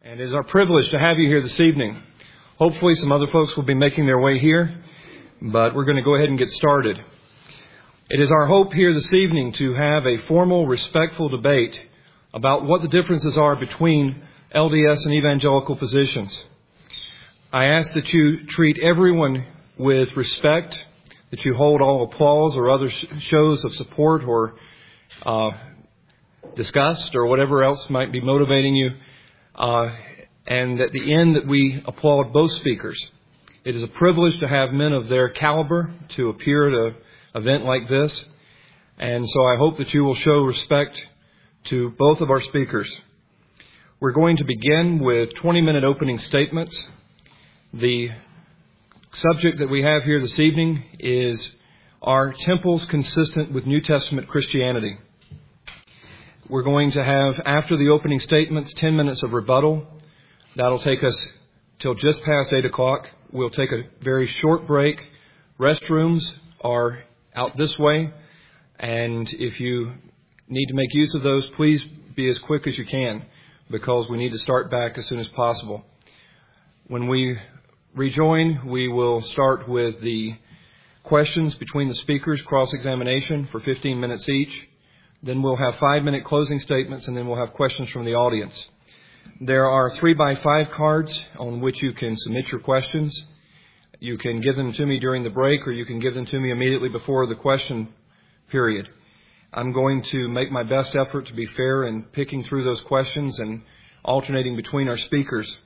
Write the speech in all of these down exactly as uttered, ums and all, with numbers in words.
And it is our privilege to have you here this evening. Hopefully some other folks will be making their way here, but we're going to go ahead and get started. It is our hope here this evening to have a formal, respectful debate about what the differences are between L D S and evangelical positions. I ask that you treat everyone with respect, that you hold all applause or other sh- shows of support or uh, disgust or whatever else might be motivating you. Uh, and at the end that we applaud both speakers. It is a privilege to have men of their caliber to appear at an event like this. And so I hope that you will show respect to both of our speakers. We're going to begin with twenty-minute opening statements. The subject that we have here this evening is, are temples consistent with New Testament Christianity? We're going to have, after the opening statements, ten minutes of rebuttal. That'll take us till just past eight o'clock. We'll take a very short break. Restrooms are out this way. And if you need to make use of those, please be as quick as you can, because we need to start back as soon as possible. When we rejoin, we will start with the questions between the speakers, cross-examination for fifteen minutes each. Then we'll have five-minute closing statements, and then we'll have questions from the audience. There are three by five cards on which you can submit your questions. You can give them to me during the break, or you can give them to me immediately before the question period. I'm going to make my best effort to be fair in picking through those questions and alternating between our speakers.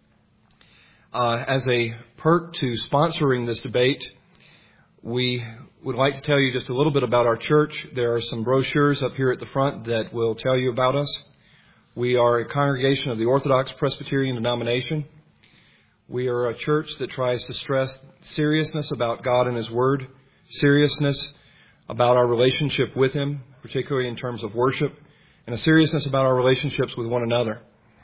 Uh, as a perk to sponsoring this debate, we would like to tell you just a little bit about our church. There are some brochures up here at the front that will tell you about us. We are a congregation of the Orthodox Presbyterian denomination. We are a church that tries to stress seriousness about God and His Word, seriousness about our relationship with Him, particularly in terms of worship, and a seriousness about our relationships with one another.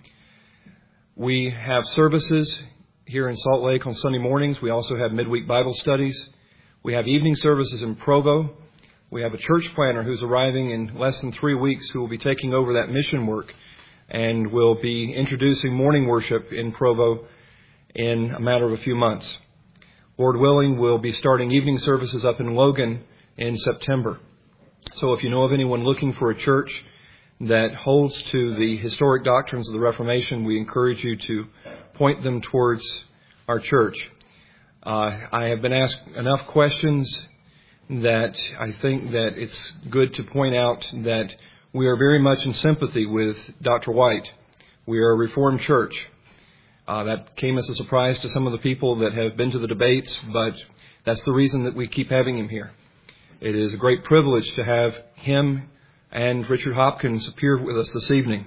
We have services here in Salt Lake on Sunday mornings. We also have midweek Bible studies. We have evening services in Provo. We have a church planner who's arriving in less than three weeks who will be taking over that mission work and will be introducing morning worship in Provo in a matter of a few months. Lord willing, we'll be starting evening services up in Logan in September. So if you know of anyone looking for a church that holds to the historic doctrines of the Reformation, we encourage you to point them towards our church. Uh, I have been asked enough questions that I think that it's good to point out that we are very much in sympathy with Doctor White. We are a Reformed church. Uh, that came as a surprise to some of the people that have been to the debates, but that's the reason that we keep having him here. It is a great privilege to have him and Richard Hopkins appear with us this evening.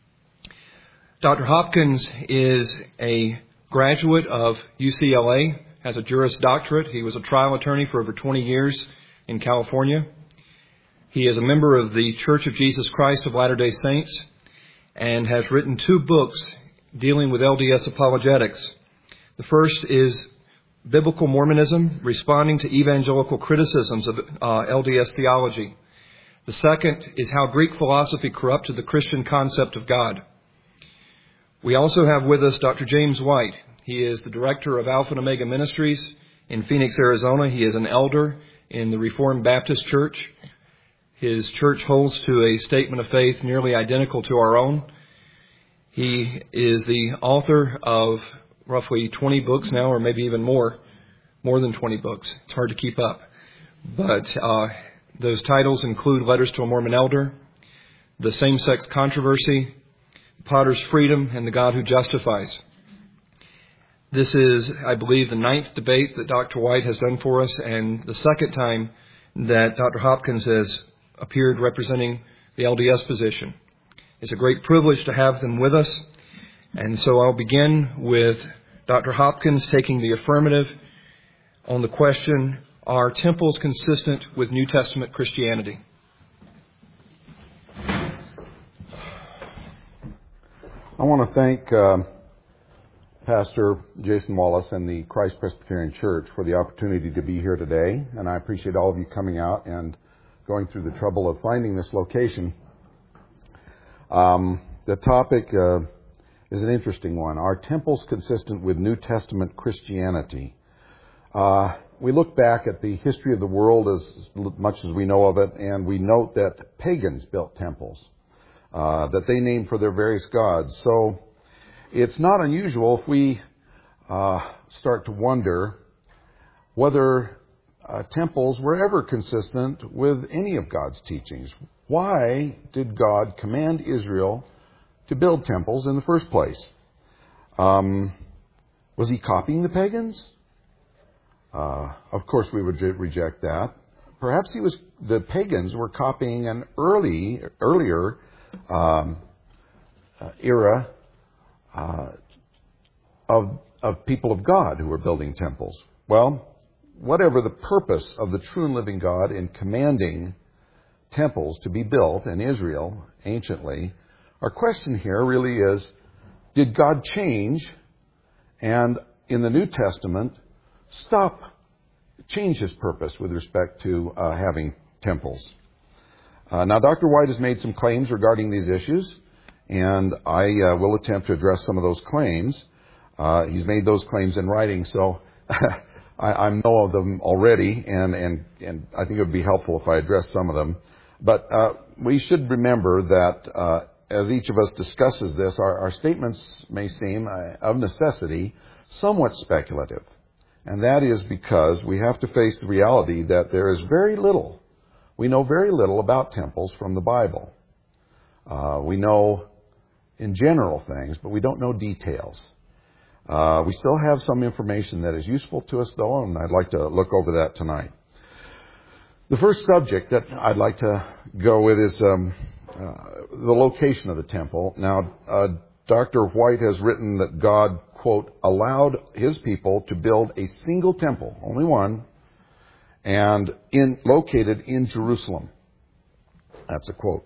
Doctor Hopkins is a graduate of U C L A, has a Juris Doctorate. He was a trial attorney for over twenty years in California. He is a member of the Church of Jesus Christ of Latter-day Saints and has written two books dealing with L D S apologetics. The first is Biblical Mormonism, Responding to Evangelical Criticisms of uh, L D S Theology. The second is How Greek Philosophy Corrupted the Christian Concept of God. We also have with us Doctor James White. He is the director of Alpha and Omega Ministries in Phoenix, Arizona. He is an elder in the Reformed Baptist Church. His church holds to a statement of faith nearly identical to our own. He is the author of roughly twenty books now, or maybe even more, more than twenty books. It's hard to keep up. But uh, those titles include Letters to a Mormon Elder, The Same-Sex Controversy, Potter's Freedom, and The God Who Justifies. This is, I believe, the ninth debate that Doctor White has done for us, and the second time that Doctor Hopkins has appeared representing the L D S position. It's a great privilege to have them with us, and so I'll begin with Doctor Hopkins taking the affirmative on the question, are temples consistent with New Testament Christianity? I want to thank uh, Pastor Jason Wallace and the Christ Presbyterian Church for the opportunity to be here today, and I appreciate all of you coming out and going through the trouble of finding this location. Um, the topic uh, is an interesting one. Are temples consistent with New Testament Christianity? Uh, we look back at the history of the world as much as we know of it, and we note that pagans built temples uh, that they named for their various gods. So it's not unusual if we uh, start to wonder whether uh, temples were ever consistent with any of God's teachings. Why did God command Israel to build temples in the first place? Um, was he copying the pagans? Uh, of course, we would reject that. Perhaps he was. The pagans were copying an early, earlier um, uh, era uh, of of people of God who were building temples. Well, whatever the purpose of the true and living God in commanding temples to be built in Israel anciently, our question here really is, did God change and in the New Testament stop, change his purpose with respect to uh, having temples? Uh, now, Doctor White has made some claims regarding these issues, and I uh, will attempt to address some of those claims. Uh, he's made those claims in writing, so I, I know of them already, and, and, and I think it would be helpful if I address some of them. But uh, we should remember that uh, as each of us discusses this, our, our statements may seem, uh, of necessity, somewhat speculative. And that is because we have to face the reality that there is very little, we know very little about temples from the Bible. Uh, we know in general things, but we don't know details. Uh, we still have some information that is useful to us, though, and I'd like to look over that tonight. The first subject that I'd like to go with is um, uh, the location of the temple. Now, uh, Doctor White has written that God, quote, allowed his people to build a single temple, only one, and in, located in Jerusalem. That's a quote.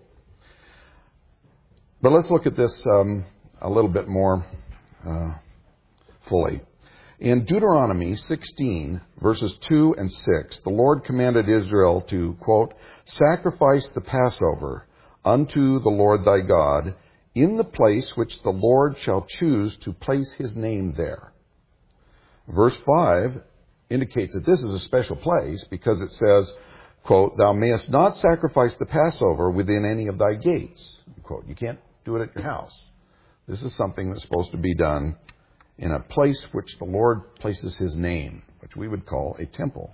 But let's look at this um, a little bit more uh, fully. In Deuteronomy sixteen, verses two and six, the Lord commanded Israel to, quote, sacrifice the Passover unto the Lord thy God in the place which the Lord shall choose to place his name there. Verse five indicates that this is a special place because it says, quote, thou mayest not sacrifice the Passover within any of thy gates. Quote, you can't do it at your house. This is something that's supposed to be done in a place which the Lord places his name, which we would call a temple.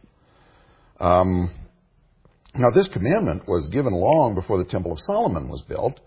Um, now, this commandment was given long before the Temple of Solomon was built.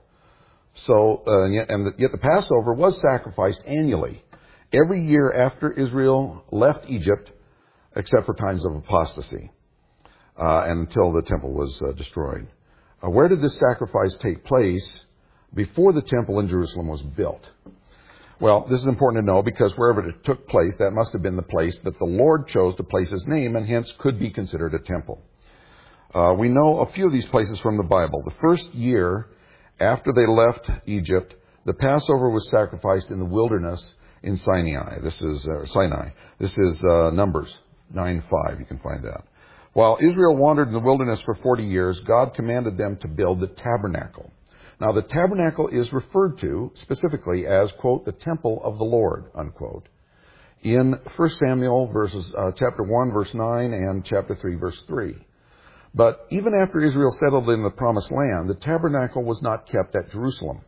So, uh, and, yet, and the, yet the Passover was sacrificed annually, every year after Israel left Egypt, except for times of apostasy, uh, and until the temple was uh, destroyed. Uh, where did this sacrifice take place before the temple in Jerusalem was built? Well, this is important to know because wherever it took place, that must have been the place that the Lord chose to place his name and hence could be considered a temple. Uh, we know a few of these places from the Bible. The first year after they left Egypt, the Passover was sacrificed in the wilderness in Sinai. This is uh, Sinai. This is uh, Numbers nine five. You can find that. While Israel wandered in the wilderness for forty years, God commanded them to build the tabernacle. Now, the tabernacle is referred to specifically as, quote, the temple of the Lord, unquote, in First Samuel verses, uh, chapter one, verse nine, and chapter three, verse three. But even after Israel settled in the promised land, the tabernacle was not kept at Jerusalem.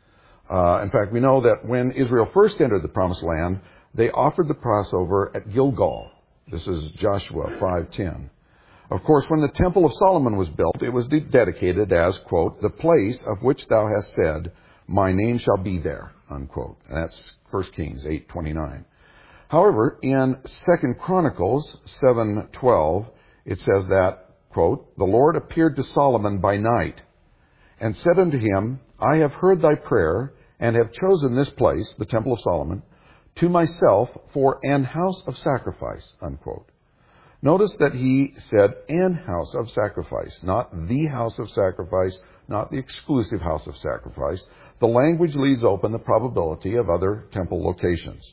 Uh, in fact, we know that when Israel first entered the promised land, they offered the Passover at Gilgal. This is Joshua five ten. Of course, when the Temple of Solomon was built, it was de- dedicated as, quote, the place of which thou hast said, my name shall be there, unquote. And that's First Kings eight twenty-nine. However, in Second Chronicles seven twelve, it says that, quote, the Lord appeared to Solomon by night and said unto him, I have heard thy prayer and have chosen this place, the Temple of Solomon, to myself for an house of sacrifice, unquote. Notice that he said an house of sacrifice, not the house of sacrifice, not the exclusive house of sacrifice. The language leaves open the probability of other temple locations.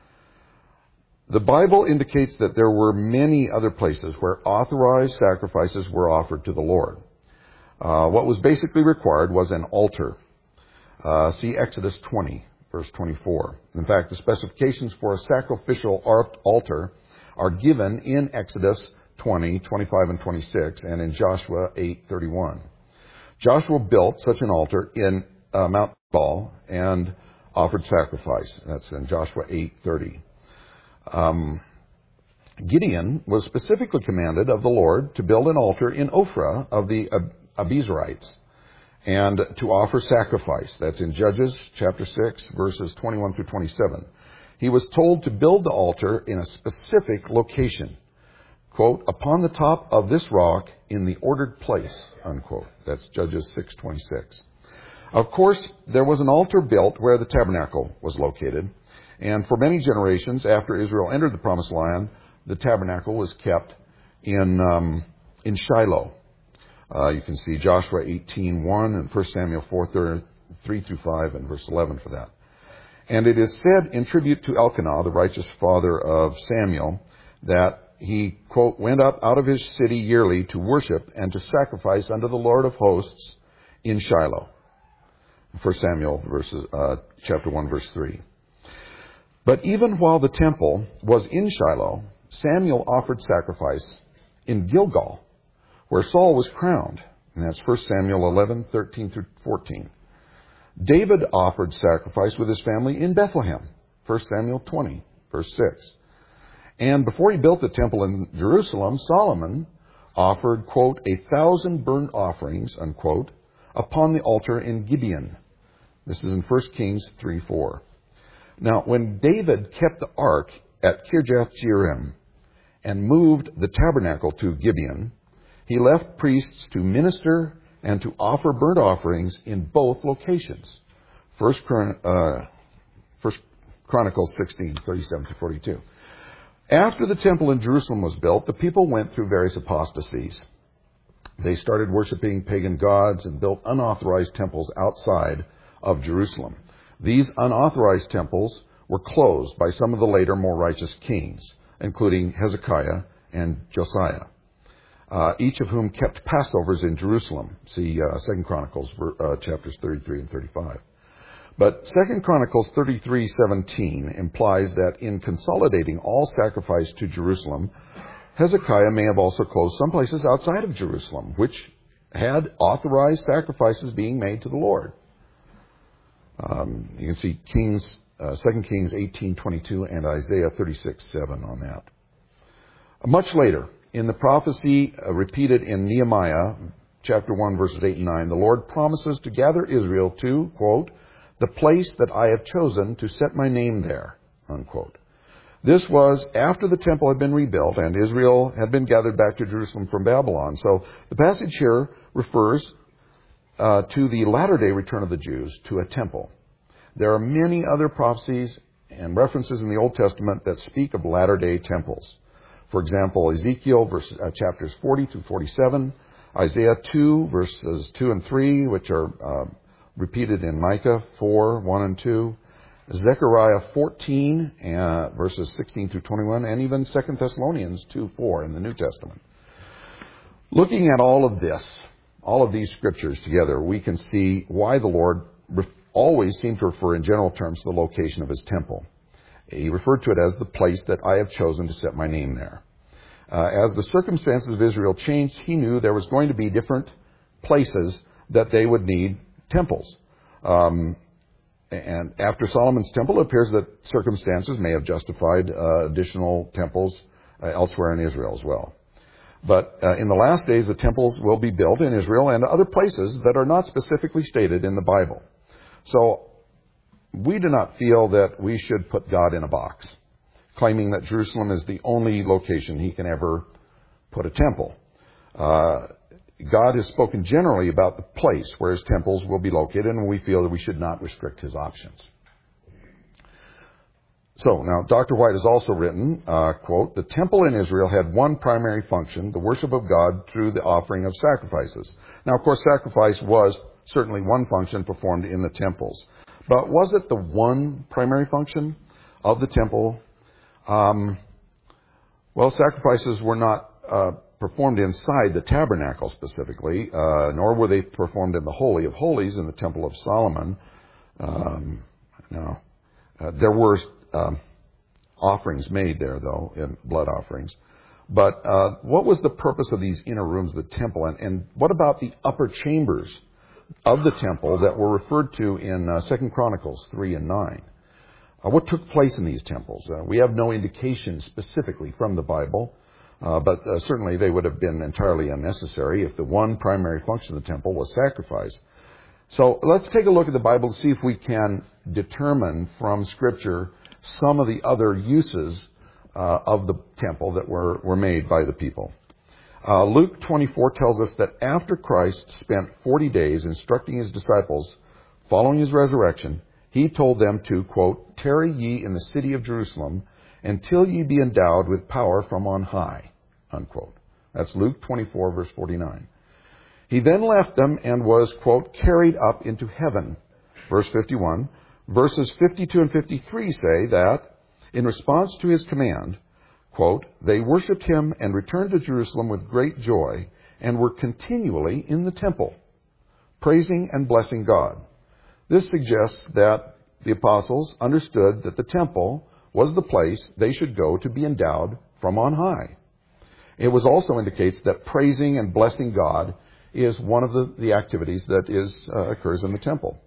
The Bible indicates that there were many other places where authorized sacrifices were offered to the Lord. Uh, what was basically required was an altar. Uh, see Exodus twenty, verse twenty-four. In fact, the specifications for a sacrificial altar are given in Exodus twenty, twenty-five, and twenty-six, and in Joshua eight, thirty-one. Joshua built such an altar in uh, Mount Ebal and offered sacrifice. That's in Joshua eight, thirty. Um, Gideon was specifically commanded of the Lord to build an altar in Ophrah of the Abiezrites and to offer sacrifice. That's in Judges chapter six, verses twenty-one through twenty-seven. He was told to build the altar in a specific location. Quote, upon the top of this rock in the ordered place, unquote. That's Judges six, twenty-six. Of course, there was an altar built where the tabernacle was located. And for many generations after Israel entered the Promised Land, the tabernacle was kept in um, in Shiloh. Uh, you can see Joshua eighteen, one and First Samuel four, three through five and verse eleven for that. And it is said in tribute to Elkanah, the righteous father of Samuel, that he, quote, went up out of his city yearly to worship and to sacrifice unto the Lord of hosts in Shiloh. First Samuel verses, uh, chapter one, verse three. But even while the temple was in Shiloh, Samuel offered sacrifice in Gilgal, where Saul was crowned. And that's First Samuel eleven, thirteen through fourteen. David offered sacrifice with his family in Bethlehem. First Samuel twenty, verse six. And before he built the temple in Jerusalem, Solomon offered, quote, a thousand burnt offerings, unquote, upon the altar in Gibeon. This is in First Kings three, four. Now, when David kept the ark at Kirjath-jearim and moved the tabernacle to Gibeon, he left priests to minister and to offer burnt offerings in both locations. First, Chron- uh, First Chronicles sixteen, thirty-seven to forty-two. After the temple in Jerusalem was built, the people went through various apostasies. They started worshiping pagan gods and built unauthorized temples outside of Jerusalem. These unauthorized temples were closed by some of the later, more righteous kings, including Hezekiah and Josiah, uh, each of whom kept Passovers in Jerusalem. See uh, Second Chronicles uh, chapters thirty-three and thirty-five. But Second Chronicles thirty-three seventeen implies that in consolidating all sacrifice to Jerusalem, Hezekiah may have also closed some places outside of Jerusalem, which had authorized sacrifices being made to the Lord. Um, you can see Kings, uh, Second Kings eighteen twenty-two and Isaiah thirty-six seven on that. Much later, in the prophecy uh, repeated in Nehemiah chapter one, verses eight and nine, the Lord promises to gather Israel to, quote, the place that I have chosen to set my name there, unquote. This was after the temple had been rebuilt and Israel had been gathered back to Jerusalem from Babylon. So the passage here refers uh, to the latter-day return of the Jews to a temple. There are many other prophecies and references in the Old Testament that speak of latter-day temples. For example, Ezekiel verse, uh, chapters forty through forty-seven, Isaiah two, verses two and three, which are uh, repeated in Micah four, one and two, Zechariah fourteen, uh, verses sixteen through twenty-one, and even Second Thessalonians two, four in the New Testament. Looking at all of this, all of these scriptures together, we can see why the Lord re- always seemed to refer in general terms to the location of his temple. He referred to it as the place that I have chosen to set my name there. Uh, as the circumstances of Israel changed, he knew there was going to be different places that they would need temples. Um, and after Solomon's temple, it appears that circumstances may have justified uh, additional temples uh, elsewhere in Israel as well. But uh, in the last days, the temples will be built in Israel and other places that are not specifically stated in the Bible. So we do not feel that we should put God in a box, claiming that Jerusalem is the only location he can ever put a temple. Uh, God has spoken generally about the place where his temples will be located, and we feel that we should not restrict his options. So, now, Doctor White has also written, uh, quote, the temple in Israel had one primary function, the worship of God through the offering of sacrifices. Now, of course, sacrifice was certainly one function performed in the temples. But was it the one primary function of the temple? Um, well, sacrifices were not uh, performed inside the tabernacle specifically, uh, nor were they performed in the Holy of Holies in the Temple of Solomon. Um, now, Uh, there were um, offerings made there, though, in blood offerings. But uh, what was the purpose of these inner rooms of the temple? And, and what about the upper chambers of the temple that were referred to in uh, Second Chronicles three and nine? Uh, what took place in these temples? Uh, we have no indication specifically from the Bible, uh, but uh, certainly they would have been entirely unnecessary if the one primary function of the temple was sacrifice. So let's take a look at the Bible to see if we can determine from Scripture some of the other uses uh, of the temple that were, were made by the people. Uh, Luke twenty-four tells us that after Christ spent forty days instructing his disciples following his resurrection, he told them to, quote, "Tarry ye in the city of Jerusalem until ye be endowed with power from on high," unquote. That's Luke twenty-four, verse forty-nine. He then left them and was, quote, carried up into heaven, verse fifty-one. Verses fifty-two and fifty-three say that, in response to his command, quote, "They worshipped him and returned to Jerusalem with great joy and were continually in the temple, praising and blessing God." This suggests that the apostles understood that the temple was the place they should go to be endowed from on high. It was also indicates that praising and blessing God is one of the, the activities that is uh, occurs in the temple.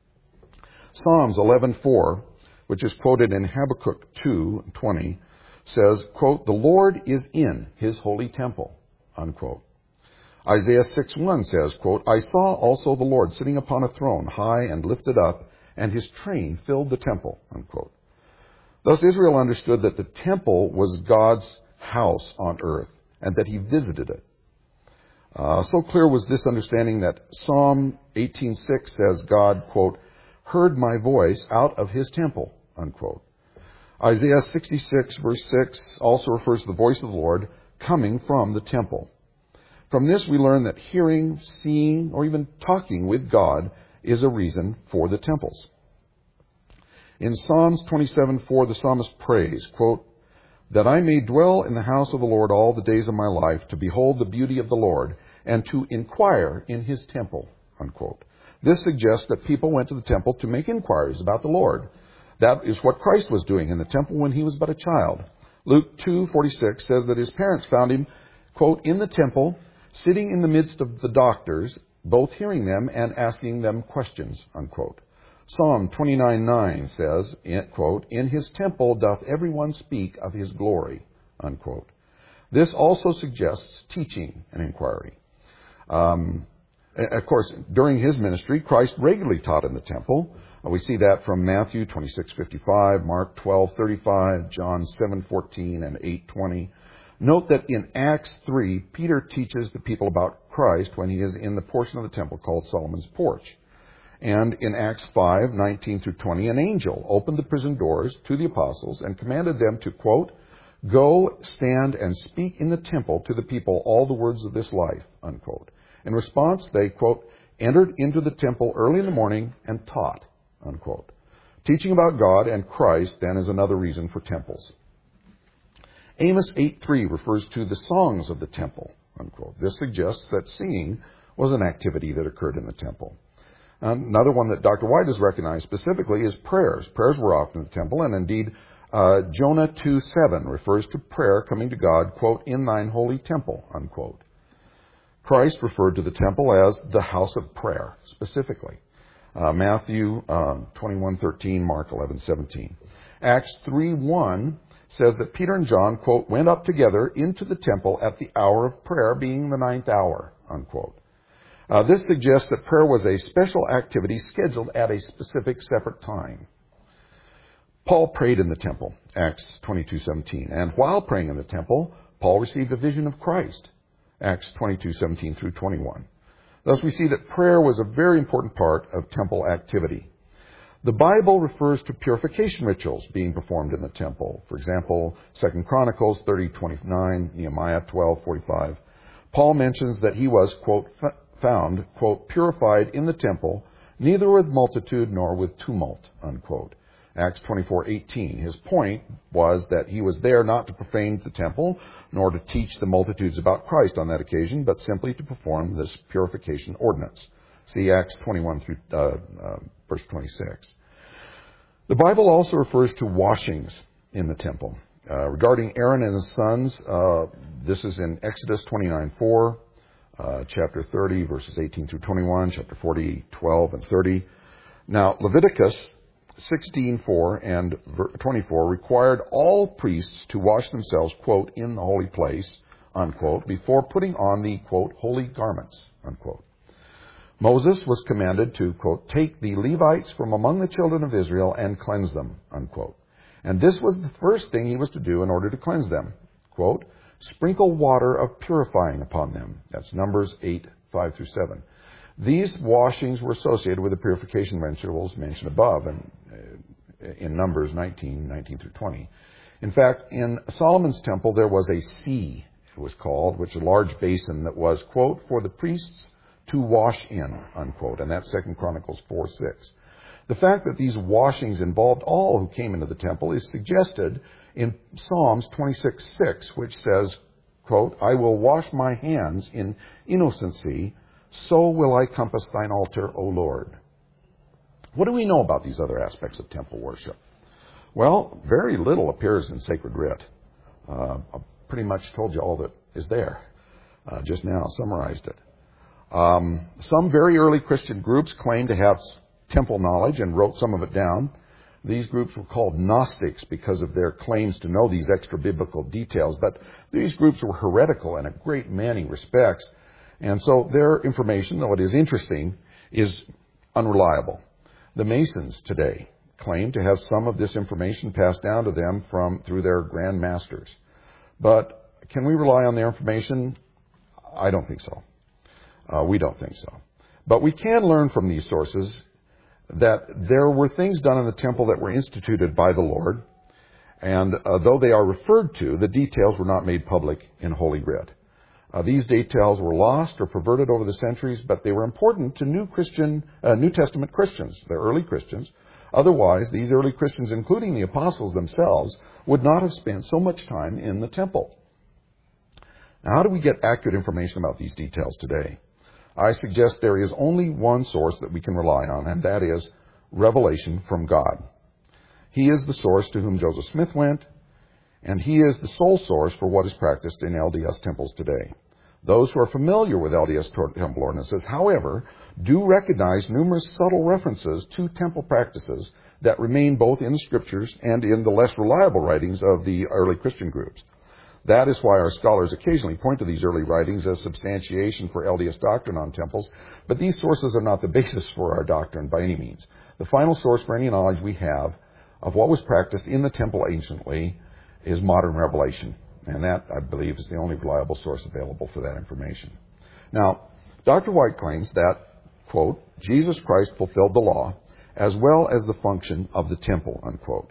Psalms eleven four, which is quoted in Habakkuk two twenty, says, quote, "The Lord is in his holy temple," unquote. Isaiah six one says, quote, "I saw also the Lord sitting upon a throne, high and lifted up, and his train filled the temple," unquote. Thus Israel understood that the temple was God's house on earth, and that he visited it. Uh, so clear was this understanding that Psalm eighteen six says God, quote, "heard my voice out of his temple," unquote. Isaiah sixty-six verse six also refers to the voice of the Lord coming from the temple. From this we learn that hearing, seeing, or even talking with God is a reason for the temples. In Psalms twenty-seven four, the psalmist prays, quote, "That I may dwell in the house of the Lord all the days of my life, to behold the beauty of the Lord, and to inquire in his temple," unquote. This suggests that people went to the temple to make inquiries about the Lord. That is what Christ was doing in the temple when he was but a child. Luke two forty-six says that his parents found him, quote, "in the temple, sitting in the midst of the doctors, both hearing them and asking them questions," unquote. Psalm twenty-nine nine says, quote, "In his temple doth everyone speak of his glory," unquote. This also suggests teaching and inquiry. Um, of course, during his ministry, Christ regularly taught in the temple. We see that from Matthew twenty-six fifty-five, Mark twelve thirty-five, John seven fourteen, and eight twenty. Note that in Acts three, Peter teaches the people about Christ when he is in the portion of the temple called Solomon's Porch. And in Acts five nineteen through twenty, an angel opened the prison doors to the apostles and commanded them to, quote, "Go, stand, and speak in the temple to the people all the words of this life," unquote. In response, they, quote, "entered into the temple early in the morning and taught," unquote. Teaching about God and Christ, then, is another reason for temples. Amos eight three refers to the songs of the temple, unquote. This suggests that singing was an activity that occurred in the temple. Another one that Doctor White has recognized specifically is prayers. Prayers were often in the temple, and indeed, uh, Jonah two seven refers to prayer coming to God, quote, "in thine holy temple," unquote. Christ referred to the temple as the house of prayer, specifically. Uh, Matthew um, twenty-one thirteen, Mark eleven seventeen. Acts three one says that Peter and John, quote, "went up together into the temple at the hour of prayer, being the ninth hour," unquote. Uh, this suggests that prayer was a special activity scheduled at a specific separate time. Paul prayed in the temple, Acts twenty-two seventeen, and while praying in the temple, Paul received a vision of Christ, Acts twenty-two seventeen through twenty-one. Thus we see that prayer was a very important part of temple activity. The Bible refers to purification rituals being performed in the temple. For example, Second Chronicles thirty twenty-nine, Nehemiah twelve forty-five. Paul mentions that he was, quote, found, quote, "purified in the temple, neither with multitude nor with tumult," unquote. Acts twenty-four eighteen. His point was that he was there not to profane the temple, nor to teach the multitudes about Christ on that occasion, but simply to perform this purification ordinance. See Acts twenty-one through uh, uh, verse twenty-six. The Bible also refers to washings in the temple. Uh, regarding Aaron and his sons, uh, this is in Exodus twenty-nine four, uh, chapter thirty, verses eighteen through twenty-one, chapter forty, twelve, and thirty. Now, Leviticus sixteen four and twenty-four required all priests to wash themselves, quote, in the holy place, unquote, before putting on the, quote, holy garments, unquote. Moses was commanded to, quote, take the Levites from among the children of Israel and cleanse them, unquote. And this was the first thing he was to do in order to cleanse them. Quote, sprinkle water of purifying upon them. That's Numbers eight, five through seven. These washings were associated with the purification rituals mentioned above and uh, in Numbers nineteen, nineteen through twenty. In fact, in Solomon's temple there was a sea, it was called, which is a large basin that was, quote, for the priests to wash in, unquote. And that's Second Chronicles four six. The fact that these washings involved all who came into the temple is suggested in Psalms twenty-six six, which says, quote, I will wash my hands in innocency, so will I compass thine altar, O Lord. What do we know about these other aspects of temple worship? Well, very little appears in Sacred Writ. Uh, I pretty much told you all that is there. Uh, just now summarized it. Um, some very early Christian groups claimed to have temple knowledge and wrote some of it down. These groups were called Gnostics because of their claims to know these extra biblical details, but these groups were heretical in a great many respects, and so their information, though it is interesting, is unreliable. The Masons today claim to have some of this information passed down to them from through their grand masters. But can we rely on their information? I don't think so. Uh, we don't think so. But we can learn from these sources that there were things done in the temple that were instituted by the Lord, and uh, though they are referred to, the details were not made public in Holy Writ. Uh, these details were lost or perverted over the centuries, but they were important to New Christian, uh, New Testament Christians, the early Christians. Otherwise, these early Christians, including the apostles themselves, would not have spent so much time in the temple. Now, how do we get accurate information about these details today? I suggest there is only one source that we can rely on, and that is revelation from God. He is the source to whom Joseph Smith went, and he is the sole source for what is practiced in L D S temples today. Those who are familiar with L D S temple ordinances, however, do recognize numerous subtle references to temple practices that remain both in the Scriptures and in the less reliable writings of the early Christian groups. That is why our scholars occasionally point to these early writings as substantiation for L D S doctrine on temples, but these sources are not the basis for our doctrine by any means. The final source for any knowledge we have of what was practiced in the temple anciently is modern revelation, and that, I believe, is the only reliable source available for that information. Now, Doctor White claims that, quote, Jesus Christ fulfilled the law as well as the function of the temple, unquote.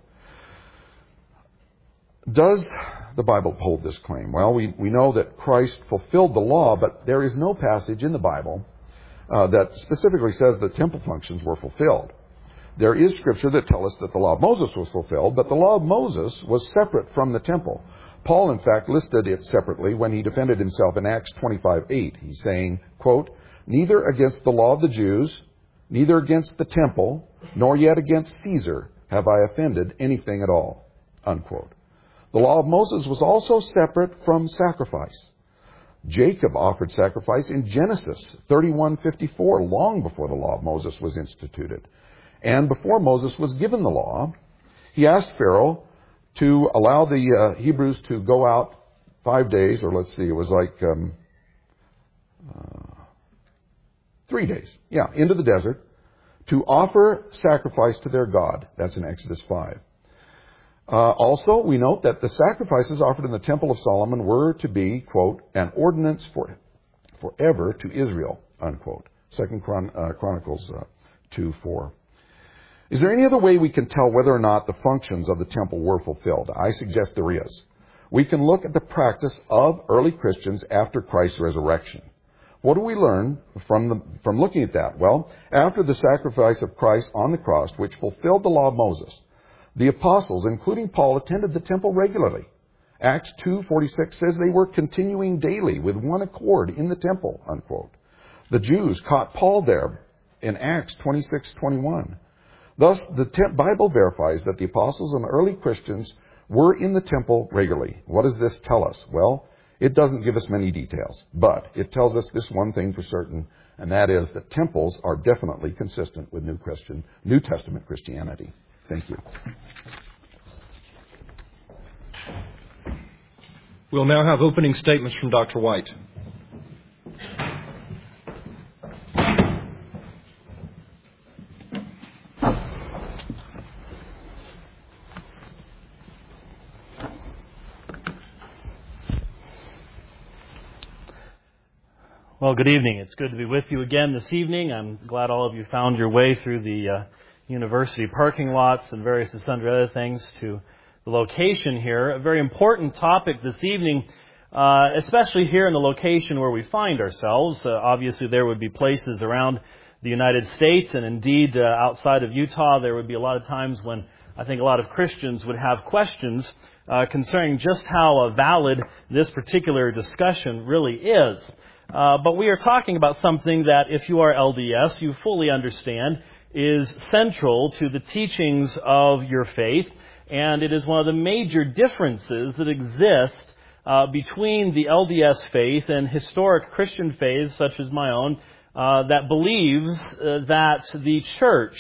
Does the Bible hold this claim? Well, we, we know that Christ fulfilled the law, but there is no passage in the Bible uh, that specifically says that temple functions were fulfilled. There is Scripture that tells us that the law of Moses was fulfilled, but the law of Moses was separate from the temple. Paul, in fact, listed it separately when he defended himself in Acts twenty-five eight. He's saying, quote, neither against the law of the Jews, neither against the temple, nor yet against Caesar have I offended anything at all, unquote. The law of Moses was also separate from sacrifice. Jacob offered sacrifice in Genesis thirty-one fifty-four, long before the law of Moses was instituted. And before Moses was given the law, he asked Pharaoh to allow the uh, Hebrews to go out five days, or let's see, it was like um, uh, three days, yeah, into the desert, to offer sacrifice to their God. That's in Exodus five. Uh, also, we note that the sacrifices offered in the Temple of Solomon were to be, quote, an ordinance for forever to Israel, unquote. Second Chron- uh, Chronicles uh, two four. Is there any other way we can tell whether or not the functions of the temple were fulfilled? I suggest there is. We can look at the practice of early Christians after Christ's resurrection. What do we learn from the, from looking at that? Well, after the sacrifice of Christ on the cross, which fulfilled the law of Moses, the apostles, including Paul, attended the temple regularly. Acts two forty-six says they were continuing daily with one accord in the temple, unquote. The Jews caught Paul there in Acts twenty-six twenty-one. Thus, the te- Bible verifies that the apostles and early Christians were in the temple regularly. What does this tell us? Well, it doesn't give us many details, but it tells us this one thing for certain, and that is that temples are definitely consistent with New Christian, New Testament Christianity. Thank you. We'll now have opening statements from Doctor White. Well, good evening. It's good to be with you again this evening. I'm glad all of you found your way through the uh, university parking lots and various and sundry other things to the location here. A very important topic this evening, uh, especially here in the location where we find ourselves. Uh, obviously, there would be places around the United States, and indeed uh, outside of Utah, there would be a lot of times when I think a lot of Christians would have questions uh, concerning just how uh, valid this particular discussion really is. Uh, but we are talking about something that, if you are L D S, you fully understand is central to the teachings of your faith, and it is one of the major differences that exist uh, between the L D S faith and historic Christian faiths, such as my own, uh, that believes uh, that the church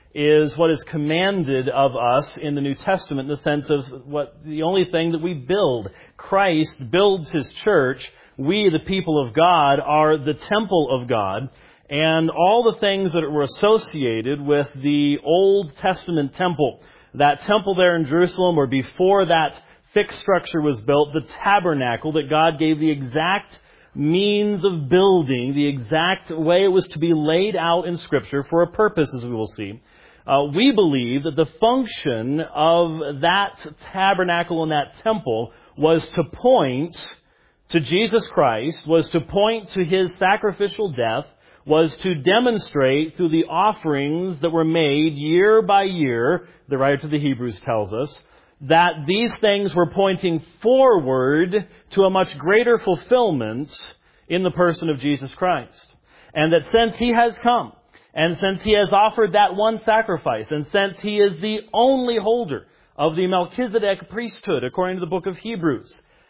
is what is commanded of us in the New Testament, in the sense of what the only thing that we build. Christ builds His church. We, the people of God, are the temple of God, and all the things that were associated with the Old Testament temple, that temple there in Jerusalem, or before that fixed structure was built, the tabernacle that God gave the exact means of building, the exact way it was to be laid out in Scripture for a purpose, as we will see. Uh, we believe that the function of that tabernacle and that temple was to point to Jesus Christ, was to point to His sacrificial death, was to demonstrate through the offerings that were made year by year, the writer to the Hebrews tells us, that these things were pointing forward to a much greater fulfillment in the person of Jesus Christ. And that since He has come, and since He has offered that one sacrifice, and since He is the only holder of the Melchizedek priesthood, according to the book of Hebrews,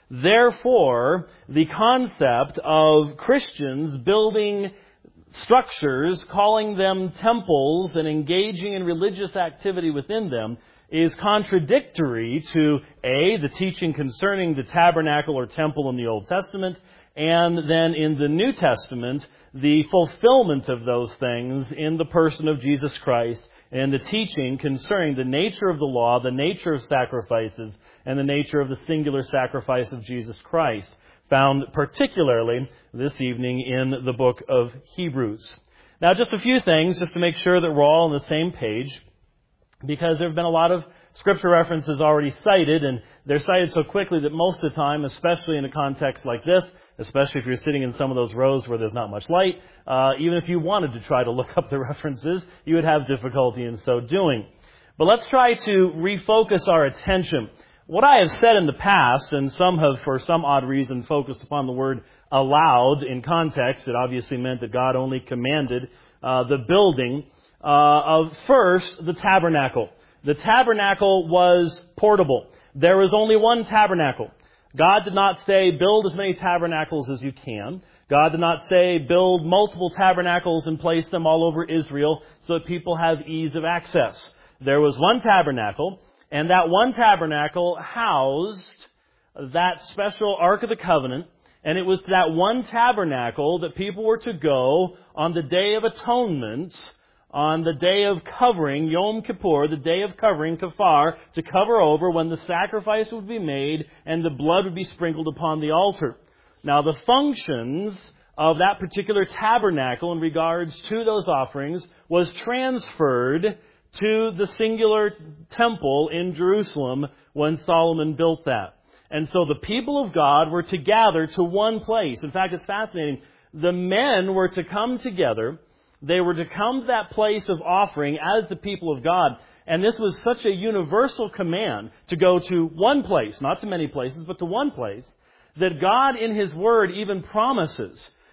therefore, the concept of Christians building structures, calling them temples, and engaging in religious activity within them is contradictory to, A, the teaching concerning the tabernacle or temple in the Old Testament, and then in the New Testament, the fulfillment of those things in the person of Jesus Christ, and the teaching concerning the nature of the law, the nature of sacrifices, and the nature of the singular sacrifice of Jesus Christ, found particularly this evening in the book of Hebrews. Now, just a few things, just to make sure that we're all on the same page, because there have been a lot of Scripture references already cited, and they're cited so quickly that most of the time, especially in a context like this, especially if you're sitting in some of those rows where there's not much light, uh, even if you wanted to try to look up the references, you would have difficulty in so doing. But let's try to refocus our attention. What I have said in the past, and some have for some odd reason focused upon the word allowed in context, it obviously meant that God only commanded uh, the building uh, of first the tabernacle. The tabernacle was portable. There was only one tabernacle. God did not say, build as many tabernacles as you can. God did not say, build multiple tabernacles and place them all over Israel so that people have ease of access. There was one tabernacle, and that one tabernacle housed that special Ark of the Covenant, and it was to that one tabernacle that people were to go on the Day of Atonement, on the day of covering, Yom Kippur, the day of covering, Kafar, to cover over when the sacrifice would be made and the blood would be sprinkled upon the altar. Now, the functions of that particular tabernacle in regards to those offerings was transferred to the singular temple in Jerusalem when Solomon built that. And so the people of God were to gather to one place. In fact, it's fascinating. The men were to come together. They were to come to that place of offering as the people of God. And this was such a universal command to go to one place, not to many places, but to one place, that God in His Word even promises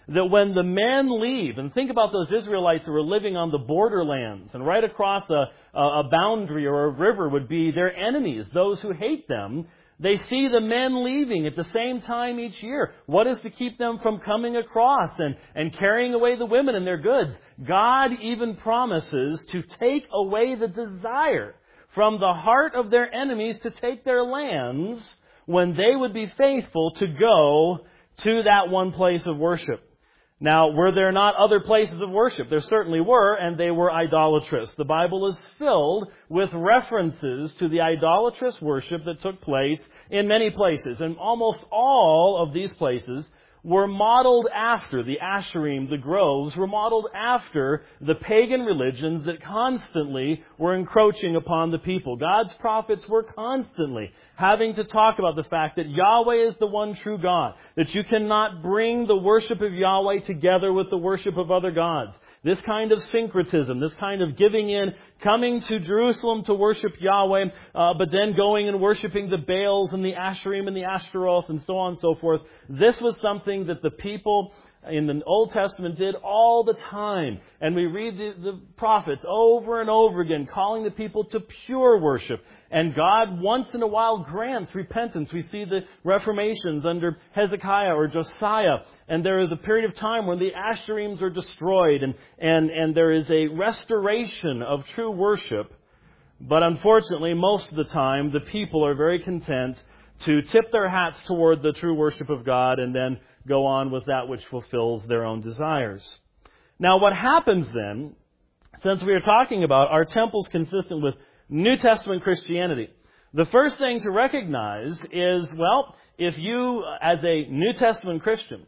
that when the men leave, and think about those Israelites who were living on the borderlands, and right across a, a boundary or a river would be their enemies, those who hate them. They see the men leaving at the same time each year. What is to keep them from coming across and, and carrying away the women and their goods? God even promises to take away the desire from the heart of their enemies to take their lands when they would be faithful to go to that one place of worship. Now, were there not other places of worship? There certainly were, and they were idolatrous. The Bible is filled with references to the idolatrous worship that took place in many places. And almost all of these places were modeled after, the Asherim, the groves, were modeled after the pagan religions that constantly were encroaching upon the people. God's prophets were constantly having to talk about the fact that Yahweh is the one true God, that you cannot bring the worship of Yahweh together with the worship of other gods. This kind of syncretism, this kind of giving in, coming to Jerusalem to worship Yahweh, uh, but then going and worshiping the Baals and the Asherim and the Ashtaroth and so on and so forth. This was something that the people in the Old Testament did all the time. And we read the, the prophets over and over again calling the people to pure worship. And God once in a while grants repentance. We see the reformations under Hezekiah or Josiah. And there is a period of time when the Asherims are destroyed. And, and, and there is a restoration of true worship. But unfortunately, most of the time, the people are very content to tip their hats toward the true worship of God and then go on with that which fulfills their own desires. Now, what happens then, since we are talking about are temples consistent with New Testament Christianity, the first thing to recognize is, well, if you, as a New Testament Christian,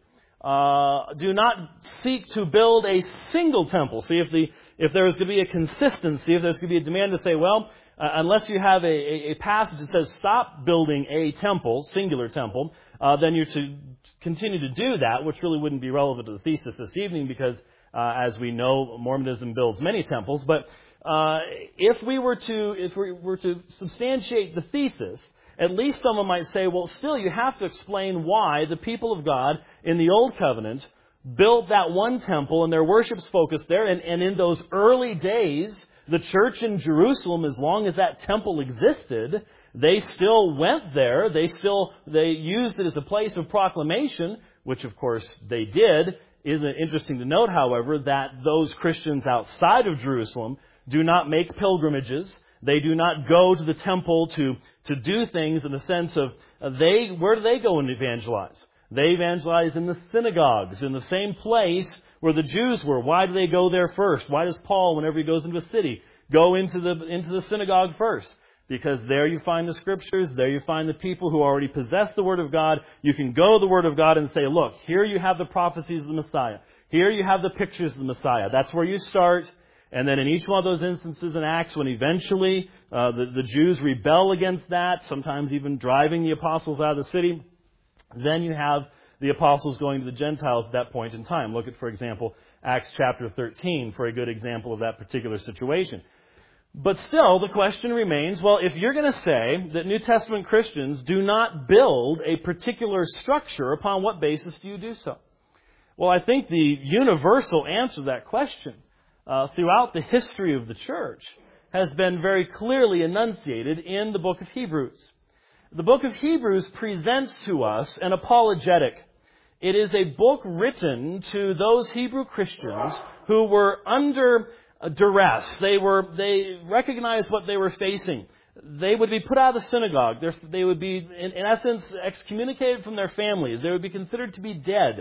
uh, do not seek to build a single temple. See, if the if there is going to be a consistency, if there's going to be a demand to say, well, Uh, unless you have a, a, a passage that says stop building a temple, singular temple, uh, then you're to continue to do that, which really wouldn't be relevant to the thesis this evening because, uh, as we know, Mormonism builds many temples. But uh, if we were to if we were to substantiate the thesis, at least someone might say, well, still you have to explain why the people of God in the Old Covenant built that one temple and their worship's focused there, and, and in those early days, the church in Jerusalem, as long as that temple existed, they still went there. They still, they used it as a place of proclamation, which of course they did. Isn't it interesting to note, however, that those Christians outside of Jerusalem do not make pilgrimages. They do not go to the temple to, to do things in the sense of, uh, they, where do they go and evangelize? They evangelize in the synagogues, in the same place where the Jews were. Why do they go there first? Why does Paul, whenever he goes into a city, go into the into the synagogue first? Because there you find the Scriptures, there you find the people who already possess the Word of God. You can go to the Word of God and say, look, here you have the prophecies of the Messiah. Here you have the pictures of the Messiah. That's where you start. And then in each one of those instances in Acts, when eventually uh, the, the Jews rebel against that, sometimes even driving the apostles out of the city, then you have the apostles going to the Gentiles at that point in time. Look at, for example, Acts chapter thirteen for a good example of that particular situation. But still, the question remains, well, if you're going to say that New Testament Christians do not build a particular structure, upon what basis do you do so? Well, I think the universal answer to that question uh, throughout the history of the church has been very clearly enunciated in the book of Hebrews. The book of Hebrews presents to us an apologetic. It is a book written to those Hebrew Christians who were under duress. They were, they recognized what they were facing. They would be put out of the synagogue. They're, they would be, in, in essence, excommunicated from their families. They would be considered to be dead.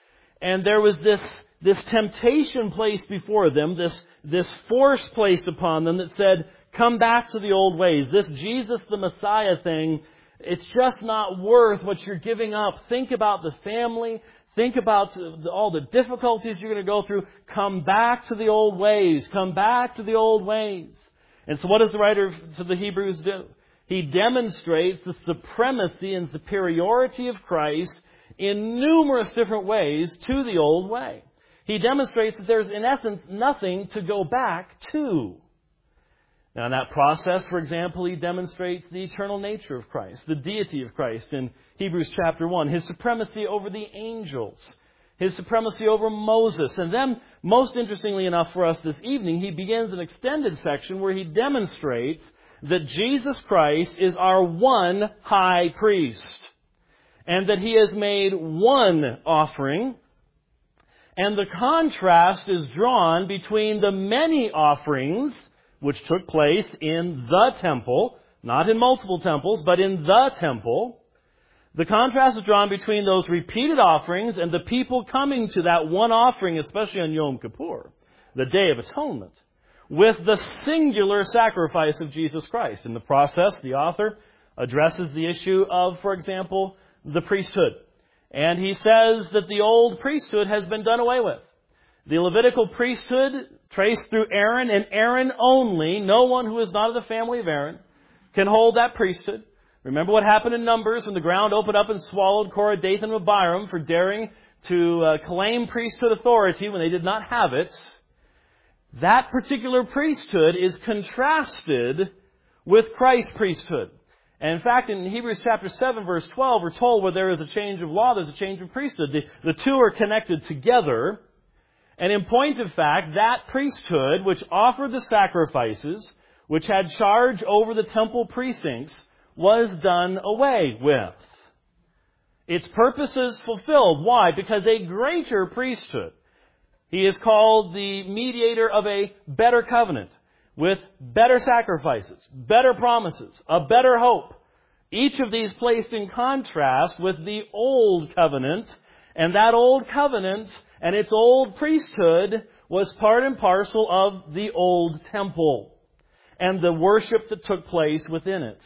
And there was this, this temptation placed before them, this, this force placed upon them that said, come back to the old ways. This Jesus the Messiah thing, it's just not worth what you're giving up. Think about the family. Think about all the difficulties you're going to go through. Come back to the old ways. Come back to the old ways. And so what does the writer to the Hebrews do? He demonstrates the supremacy and superiority of Christ in numerous different ways to the old way. He demonstrates that there's, in essence, nothing to go back to. Now, in that process, for example, he demonstrates the eternal nature of Christ, the deity of Christ in Hebrews chapter one, his supremacy over the angels, his supremacy over Moses. And then, most interestingly enough for us this evening, he begins an extended section where he demonstrates that Jesus Christ is our one high priest, and that he has made one offering. And the contrast is drawn between the many offerings which took place in the temple, not in multiple temples, but in the temple. The contrast is drawn between those repeated offerings and the people coming to that one offering, especially on Yom Kippur, the Day of Atonement, with the singular sacrifice of Jesus Christ. In the process, the author addresses the issue of, for example, the priesthood. And he says that the old priesthood has been done away with. The Levitical priesthood, traced through Aaron, and Aaron only, no one who is not of the family of Aaron, can hold that priesthood. Remember what happened in Numbers when the ground opened up and swallowed Korah, Dathan, and Abiram for daring to uh, claim priesthood authority when they did not have it. That particular priesthood is contrasted with Christ's priesthood. And in fact, in Hebrews chapter seven, verse twelve, we're told where there is a change of law, there's a change of priesthood. The, the two are connected together. And in point of fact, that priesthood, which offered the sacrifices, which had charge over the temple precincts, was done away with. Its purposes fulfilled. Why? Because a greater priesthood. He is called the mediator of a better covenant, with better sacrifices, better promises, a better hope. Each of these placed in contrast with the old covenant, and that old covenant and its old priesthood was part and parcel of the old temple and the worship that took place within it.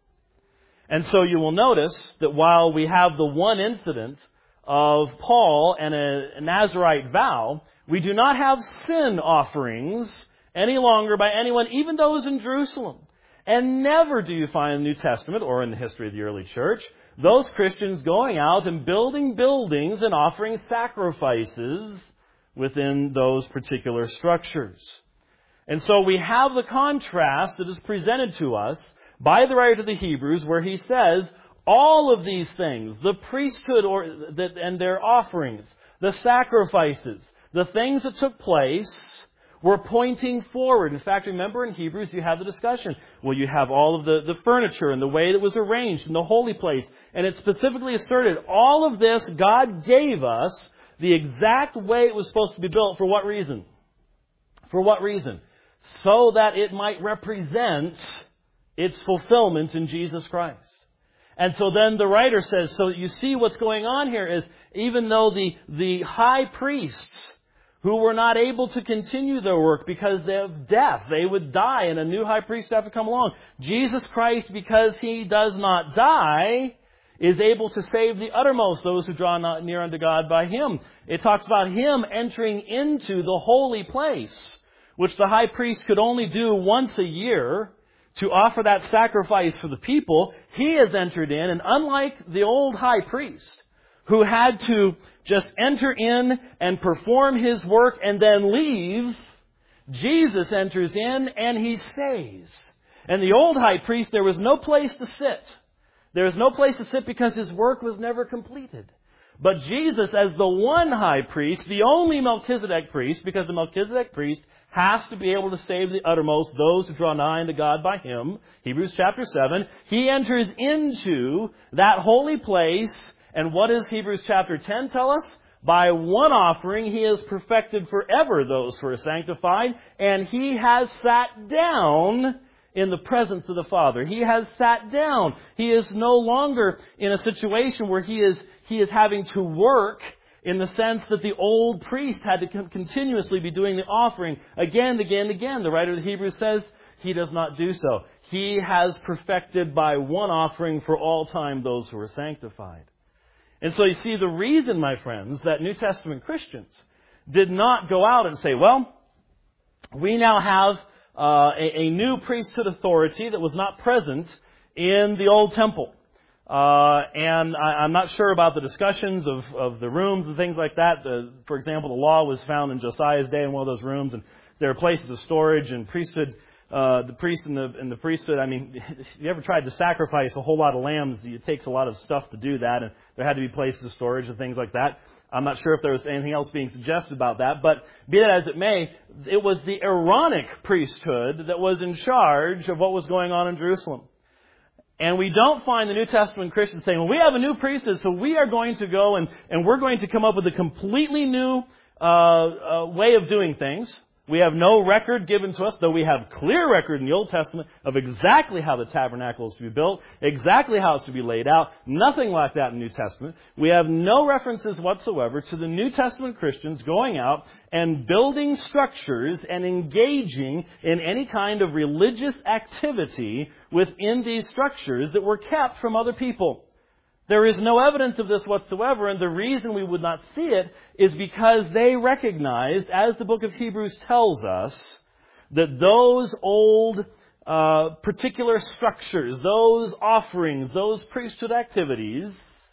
And so you will notice that while we have the one incident of Paul and a Nazirite vow, we do not have sin offerings any longer by anyone, even those in Jerusalem. And never do you find in the New Testament or in the history of the early church those Christians going out and building buildings and offering sacrifices within those particular structures. And so we have the contrast that is presented to us by the writer to the Hebrews, where he says all of these things, the priesthood or that and their offerings, the sacrifices, the things that took place, were pointing forward. In fact, remember in Hebrews you have the discussion. Well, you have all of the, the furniture and the way that was arranged in the holy place. And it specifically asserted all of this God gave us the exact way it was supposed to be built. For what reason? For what reason? So that it might represent its fulfillment in Jesus Christ. And so then the writer says, so you see what's going on here is, even though the, the high priests who were not able to continue their work because of death, they would die and a new high priest would have to come along. Jesus Christ, because he does not die, is able to save the uttermost, those who draw not near unto God by him. It talks about him entering into the holy place, which the high priest could only do once a year, to offer that sacrifice for the people. He has entered in, and unlike the old high priest, who had to just enter in and perform his work and then leave, Jesus enters in and he stays. And the old high priest, there was no place to sit. There was no place to sit because his work was never completed. But Jesus, as the one high priest, the only Melchizedek priest, because the Melchizedek priest has to be able to save the uttermost, those who draw nigh unto God by him, Hebrews chapter seven, he enters into that holy place. And what does Hebrews chapter ten tell us? By one offering he has perfected forever those who are sanctified, and he has sat down in the presence of the Father. He has sat down. He is no longer in a situation where he is he is having to work, in the sense that the old priest had to continuously be doing the offering again and again and again. The writer of the Hebrews says he does not do so. He has perfected by one offering for all time those who are sanctified. And so you see the reason, my friends, that New Testament Christians did not go out and say, well, we now have uh, a, a new priesthood authority that was not present in the old temple. Uh, and I, I'm not sure about the discussions of, of the rooms and things like that. The, for example, the law was found in Josiah's day in one of those rooms, and there are places of storage and priesthood uh, the priest and the, and the priesthood, I mean, if you ever tried to sacrifice a whole lot of lambs, it takes a lot of stuff to do that, and there had to be places of storage and things like that. I'm not sure if there was anything else being suggested about that, but be that as it may, it was the Aaronic priesthood that was in charge of what was going on in Jerusalem. And we don't find the New Testament Christians saying, well, we have a new priesthood, so we are going to go and, and we're going to come up with a completely new uh, uh, way of doing things. We have no record given to us, though we have clear record in the Old Testament of exactly how the tabernacle is to be built, exactly how it's to be laid out. Nothing like that in the New Testament. We have no references whatsoever to the New Testament Christians going out and building structures and engaging in any kind of religious activity within these structures that were kept from other people. There is no evidence of this whatsoever, and the reason we would not see it is because they recognized, as the book of Hebrews tells us, that those old uh, particular structures, those offerings, those priesthood activities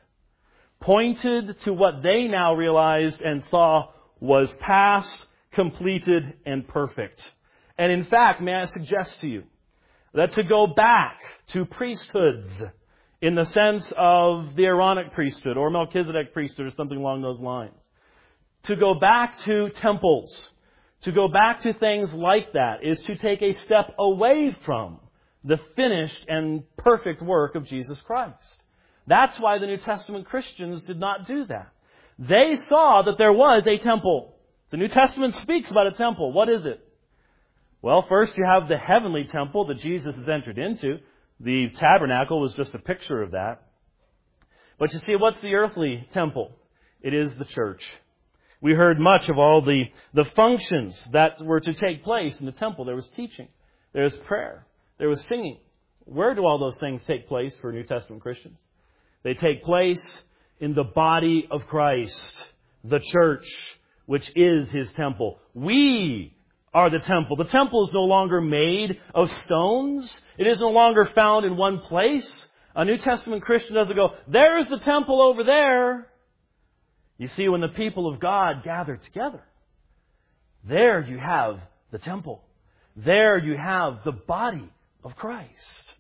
pointed to what they now realized and saw was past, completed, and perfect. And in fact, may I suggest to you that to go back to priesthoods in the sense of the Aaronic priesthood or Melchizedek priesthood or something along those lines. To go back to temples, to go back to things like that, is to take a step away from the finished and perfect work of Jesus Christ. That's why the New Testament Christians did not do that. They saw that there was a temple. The New Testament speaks about a temple. What is it? Well, first you have the heavenly temple that Jesus has entered into. The tabernacle was just a picture of that. But you see, what's the earthly temple? It is the church. We heard much of all the, the functions that were to take place in the temple. There was teaching. There was prayer. There was singing. Where do all those things take place for New Testament Christians? They take place in the body of Christ, the church, which is His temple. We are the temple. The temple is no longer made of stones. It is no longer found in one place. A New Testament Christian doesn't go, there's the temple over there. You see, when the people of God gather together, there you have the temple. There you have the body of Christ.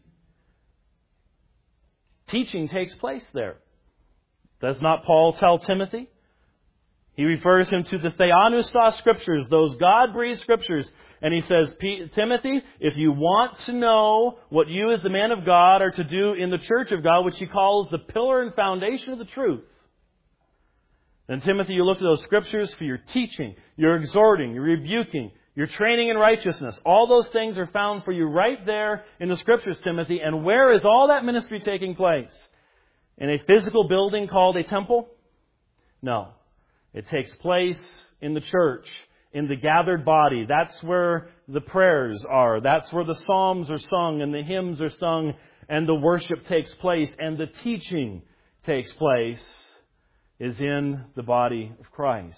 Teaching takes place there. Does not Paul tell Timothy? He refers him to the Theopneustos Scriptures, those God-breathed Scriptures. And he says, Timothy, if you want to know what you as the man of God are to do in the church of God, which he calls the pillar and foundation of the truth, then Timothy, you look to those Scriptures for your teaching, your exhorting, your rebuking, your training in righteousness. All those things are found for you right there in the Scriptures, Timothy. And where is all that ministry taking place? In a physical building called a temple? No. It takes place in the church, in the gathered body. That's where the prayers are. That's where the psalms are sung and the hymns are sung and the worship takes place and the teaching takes place, is in the body of Christ.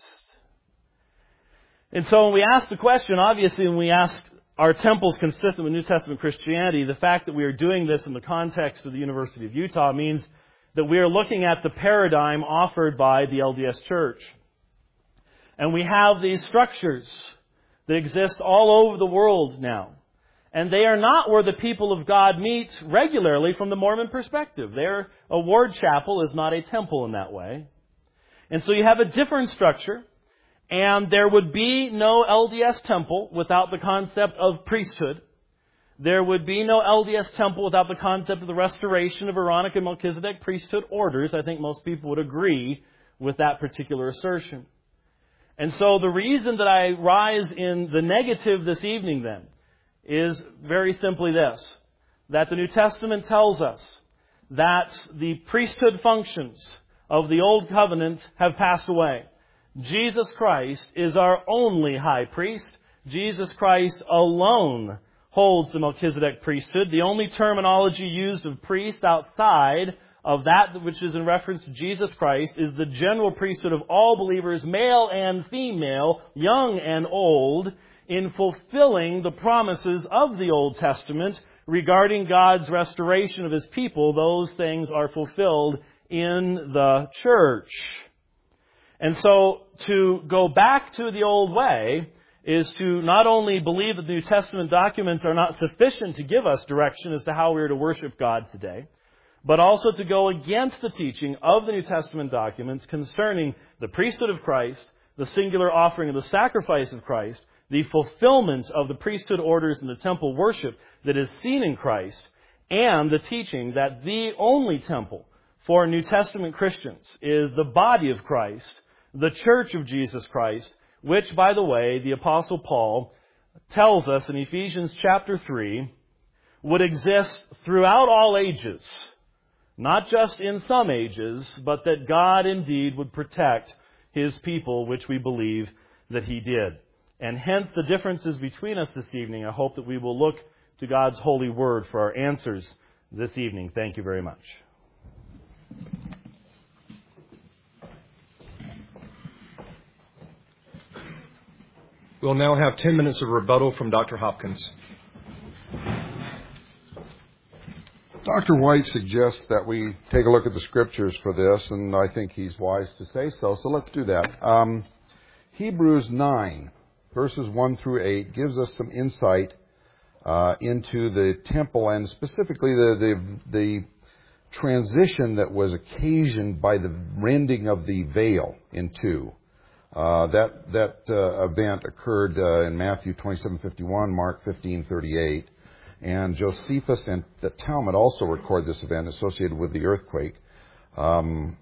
And so when we ask the question, obviously when we ask, are temples consistent with New Testament Christianity, the fact that we are doing this in the context of the University of Utah means that we are looking at the paradigm offered by the L D S Church. And we have these structures that exist all over the world now. And they are not where the people of God meet regularly from the Mormon perspective. Their a ward chapel is not a temple in that way. And so you have a different structure. And there would be no L D S temple without the concept of priesthood. There would be no L D S temple without the concept of the restoration of Aaronic and Melchizedek priesthood orders. I think most people would agree with that particular assertion. And so the reason that I rise in the negative this evening then is very simply this, that the New Testament tells us that the priesthood functions of the Old Covenant have passed away. Jesus Christ is our only high priest. Jesus Christ alone holds the Melchizedek priesthood. The only terminology used of priest outside of that which is in reference to Jesus Christ is the general priesthood of all believers, male and female, young and old, in fulfilling the promises of the Old Testament regarding God's restoration of His people. Those things are fulfilled in the church. And so to go back to the old way is to not only believe that the New Testament documents are not sufficient to give us direction as to how we are to worship God today, but also to go against the teaching of the New Testament documents concerning the priesthood of Christ, the singular offering of the sacrifice of Christ, the fulfillment of the priesthood orders and the temple worship that is seen in Christ, and the teaching that the only temple for New Testament Christians is the body of Christ, the church of Jesus Christ, which, by the way, the Apostle Paul tells us in Ephesians chapter three, would exist throughout all ages, not just in some ages, but that God indeed would protect His people, which we believe that He did. And hence the differences between us this evening. I hope that we will look to God's holy word for our answers this evening. Thank you very much. We'll now have ten minutes of rebuttal from Doctor Hopkins. Doctor White suggests that we take a look at the Scriptures for this, and I think he's wise to say so, so let's do that. Um, Hebrews nine, verses one through eight, gives us some insight uh, into the temple and specifically the, the, the transition that was occasioned by the rending of the veil in two. Uh, that that uh, event occurred uh, in Matthew twenty-seven fifty-one, Mark fifteen thirty-eight. And Josephus and the Talmud also record this event associated with the earthquake. Um,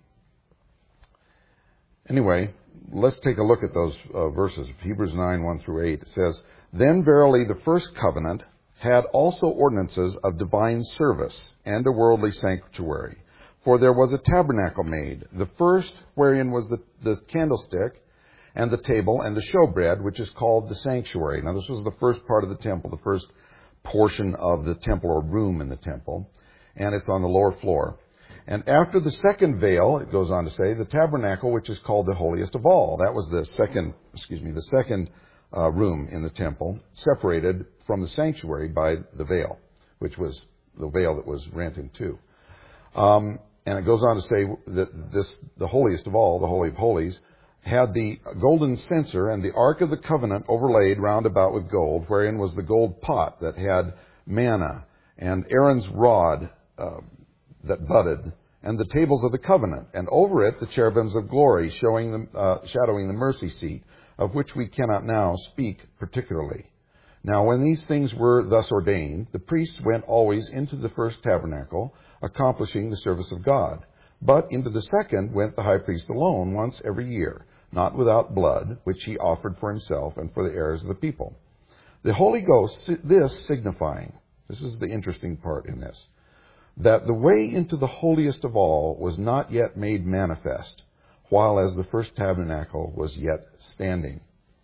anyway, let's take a look at those uh, verses. Hebrews nine, one through eight. It says, "Then verily the first covenant had also ordinances of divine service and a worldly sanctuary. For there was a tabernacle made, the first wherein was the, the candlestick and the table and the showbread, which is called the sanctuary." Now this was the first part of the temple, the first portion of the temple or room in the temple, and it's on the lower floor. "And after the second veil," it goes on to say, "the tabernacle, which is called the holiest of all." That was the second, excuse me, the second uh, room in the temple, separated from the sanctuary by the veil, which was the veil that was rent in two. Um, and it goes on to say that this, the holiest of all, the Holy of Holies, had the golden censer and the ark of the covenant overlaid round about with gold, wherein was the gold pot that had manna, and Aaron's rod uh, that budded, and the tables of the covenant, and over it the cherubims of glory, showing the, uh, shadowing the mercy seat, of which we cannot now speak particularly. Now when these things were thus ordained, the priests went always into the first tabernacle, accomplishing the service of God. But into the second went the high priest alone once every year, not without blood, which he offered for himself and for the errors of the people. The Holy Ghost, this signifying, this is the interesting part in this, that the way into the holiest of all was not yet made manifest, while as the first tabernacle was yet standing.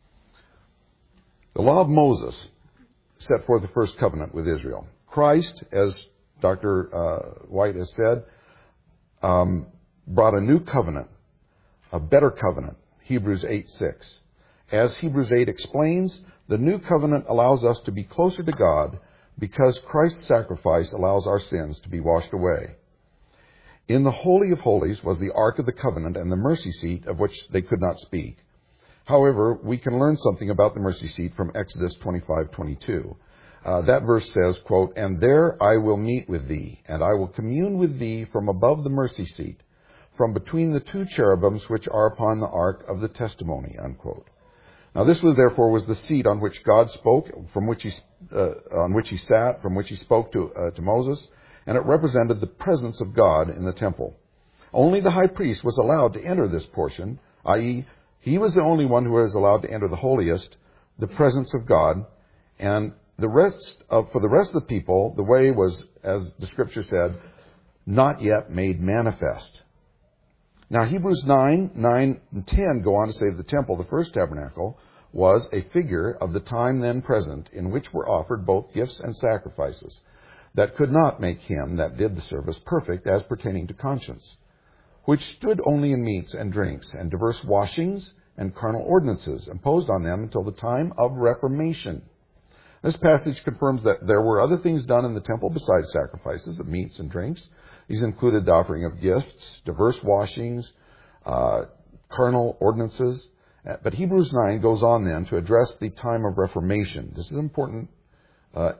The law of Moses set forth the first covenant with Israel. Christ, as Doctor Uh, White has said, um, brought a new covenant, a better covenant. Hebrews eight six. As Hebrews eight explains, the new covenant allows us to be closer to God because Christ's sacrifice allows our sins to be washed away. In the Holy of Holies was the Ark of the Covenant and the mercy seat of which they could not speak. However, we can learn something about the mercy seat from Exodus twenty-five twenty-two. Uh, that verse says, quote, "And there I will meet with thee, and I will commune with thee from above the mercy seat, from between the two cherubims which are upon the ark of the testimony," unquote. Now this was therefore was the seat on which God spoke, from which he uh, on which he sat, from which he spoke to uh, to Moses, and it represented the presence of God in the temple. Only the high priest was allowed to enter this portion, that is, he was the only one who was allowed to enter the holiest, the presence of God, and the rest of for the rest of the people, the way was, as the Scripture said, not yet made manifest. Now, Hebrews nine, nine, and ten go on to say that the temple, the first tabernacle, was a figure of the time then present in which were offered both gifts and sacrifices that could not make him that did the service perfect as pertaining to conscience, which stood only in meats and drinks and diverse washings and carnal ordinances imposed on them until the time of Reformation. This passage confirms that there were other things done in the temple besides sacrifices of meats and drinks. These included the offering of gifts, diverse washings, uh, carnal ordinances, Uh, But Hebrews nine goes on then to address the time of Reformation. This is important uh,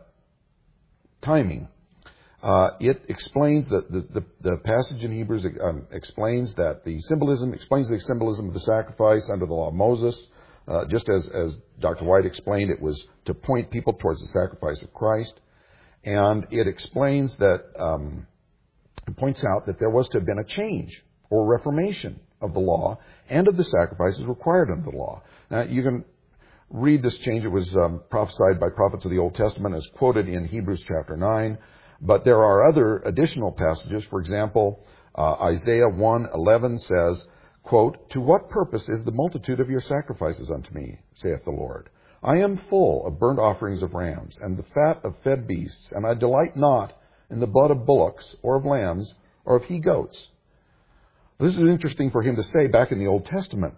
timing. Uh, it explains that the, the, the passage in Hebrews um, explains that the symbolism, explains the symbolism of the sacrifice under the law of Moses. Uh, just as, as Doctor White explained, it was to point people towards the sacrifice of Christ. And it explains that, um, it points out that there was to have been a change or reformation of the law and of the sacrifices required under the law. Now, you can read this change. It was um, prophesied by prophets of the Old Testament as quoted in Hebrews chapter nine. But there are other additional passages. For example, uh, Isaiah one eleven says, quote, "To what purpose is the multitude of your sacrifices unto me, saith the Lord? I am full of burnt offerings of rams, and the fat of fed beasts, and I delight not in the blood of bullocks, or of lambs, or of he-goats." This is interesting for him to say back in the Old Testament.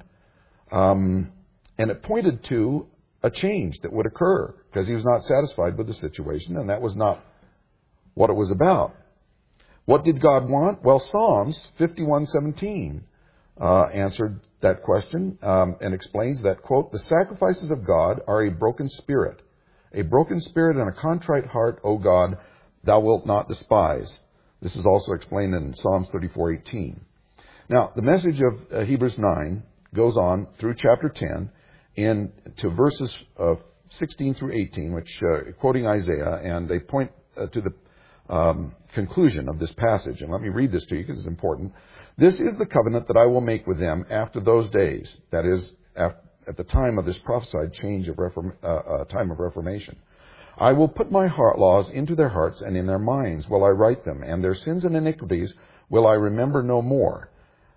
Um, and it pointed to a change that would occur, because he was not satisfied with the situation, and that was not what it was about. What did God want? Well, Psalms fifty-one seventeen uh, answered that question um, and explains that, quote, "The sacrifices of God are a broken spirit. A broken spirit and a contrite heart, O God, thou wilt not despise." This is also explained in Psalms thirty-four eighteen. Now, the message of uh, Hebrews nine goes on through chapter ten in to verses uh, sixteen through eighteen, which uh, quoting Isaiah, and they point uh, to the um, conclusion of this passage. And let me read this to you because it's important. "This is the covenant that I will make with them after those days," that is, after, at the time of this prophesied change of reform, uh, uh, time of Reformation. "I will put my heart laws into their hearts, and in their minds will I write them, and their sins and iniquities will I remember no more.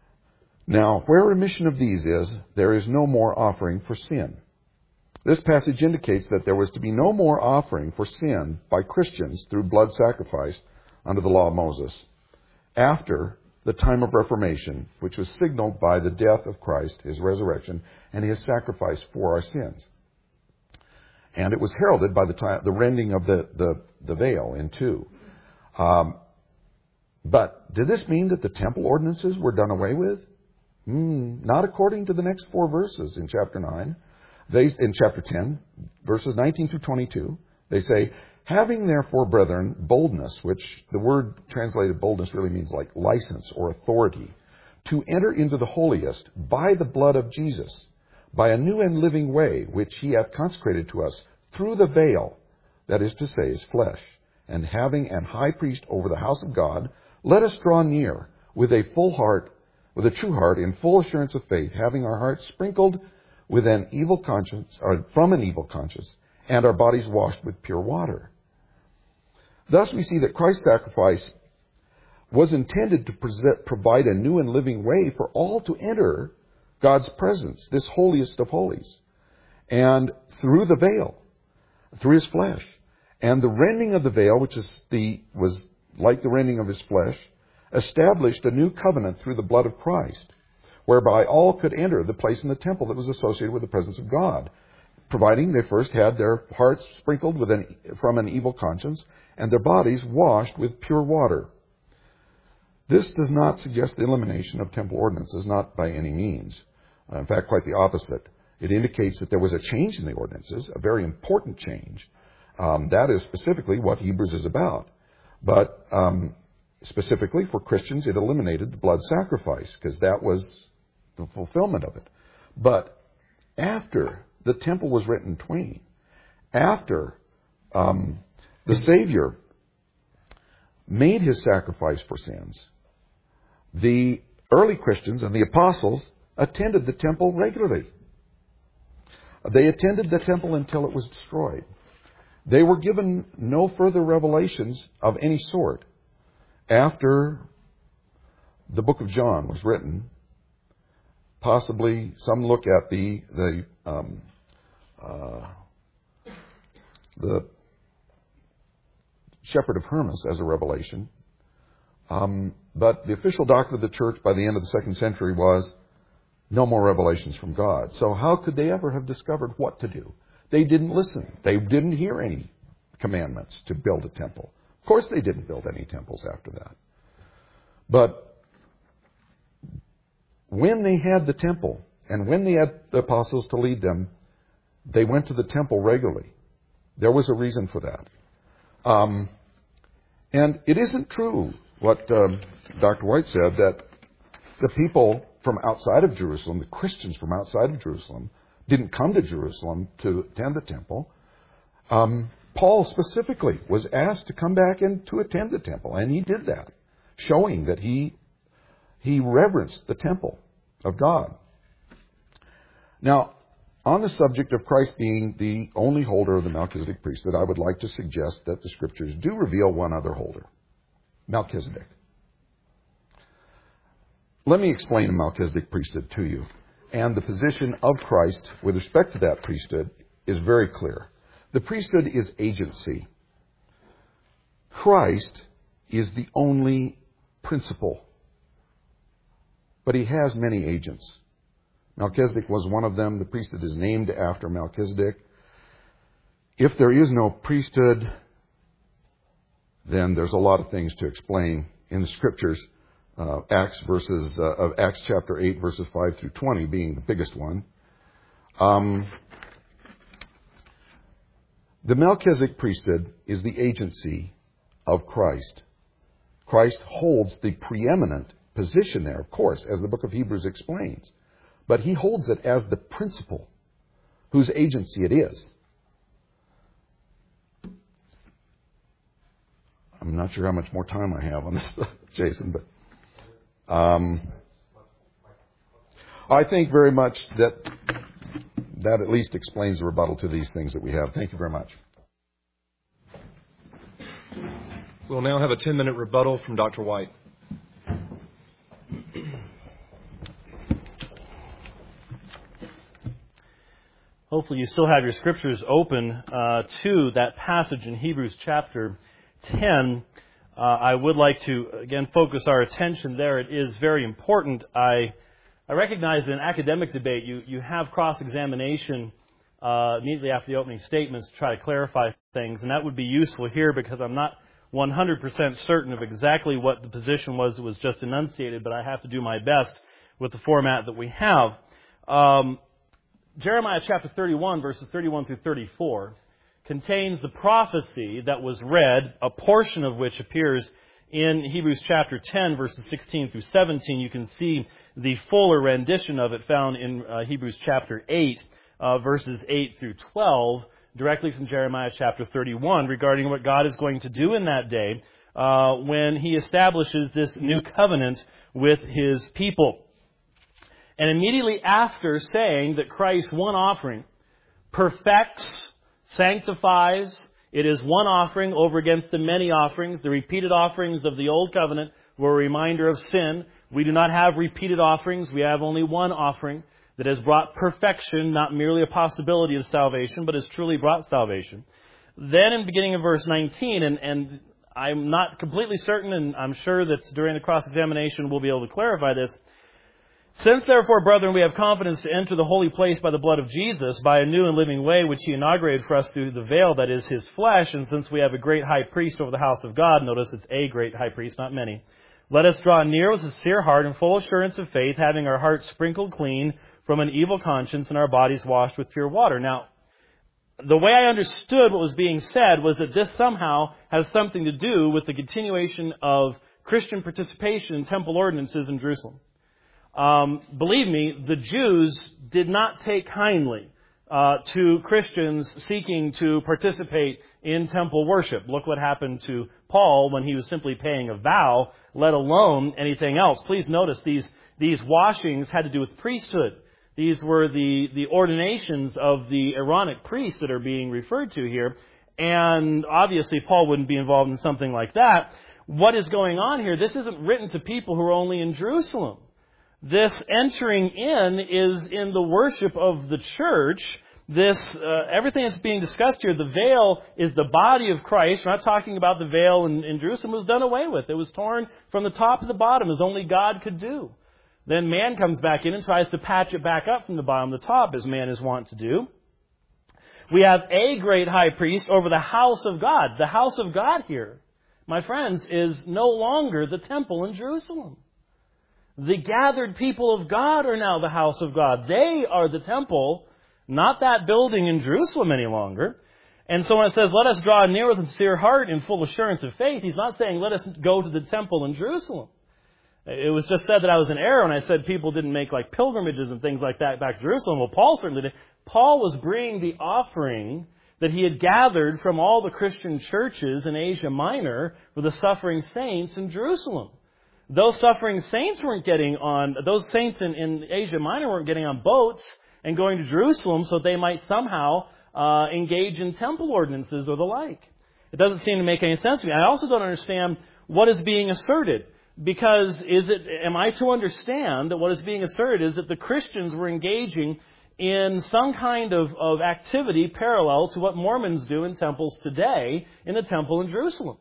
Now, where remission of these is, there is no more offering for sin." This passage indicates that there was to be no more offering for sin by Christians through blood sacrifice under the law of Moses after the time of Reformation, which was signaled by the death of Christ, his resurrection, and his sacrifice for our sins. And it was heralded by the time, the rending of the, the, the veil in two. Um, but did this mean that the temple ordinances were done away with? Mm, not according to the next four verses in chapter nine. They, in chapter ten, verses nineteen through twenty-two, they say, "Having therefore, brethren, boldness," which the word translated boldness really means like license or authority, "to enter into the holiest by the blood of Jesus, by a new and living way, which he hath consecrated to us through the veil, that is to say, his flesh. And having an high priest over the house of God, let us draw near with a full heart, with a true heart, in full assurance of faith, having our hearts sprinkled with an evil conscience, or from an evil conscience, and our bodies washed with pure water." Thus we see that Christ's sacrifice was intended to present, provide a new and living way for all to enter God's presence, this holiest of holies, and through the veil, through his flesh. And the rending of the veil, which is the was like the rending of his flesh, established a new covenant through the blood of Christ, whereby all could enter the place in the temple that was associated with the presence of God, providing they first had their hearts sprinkled with an, from an evil conscience, and their bodies washed with pure water. This does not suggest the elimination of temple ordinances, not by any means. Uh, in fact, quite the opposite. It indicates that there was a change in the ordinances, a very important change. Um, that is specifically what Hebrews is about. But um, specifically for Christians, it eliminated the blood sacrifice, because that was the fulfillment of it. But after the temple was rent in twain, after um, the Savior made his sacrifice for sins, the early Christians and the apostles attended the temple regularly. They attended the temple until it was destroyed. They were given no further revelations of any sort after the book of John was written. Possibly some look at the the um, uh, the Shepherd of Hermas as a revelation. Um, but the official doctrine of the church by the end of the second century was no more revelations from God. So how could they ever have discovered what to do? They didn't listen. They didn't hear any commandments to build a temple. Of course they didn't build any temples after that. But when they had the temple And when they had the apostles to lead them, they went to the temple regularly. There was a reason for that. Um, and it isn't true what um, Doctor White said, that the people from outside of Jerusalem, the Christians from outside of Jerusalem, didn't come to Jerusalem to attend the temple. Um, Paul specifically was asked to come back and to attend the temple, and he did that, showing that he he reverenced the temple of God. Now, on the subject of Christ being the only holder of the Melchizedek priesthood, I would like to suggest that the Scriptures do reveal one other holder, Melchizedek. Let me explain the Melchizedek priesthood to you. And the position of Christ with respect to that priesthood is very clear. The priesthood is agency. Christ is the only principal, but he has many agents. Melchizedek was one of them. The priesthood is named after Melchizedek. If there is no priesthood, then there's a lot of things to explain in the Scriptures. Uh, Acts verses uh, of Acts chapter eight, verses five through twenty being the biggest one. Um, the Melchizedek priesthood is the agency of Christ. Christ holds the preeminent position there, of course, as the book of Hebrews explains. But he holds it as the principal whose agency it is. I'm not sure how much more time I have on this, Jason, but um, I think very much that that at least explains the rebuttal to these things that we have. Thank you very much. We'll now have a ten-minute rebuttal from Doctor White. Hopefully you still have your scriptures open uh, to that passage in Hebrews chapter ten. Uh, I would like to, again, focus our attention there. It is very important. I I recognize that in academic debate, you, you have cross-examination uh, immediately after the opening statements to try to clarify things, and that would be useful here because I'm not one hundred percent certain of exactly what the position was that was just enunciated, but I have to do my best with the format that we have. Um, Jeremiah chapter thirty-one, verses thirty-one through thirty-four, contains the prophecy that was read, a portion of which appears in Hebrews chapter ten, verses sixteen through seventeen. You can see the fuller rendition of it found in uh, Hebrews chapter eight, uh, verses eight through twelve, directly from Jeremiah chapter thirty-one, regarding what God is going to do in that day uh, when He establishes this new covenant with His people. And immediately after saying that Christ's one offering perfects, sanctifies, it is one offering over against the many offerings. The repeated offerings of the Old Covenant were a reminder of sin. We do not have repeated offerings. We have only one offering that has brought perfection, not merely a possibility of salvation, but has truly brought salvation. Then in the beginning of verse nineteen, and, and I'm not completely certain, and I'm sure that during the cross-examination we'll be able to clarify this. Since, therefore, brethren, we have confidence to enter the holy place by the blood of Jesus, by a new and living way which He inaugurated for us through the veil that is His flesh, and since we have a great high priest over the house of God, notice it's a great high priest, not many, let us draw near with a sincere heart and full assurance of faith, having our hearts sprinkled clean from an evil conscience and our bodies washed with pure water. Now, the way I understood what was being said was that this somehow has something to do with the continuation of Christian participation in temple ordinances in Jerusalem. Um, believe me, the Jews did not take kindly uh, to Christians seeking to participate in temple worship. Look what happened to Paul when he was simply paying a vow, let alone anything else. Please notice these these washings had to do with priesthood. These were the, the ordinations of the Aaronic priests that are being referred to here. And obviously Paul wouldn't be involved in something like that. What is going on here? This isn't written to people who are only in Jerusalem. This entering in is in the worship of the church. This, uh, everything that's being discussed here, the veil is the body of Christ. We're not talking about the veil in, in Jerusalem. It was done away with. It was torn from the top to the bottom as only God could do. Then man comes back in and tries to patch it back up from the bottom to the top as man is wont to do. We have a great high priest over the house of God. The house of God here, my friends, is no longer the temple in Jerusalem. The gathered people of God are now the house of God. They are the temple, not that building in Jerusalem any longer. And so when it says, let us draw near with a sincere heart in full assurance of faith, he's not saying, let us go to the temple in Jerusalem. It was just said that I was in error when I said people didn't make like pilgrimages and things like that back to Jerusalem. Well, Paul certainly did. Paul was bringing the offering that he had gathered from all the Christian churches in Asia Minor for the suffering saints in Jerusalem. Those suffering saints weren't getting on, those saints in, in Asia Minor weren't getting on boats and going to Jerusalem so they might somehow uh, engage in temple ordinances or the like. It doesn't seem to make any sense to me. I also don't understand what is being asserted. Because is it, am I to understand that what is being asserted is that the Christians were engaging in some kind of, of activity parallel to what Mormons do in temples today in the temple in Jerusalem?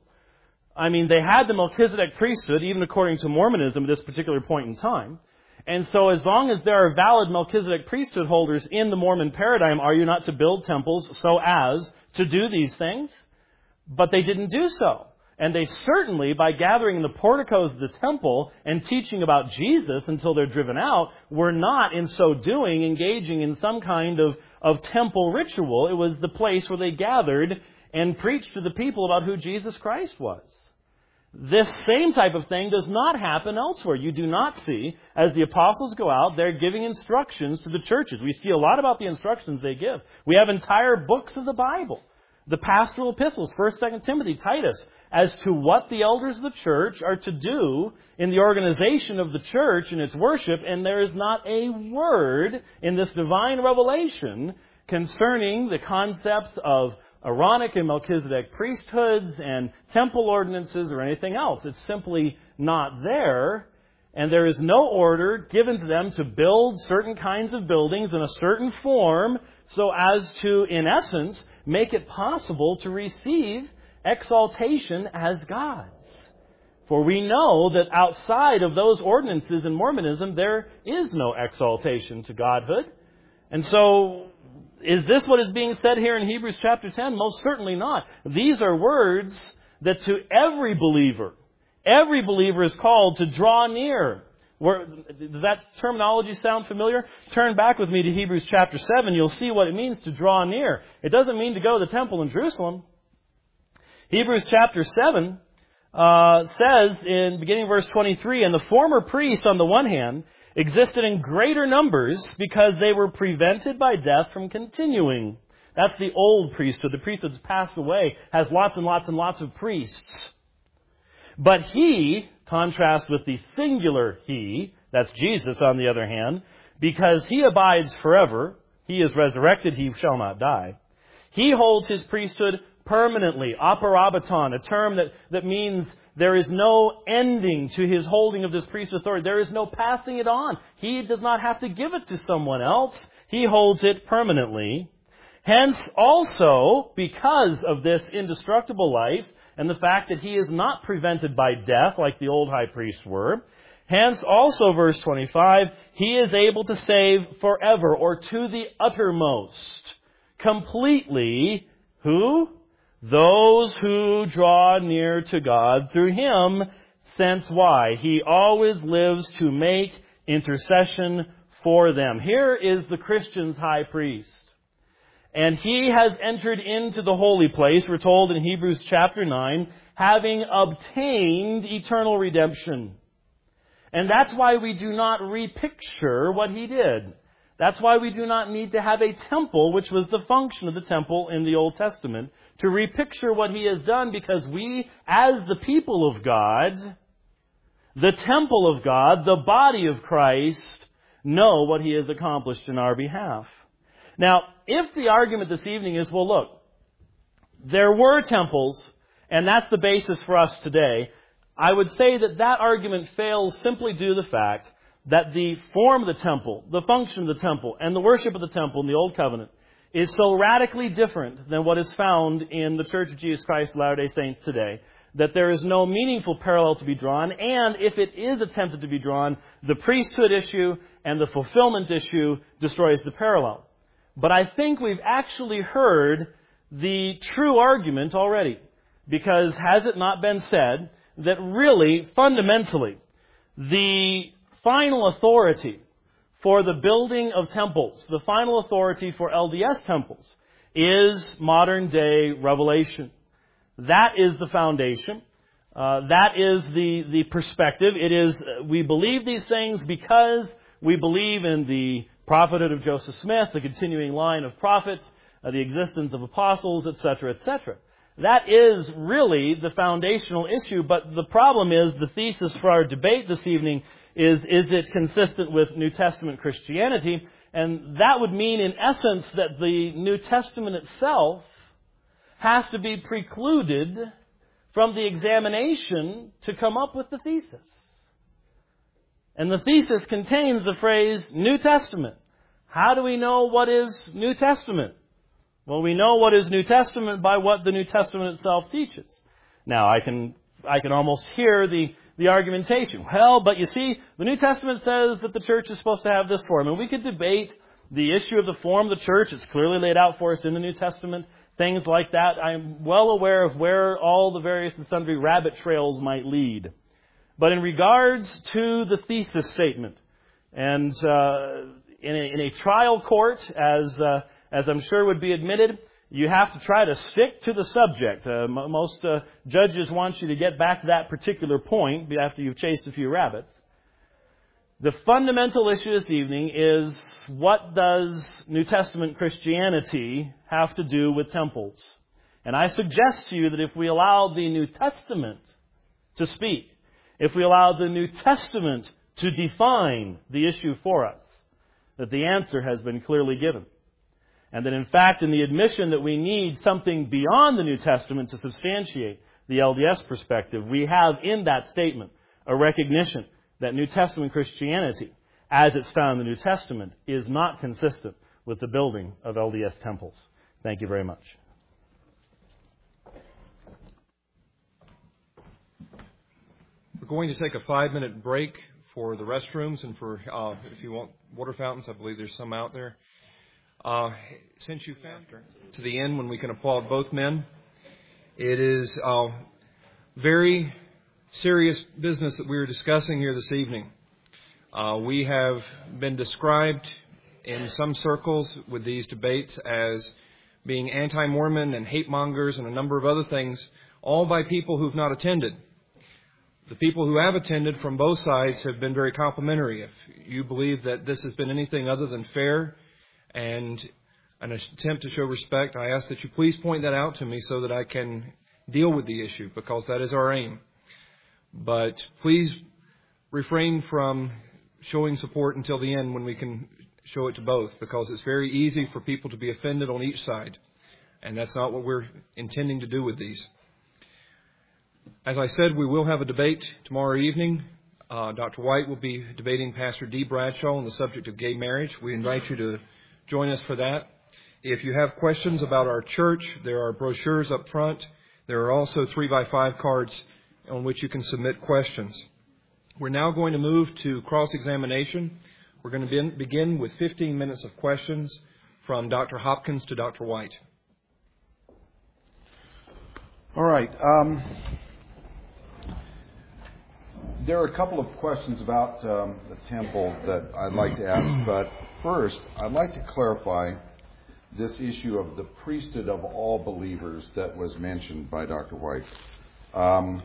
I mean, they had the Melchizedek priesthood, even according to Mormonism at this particular point in time. And so as long as there are valid Melchizedek priesthood holders in the Mormon paradigm, are you not to build temples so as to do these things? But they didn't do so. And they certainly, by gathering in the porticos of the temple and teaching about Jesus until they're driven out, were not, in so doing, engaging in some kind of, of temple ritual. It was the place where they gathered and preached to the people about who Jesus Christ was. This same type of thing does not happen elsewhere. You do not see, as the apostles go out, they're giving instructions to the churches. We see a lot about the instructions they give. We have entire books of the Bible. The pastoral epistles, First, Second Timothy, Titus, as to what the elders of the church are to do in the organization of the church and its worship, and there is not a word in this divine revelation concerning the concepts of Aaronic and Melchizedek priesthoods and temple ordinances or anything else. It's simply not there, and there is no order given to them to build certain kinds of buildings in a certain form so as to, in essence, make it possible to receive exaltation as gods. For we know that outside of those ordinances in Mormonism, there is no exaltation to godhood. And so, is this what is being said here in Hebrews chapter ten? Most certainly not. These are words that to every believer, every believer is called to draw near. Where, does that terminology sound familiar? Turn back with me to Hebrews chapter seven. You'll see what it means to draw near. It doesn't mean to go to the temple in Jerusalem. Hebrews chapter seven uh, says in beginning verse twenty-three, and the former priests on the one hand existed in greater numbers because they were prevented by death from continuing. That's the old priesthood. The priesthood that's passed away has lots and lots and lots of priests. But he, contrast with the singular he, that's Jesus on the other hand, because he abides forever, he is resurrected, he shall not die. He holds his priesthood permanently, aparabaton, a term that, that means there is no ending to his holding of this priesthood authority. There is no passing it on. He does not have to give it to someone else. He holds it permanently. Hence, also, because of this indestructible life and the fact that he is not prevented by death like the old high priests were, hence, also, verse twenty-five, he is able to save forever or to the uttermost, completely, who? Those who draw near to God through him, since why? He always lives to make intercession for them. Here is the Christian's high priest. And he has entered into the holy place, we're told in Hebrews chapter nine, having obtained eternal redemption. And that's why we do not repicture what he did. That's why we do not need to have a temple, which was the function of the temple in the Old Testament, to repicture what he has done, because we, as the people of God, the temple of God, the body of Christ, know what he has accomplished in our behalf. Now, if the argument this evening is, well, look, there were temples, and that's the basis for us today, I would say that that argument fails simply due to the fact that the form of the temple, the function of the temple, and the worship of the temple in the Old Covenant is so radically different than what is found in the Church of Jesus Christ of Latter-day Saints today, that there is no meaningful parallel to be drawn, and if it is attempted to be drawn, the priesthood issue and the fulfillment issue destroys the parallel. But I think we've actually heard the true argument already, because has it not been said that really, fundamentally, the final authority for the building of temples, the final authority for L D S temples, is modern day revelation. That is the foundation. Uh, that is the, the perspective. It is, we believe these things because we believe in the prophethood of Joseph Smith, the continuing line of prophets, uh, the existence of apostles, et cetera, et cetera. That is really the foundational issue, but the problem is, the thesis for our debate this evening is, is it consistent with New Testament Christianity? And that would mean, in essence, that the New Testament itself has to be precluded from the examination to come up with the thesis. And the thesis contains the phrase New Testament. How do we know what is New Testament? Well, we know what is New Testament by what the New Testament itself teaches. Now, I can I can almost hear the, the argumentation. Well, but you see, the New Testament says that the church is supposed to have this form. And we could debate the issue of the form of the church. It's clearly laid out for us in the New Testament. Things like that. I'm well aware of where all the various and sundry rabbit trails might lead. But in regards to the thesis statement, and uh, in, a, in a trial court, as uh, as I'm sure would be admitted, you have to try to stick to the subject. Uh, m- most uh, judges want you to get back to that particular point after you've chased a few rabbits. The fundamental issue this evening is, what does New Testament Christianity have to do with temples? And I suggest to you that if we allow the New Testament to speak, if we allow the New Testament to define the issue for us, that the answer has been clearly given. And that in fact, in the admission that we need something beyond the New Testament to substantiate the L D S perspective, we have in that statement a recognition that New Testament Christianity, as it's found in the New Testament, is not consistent with the building of L D S temples. Thank you very much. We're going to take a five-minute break for the restrooms and for, uh, if you want water fountains, I believe there's some out there. Uh, since you found to the end when we can applaud both men, it is uh, very serious business that we are discussing here this evening. Uh, we have been described in some circles with these debates as being anti-Mormon and hate mongers and a number of other things, all by people who've not attended. The people who have attended from both sides have been very complimentary. If you believe that this has been anything other than fair and an attempt to show respect, I ask that you please point that out to me so that I can deal with the issue, because that is our aim. But please refrain from showing support until the end when we can show it to both, because it's very easy for people to be offended on each side. And that's not what we're intending to do with these. As I said, we will have a debate tomorrow evening. Uh, Doctor White will be debating Pastor D. Bradshaw on the subject of gay marriage. We invite you to join us for that. If you have questions about our church, there are brochures up front. There are also three by five cards on which you can submit questions. We're now going to move to cross-examination. We're going to begin with fifteen minutes of questions from Doctor Hopkins to Doctor White. All right. Um, there are a couple of questions about um, the temple that I'd like to ask, but first, I'd like to clarify this issue of the priesthood of all believers that was mentioned by Doctor White. Um,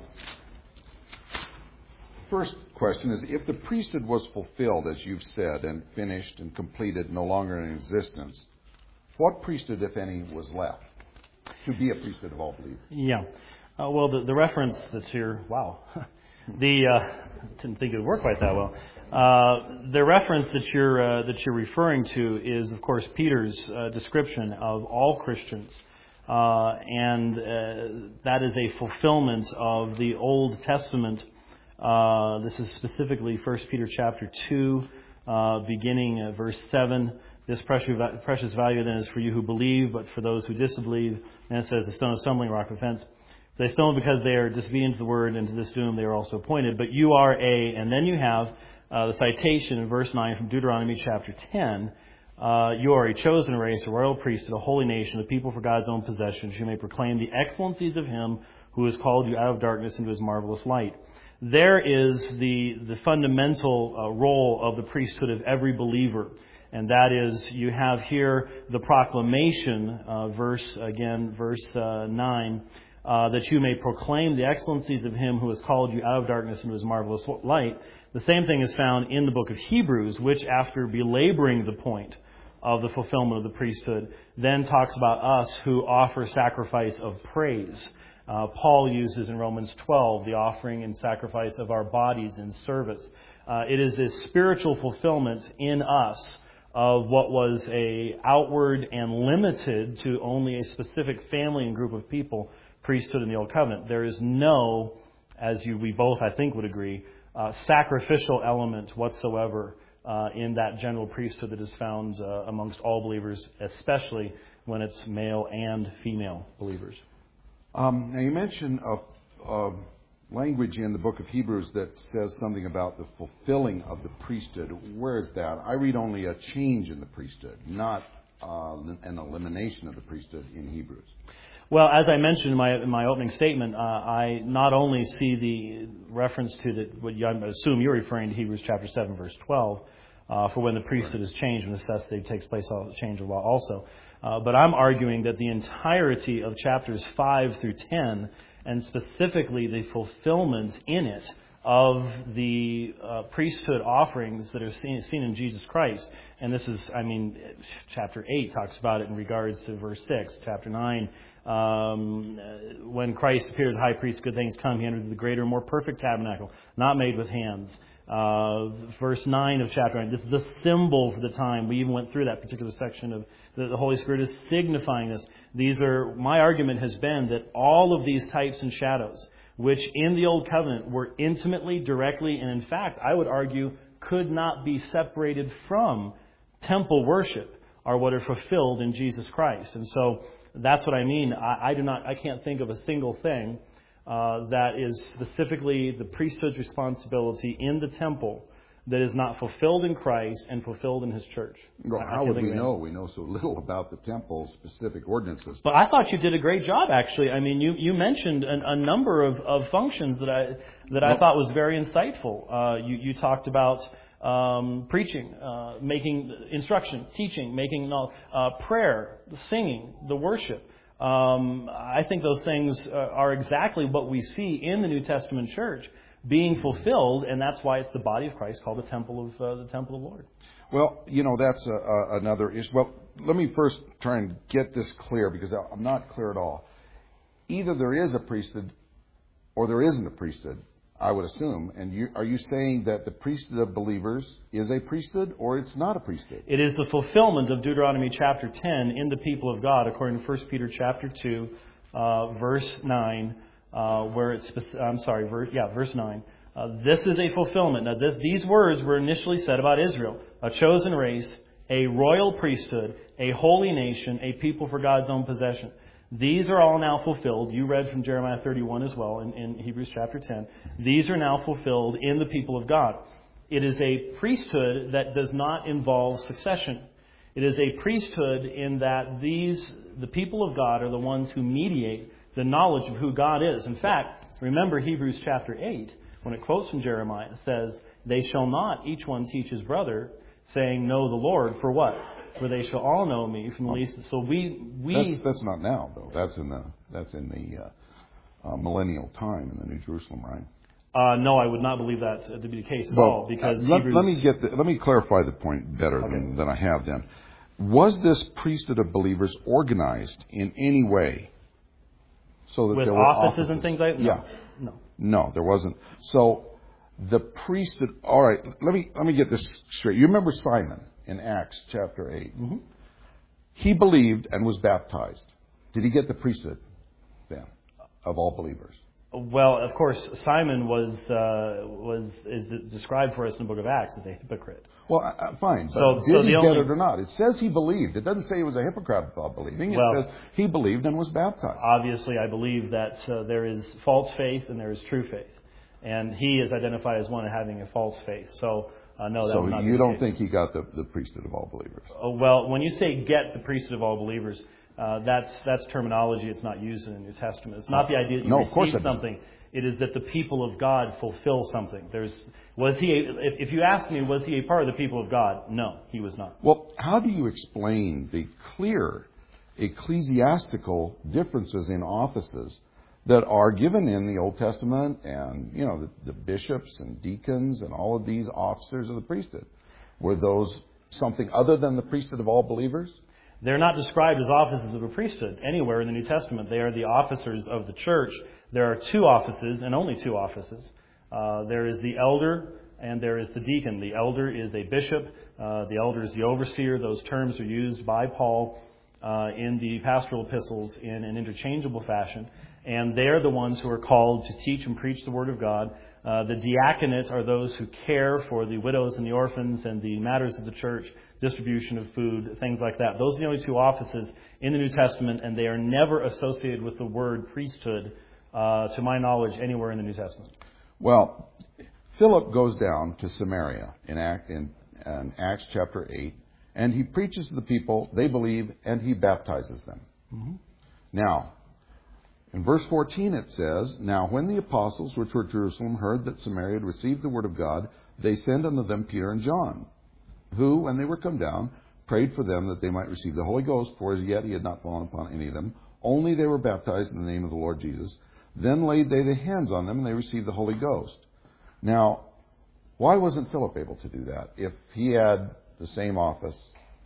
first question is, if the priesthood was fulfilled, as you've said, and finished and completed, no longer in existence, what priesthood, if any, was left to be a priesthood of all believers? Yeah. Uh, well, the, the reference that's here, wow. the uh, didn't think it would work quite that well. Uh, the reference that you're uh, that you're referring to is, of course, Peter's uh, description of all Christians, uh, and uh, that is a fulfillment of the Old Testament. Uh, this is specifically First Peter chapter two, uh, beginning at verse seven. This precious value then is for you who believe, but for those who disbelieve. And it says, the stone of stumbling, rock of offense. They stumble because they are disobedient to the word, and to this doom they are also appointed. But you are a, and then you have uh, the citation in verse nine from Deuteronomy chapter ten. Uh, you are a chosen race, a royal priesthood, a holy nation, a people for God's own possession. You may proclaim the excellencies of him who has called you out of darkness into his marvelous light. there is the, the fundamental uh, role of the priesthood of every believer. And that is, you have here the proclamation, uh, verse, again, verse uh, nine, uh, that you may proclaim the excellencies of Him who has called you out of darkness into His marvelous light. The same thing is found in the book of Hebrews, which, after belaboring the point of the fulfillment of the priesthood, then talks about us who offer sacrifice of praise. Uh, Paul uses in Romans twelve the offering and sacrifice of our bodies in service. Uh, it is this spiritual fulfillment in us of what was a outward and limited to only a specific family and group of people, priesthood in the Old Covenant. There is no, as you we both I think would agree, uh, sacrificial element whatsoever uh, in that general priesthood that is found uh, amongst all believers, especially when it's male and female believers. Um, now you mentioned a, a language in the book of Hebrews that says something about the fulfilling of the priesthood. Where is that? I read only a change in the priesthood, not uh, an elimination of the priesthood in Hebrews. Well, as I mentioned in my in my opening statement, uh, I not only see the reference to the, what you, I assume you're referring to Hebrews chapter seven, verse twelve, uh, for when the priesthood is changed, when necessity takes place, I'll change of law also. Uh, but I'm arguing that the entirety of chapters five through ten, and specifically the fulfillment in it of the uh, priesthood offerings that are seen, seen in Jesus Christ. And this is, I mean, chapter eight talks about it in regards to verse six. Chapter nine, um, when Christ appears as high priest, good things come. He enters the greater, more perfect tabernacle, not made with hands. Uh, verse nine of chapter nine, this is the symbol for the time. We even went through that particular section of the, the Holy Spirit is signifying this. These are, my argument has been that all of these types and shadows, which in the Old Covenant were intimately, directly, and in fact, I would argue, could not be separated from temple worship, are what are fulfilled in Jesus Christ. And so that's what I mean. I, I do not, I can't think of a single thing uh, that is specifically the priesthood's responsibility in the temple that is not fulfilled in Christ and fulfilled in His church. Well, how would we know? We know so little about the temple specific ordinances. But I thought you did a great job, actually. I mean, you, you mentioned an, a number of, of functions that I that I well, thought was very insightful. Uh, you, you talked about um, preaching, uh, making instruction, teaching, making uh, prayer, the singing, the worship. Um, I think those things uh, are exactly what we see in the New Testament church being fulfilled, and that's why it's the body of Christ called the temple of uh, the temple of the Lord. Well, you know, that's a, a, another issue. Well, let me first try and get this clear, because I'm not clear at all. Either there is a priesthood or there isn't a priesthood, I would assume. And you, are you saying that the priesthood of believers is a priesthood or it's not a priesthood? It is the fulfillment of Deuteronomy chapter ten in the people of God, according to First Peter chapter two, uh, verse nine. Uh, where it's, I'm sorry, verse, yeah, verse nine. Uh, this is a fulfillment. Now, this, these words were initially said about Israel, a chosen race, a royal priesthood, a holy nation, a people for God's own possession. These are all now fulfilled. You read from Jeremiah thirty-one as well in, in Hebrews chapter ten. These are now fulfilled in the people of God. It is a priesthood that does not involve succession. It is a priesthood in that these, the people of God, are the ones who mediate the knowledge of who God is. In fact, remember Hebrews chapter eight, when it quotes from Jeremiah, it says, they shall not each one teach his brother, saying, know the Lord, for what? For they shall all know me from the least. So we... we that's, that's not now, though. That's in the that's in the uh, uh, millennial time in the New Jerusalem, right? Uh, no, I would not believe that to be the case at well, all. Because uh, let, Hebrews... let me get the, let me clarify the point better okay. than, than I have then. Was this priesthood of believers organized in any way? So that With there were offices, offices and things like that? No. Yeah. No. No, there wasn't. So the priesthood, all right, let me let me get this straight. You remember Simon in Acts chapter eight. Mm-hmm. He believed and was baptized. Did he get the priesthood then of all believers? Well, of course, Simon was uh, was is described for us in the book of Acts as a hypocrite. Well, uh, fine, but so, did so he the get only... it or not? It says he believed. It doesn't say he was a hypocrite about believing. It well, says he believed and was baptized. Obviously, I believe that uh, there is false faith and there is true faith. And he is identified as one having a false faith. So, uh, no, that so would not you be don't case. think he got the, the priesthood of all believers? Uh, well, when you say get the priesthood of all believers, uh, that's that's terminology. It's not used in the New Testament. It's not the idea that you no, of course receive something It is that the people of God fulfill something. There's was he? A, if, if you ask me, was he a part of the people of God? No, he was not. Well, how do you explain the clear ecclesiastical differences in offices that are given in the Old Testament, and you know the, the bishops and deacons and all of these officers of the priesthood? Were those something other than the priesthood of all believers? They're not described as offices of a priesthood anywhere in the New Testament. They are the officers of the church. There are two offices, and only two offices. Uh, there is the elder and there is the deacon. The elder is a bishop. Uh, the elder is the overseer. Those terms are used by Paul uh, in the pastoral epistles in an interchangeable fashion. And they're the ones who are called to teach and preach the Word of God. Uh, the diaconate are those who care for the widows and the orphans and the matters of the church, distribution of food, things like that. Those are the only two offices in the New Testament, and they are never associated with the word priesthood, uh, to my knowledge, anywhere in the New Testament. Well, Philip goes down to Samaria in, Act, in, in Acts chapter eight, and he preaches to the people, they believe, and he baptizes them. Mm-hmm. Now, in verse fourteen it says, Now when the apostles which were at Jerusalem heard that Samaria had received the word of God, they sent unto them Peter and John, who, when they were come down, prayed for them that they might receive the Holy Ghost, for as yet he had not fallen upon any of them. Only they were baptized in the name of the Lord Jesus. Then laid they the hands on them, and they received the Holy Ghost. Now, why wasn't Philip able to do that if he had the same office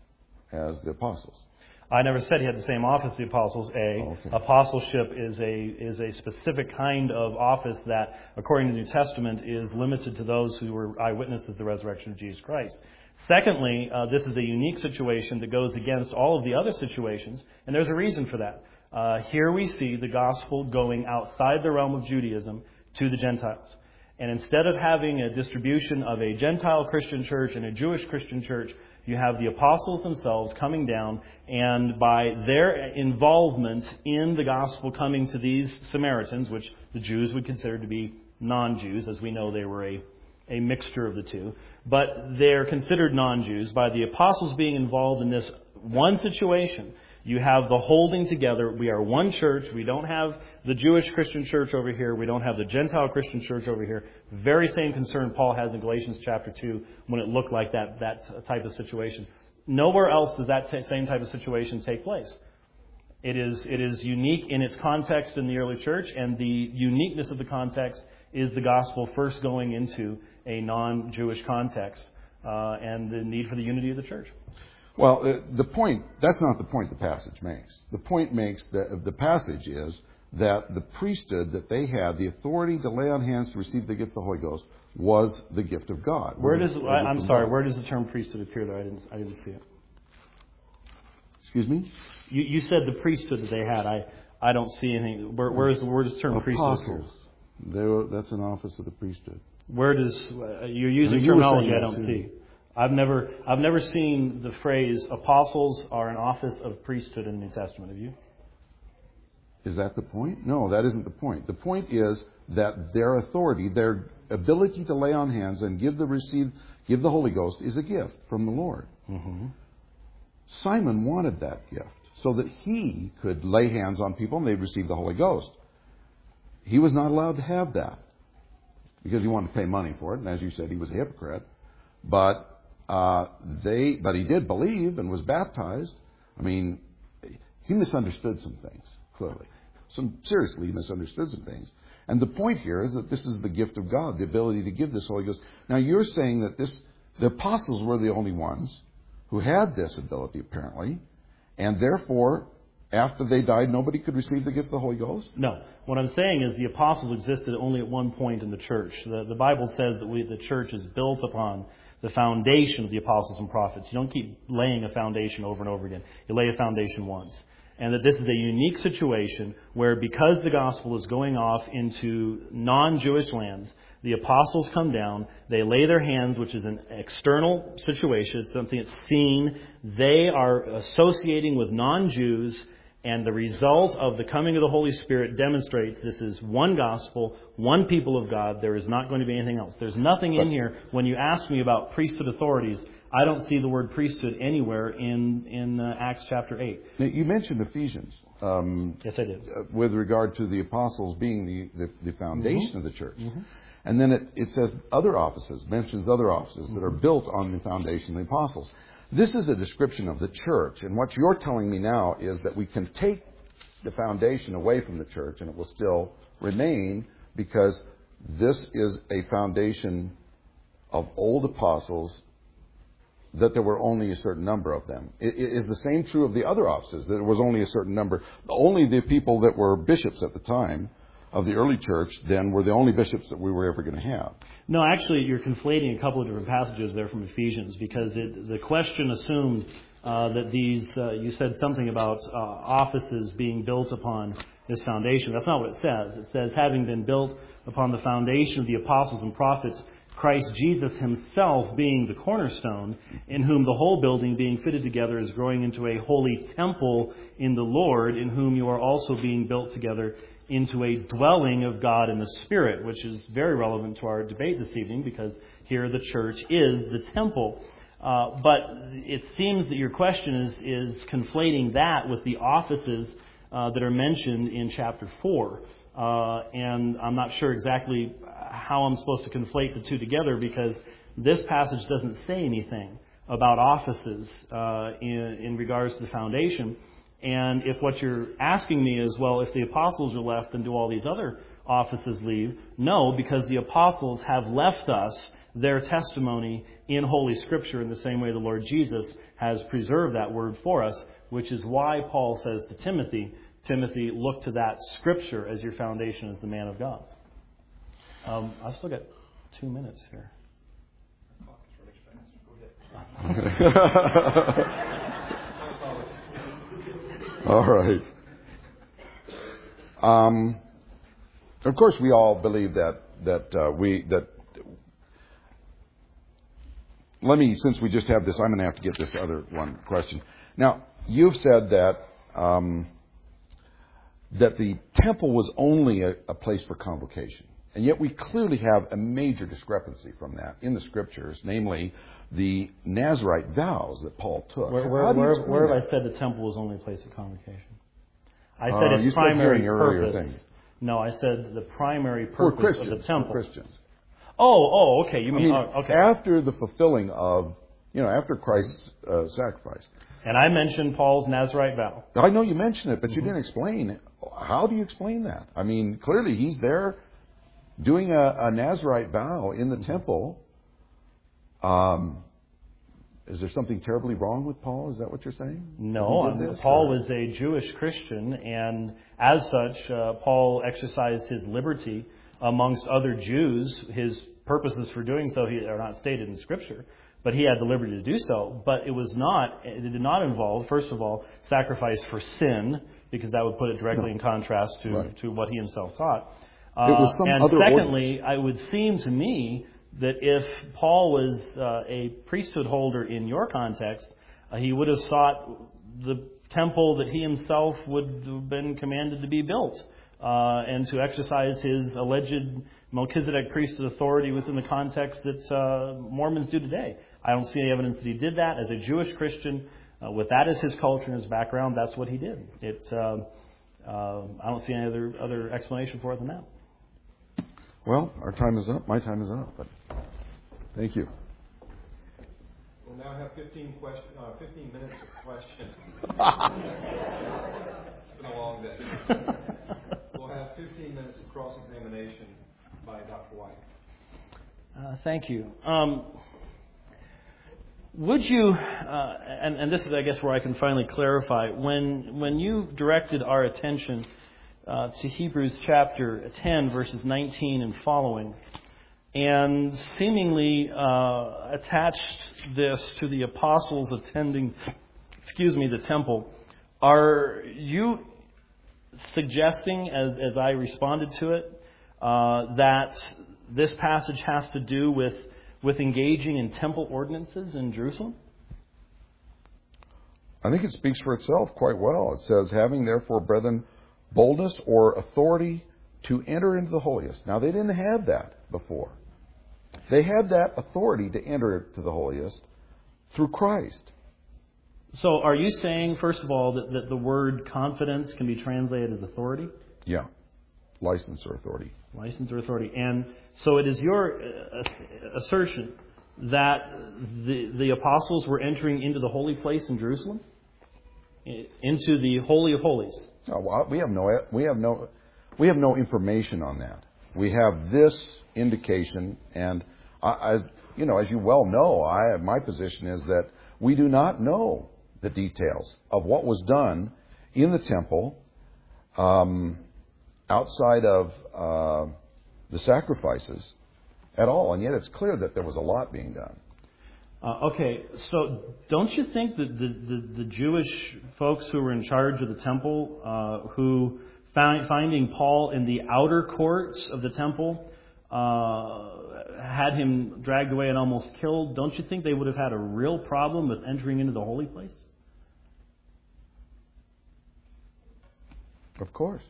as the apostles? I never said he had the same office as the apostles. A oh, okay. Apostleship is a is a specific kind of office that, according to the New Testament, is limited to those who were eyewitnesses of the resurrection of Jesus Christ. Secondly, uh, this is a unique situation that goes against all of the other situations, and there's a reason for that. Uh, here we see the gospel going outside the realm of Judaism to the Gentiles. And instead of having a distribution of a Gentile Christian church and a Jewish Christian church, you have the apostles themselves coming down, and by their involvement in the gospel coming to these Samaritans, which the Jews would consider to be non-Jews, as we know they were a, a mixture of the two, but they're considered non-Jews. By the apostles being involved in this one situation, you have the holding together. We are one church. We don't have the Jewish Christian church over here. We don't have the Gentile Christian church over here. Very same concern Paul has in Galatians chapter two when it looked like that, that type of situation. Nowhere else does that t- same type of situation take place. It is, it is unique in its context in the early church, and the uniqueness of the context is the gospel first going into a non-Jewish context uh, and the need for the unity of the church. Well, the point, that's not the point the passage makes. The point makes that the passage is that the priesthood that they had, the authority to lay on hands to receive the gift of the Holy Ghost, was the gift of God. Where does, I, I'm sorry, where does the term priesthood appear there? I didn't, I didn't see it. Excuse me? You, you said the priesthood that they had. I, I don't see anything. Where, where, is, where does the term Apostles. priesthood appear? They were, that's an office of the priesthood. Where does, uh, you're using I mean, you terminology I don't too. see. I've never I've never seen the phrase apostles are an office of priesthood in the New Testament. Have you? Is that the point? No, that isn't the point. The point is that their authority, their ability to lay on hands and give the receive, give the Holy Ghost is a gift from the Lord. Mm-hmm. Simon wanted that gift so that he could lay hands on people and they'd receive the Holy Ghost. He was not allowed to have that because he wanted to pay money for it, and as you said, he was a hypocrite. But Uh, they, but he did believe and was baptized. I mean, he misunderstood some things, clearly. Some seriously misunderstood some things. And the point here is that this is the gift of God, the ability to give this Holy Ghost. Now, you're saying that this, the apostles were the only ones who had this ability, apparently, and therefore, after they died, nobody could receive the gift of the Holy Ghost? No. What I'm saying is the apostles existed only at one point in the church. The, the Bible says that we, the church is built upon the foundation of the apostles and prophets. You don't keep laying a foundation over and over again. You lay a foundation once. And that this is a unique situation where, because the gospel is going off into non-Jewish lands, the apostles come down, they lay their hands, which is an external situation, it's something that's seen. They are associating with non-Jews, And the result of the coming of the Holy Spirit demonstrates this is one gospel, one people of God. There is not going to be anything else. There's nothing in here. When you ask me about priesthood authorities, I don't see the word priesthood anywhere in, in uh, Acts chapter eight. Now, you mentioned Ephesians. Um, yes, I did. Uh, with regard to the apostles being the, the, the foundation mm-hmm. of the church. Mm-hmm. And then it, it says other offices, mentions other offices mm-hmm. that are built on the foundation of the apostles. This is a description of the church. And what you're telling me now is that we can take the foundation away from the church and it will still remain, because this is a foundation of old apostles, that there were only a certain number of them. It is the same true of the other offices, that there was only a certain number. Only the people that were bishops at the time of the early church then were the only bishops that we were ever going to have. No, actually, you're conflating a couple of different passages there from Ephesians, because it, the question assumed uh, that these, uh, you said something about uh, offices being built upon this foundation. That's not what it says. It says, having been built upon the foundation of the apostles and prophets, Christ Jesus himself being the cornerstone, in whom the whole building being fitted together is growing into a holy temple in the Lord, in whom you are also being built together into a dwelling of God in the Spirit, which is very relevant to our debate this evening, because here the church is the temple. Uh, but it seems that your question is, is conflating that with the offices uh, that are mentioned in chapter four. Uh, and I'm not sure exactly how I'm supposed to conflate the two together, because this passage doesn't say anything about offices uh, in, in regards to the foundation. And if what you're asking me is, well, if the apostles are left, then do all these other offices leave? No, because the apostles have left us their testimony in Holy Scripture in the same way the Lord Jesus has preserved that word for us, which is why Paul says to Timothy, Timothy, look to that Scripture as your foundation as the man of God. Um, I've still got two minutes here. All right. Um, of course, we all believe that that uh, we that. Let me, since we just have this, I'm going to have to get this other one question. Now, you've said that um, that the temple was only a, a place for convocation, and yet we clearly have a major discrepancy from that in the Scriptures, namely the Nazirite vows that Paul took. Where, where, where, where have I said the temple was only a place of convocation? I said uh, its you primary said purpose. Thing. No, I said the primary purpose of the temple. For Christians. Oh, oh, okay. You mean, I mean oh, okay. After the fulfilling of, you know, after Christ's uh, sacrifice. And I mentioned Paul's Nazirite vow. I know you mentioned it, but mm-hmm. you didn't explain. How do you explain that? I mean, clearly he's there doing a, a Nazirite vow in the mm-hmm. temple. Um, is there something terribly wrong with Paul? Is that what you're saying? No, this, Paul or? was a Jewish Christian, and as such, uh, Paul exercised his liberty amongst other Jews. His purposes for doing so are not stated in Scripture, but he had the liberty to do so. But it was not, it did not involve, first of all, sacrifice for sin, because that would put it directly no. in contrast to, right. to what he himself taught. Uh, it was some and other secondly, ordinance. it would seem to me that if Paul was uh, a priesthood holder in your context, uh, he would have sought the temple that he himself would have been commanded to be built, uh, and to exercise his alleged Melchizedek priesthood authority within the context that uh, Mormons do today. I don't see any evidence that he did that. As a Jewish Christian, uh, with that as his culture and his background, that's what he did. It, uh, uh, I don't see any other other explanation for it than that. Well, our time is up. My time is up. But thank you. We'll now have fifteen, question, uh, fifteen minutes of questions. It's been a long day. We'll have fifteen minutes of cross-examination by Doctor White. Uh, thank you. Um, would you, uh, and, and this is, I guess, where I can finally clarify, when when you directed our attention uh, to Hebrews chapter ten, verses nineteen and following, and seemingly uh, attached this to the apostles attending, excuse me, the temple, are you suggesting, as, as I responded to it, uh, that this passage has to do with, with engaging in temple ordinances in Jerusalem? I think it speaks for itself quite well. It says, having therefore, brethren, boldness or authority to enter into the holiest. Now, they didn't have that before. They had that authority to enter to the holiest through Christ. So are you saying, first of all, that, that the word confidence can be translated as authority? Yeah. License or authority. License or authority. And so it is your uh, assertion that the, the apostles were entering into the holy place in Jerusalem? Into the Holy of Holies? No, well, we have no, we have no, we have no information on that. We have this indication, and I, as you know, as you well know, I my position is that we do not know the details of what was done in the temple um, outside of uh, the sacrifices at all, and yet it's clear that there was a lot being done. Uh, okay, so don't you think that the, the, the Jewish folks who were in charge of the temple, uh, who found, finding Paul in the outer courts of the temple, uh, had him dragged away and almost killed, don't you think they would have had a real problem with entering into the holy place? Of course.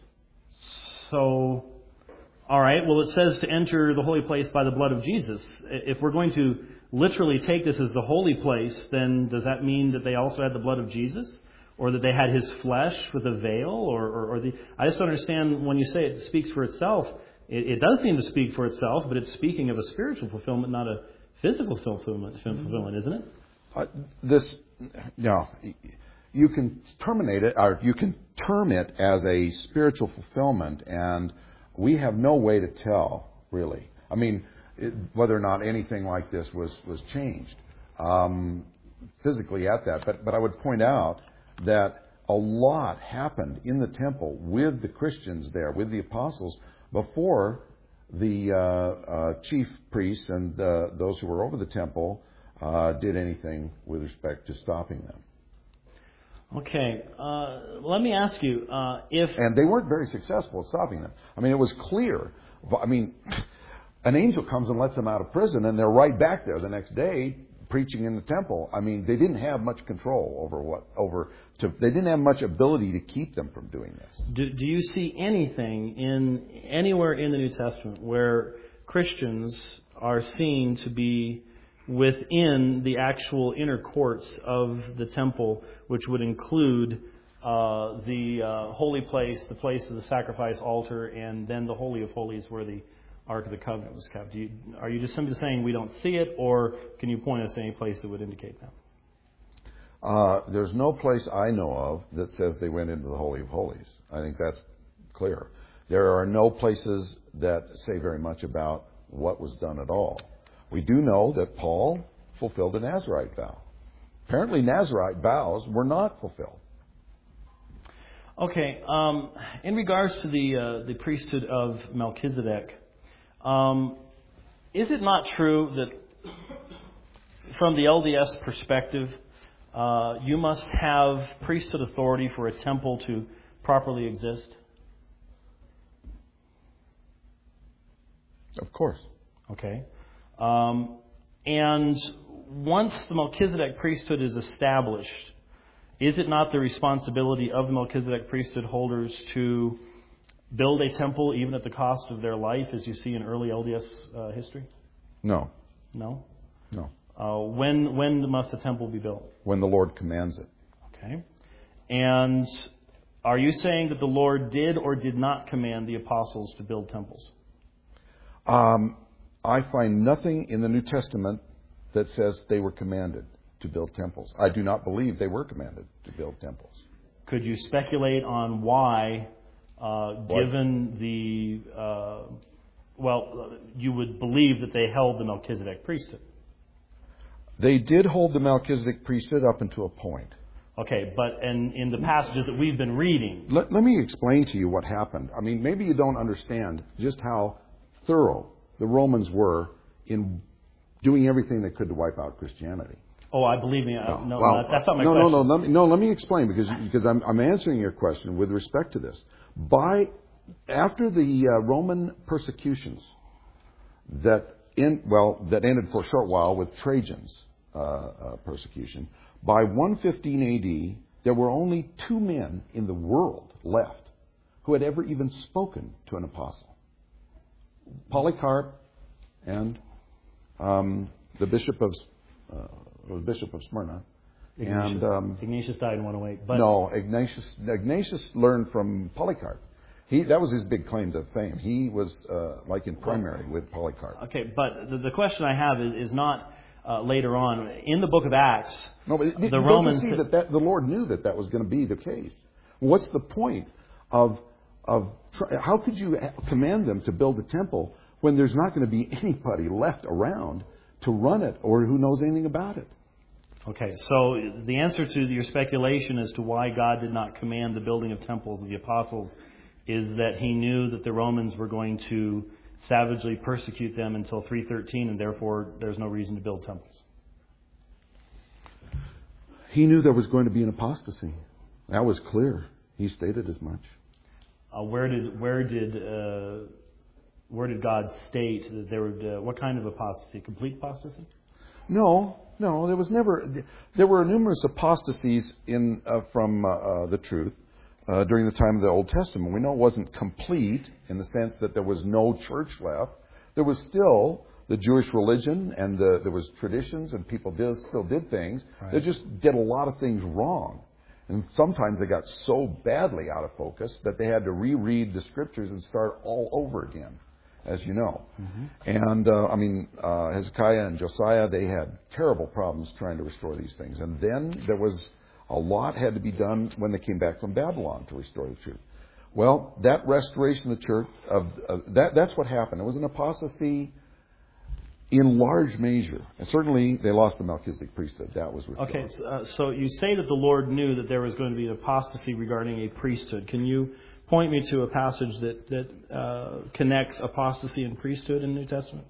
So, all right, well, it says to enter the holy place by the blood of Jesus. If we're going to literally take this as the holy place, then does that mean that they also had the blood of Jesus? Or that they had his flesh with a veil? Or, or, or the I just don't understand when you say it speaks for itself. It, it does seem to speak for itself, but it's speaking of a spiritual fulfillment, not a physical fulfillment, fulfillment isn't it? Uh, this, no, you can terminate it, or you can term it as a spiritual fulfillment, and we have no way to tell, really. I mean, it, whether or not anything like this was, was changed um, physically at that. But, but I would point out that a lot happened in the temple with the Christians there, with the apostles, before the uh, uh, chief priests and uh, those who were over the temple uh, did anything with respect to stopping them. Okay, uh, let me ask you, uh, if... And they weren't very successful at stopping them. I mean, it was clear. I mean, an angel comes and lets them out of prison, and they're right back there the next day preaching in the temple. I mean, they didn't have much control over what, over, to, they didn't have much ability to keep them from doing this. Do, do you see anything in, anywhere in the New Testament where Christians are seen to be within the actual inner courts of the temple, which would include uh, the uh, holy place, the place of the sacrifice altar, and then the Holy of Holies where the Ark of the Covenant was kept? Do you, are you just simply saying we don't see it, or can you point us to any place that would indicate that? Uh, there's no place I know of that says they went into the Holy of Holies. I think that's clear. There are no places that say very much about what was done at all. We do know that Paul fulfilled a Nazirite vow. Apparently, Nazirite vows were not fulfilled. Okay. Um, in regards to the uh, the priesthood of Melchizedek, um, is it not true that from the L D S perspective, uh, you must have priesthood authority for a temple to properly exist? Of course. Okay. Um, and once the Melchizedek priesthood is established, is it not the responsibility of the Melchizedek priesthood holders to build a temple even at the cost of their life, as you see in early L D S uh, history? No. No? No. Uh, when when must a temple be built? When the Lord commands it. Okay. And are you saying that the Lord did or did not command the apostles to build temples? Um, I find nothing in the New Testament that says they were commanded to build temples. I do not believe they were commanded to build temples. Could you speculate on why, uh, given the, uh, well, you would believe that they held the Melchizedek priesthood? They did hold the Melchizedek priesthood up until a point. Okay, but in, in the passages that we've been reading... Let, let me explain to you what happened. I mean, maybe you don't understand just how thorough the Romans were in doing everything they could to wipe out Christianity. Oh, I believe me. No, no well, that's not my no, question. No, no, let me, no. Let me explain because because I'm I'm answering your question with respect to this. By after the uh, Roman persecutions that in well that ended for a short while with Trajan's uh, uh, persecution. By one fifteen A D, there were only two men in the world left who had ever even spoken to an apostle. Polycarp and um, the bishop of uh, the bishop of Smyrna. Ignatius, and um, Ignatius died in one oh eight. But no, Ignatius Ignatius learned from Polycarp. He that was his big claim to fame. He was uh, like in primary with Polycarp. Okay, but the, the question I have is, is not uh, later on in the book of Acts. No, but the don't Romans you see that, that the Lord knew that that was going to be the case. What's the point of of how could you command them to build a temple when there's not going to be anybody left around to run it or who knows anything about it? Okay, so the answer to your speculation as to why God did not command the building of temples of the apostles is that he knew that the Romans were going to savagely persecute them until three thirteen, and therefore there's no reason to build temples. He knew there was going to be an apostasy. That was clear. He stated as much. Uh, where did where did uh, where did God state that there would uh, what kind of apostasy? Complete apostasy? No, no. There was never. There were numerous apostasies in uh, from uh, uh, the truth uh, during the time of the Old Testament. We know it wasn't complete in the sense that there was no church left. There was still the Jewish religion, and the, there was traditions, and people did, still did things. Right. They just did a lot of things wrong. And sometimes they got so badly out of focus that they had to reread the scriptures and start all over again, as you know. Mm-hmm. And, uh, I mean, uh, Hezekiah and Josiah, they had terrible problems trying to restore these things. And then there was a lot had to be done when they came back from Babylon to restore the truth. Well, that restoration of the church, of, of that, that's what happened. It was an apostasy in large measure. And certainly they lost the Melchizedek priesthood. That was withdrawn. Okay, so, uh, so you say that the Lord knew that there was going to be an apostasy regarding a priesthood. Can you point me to a passage that, that uh, connects apostasy and priesthood in the New Testament?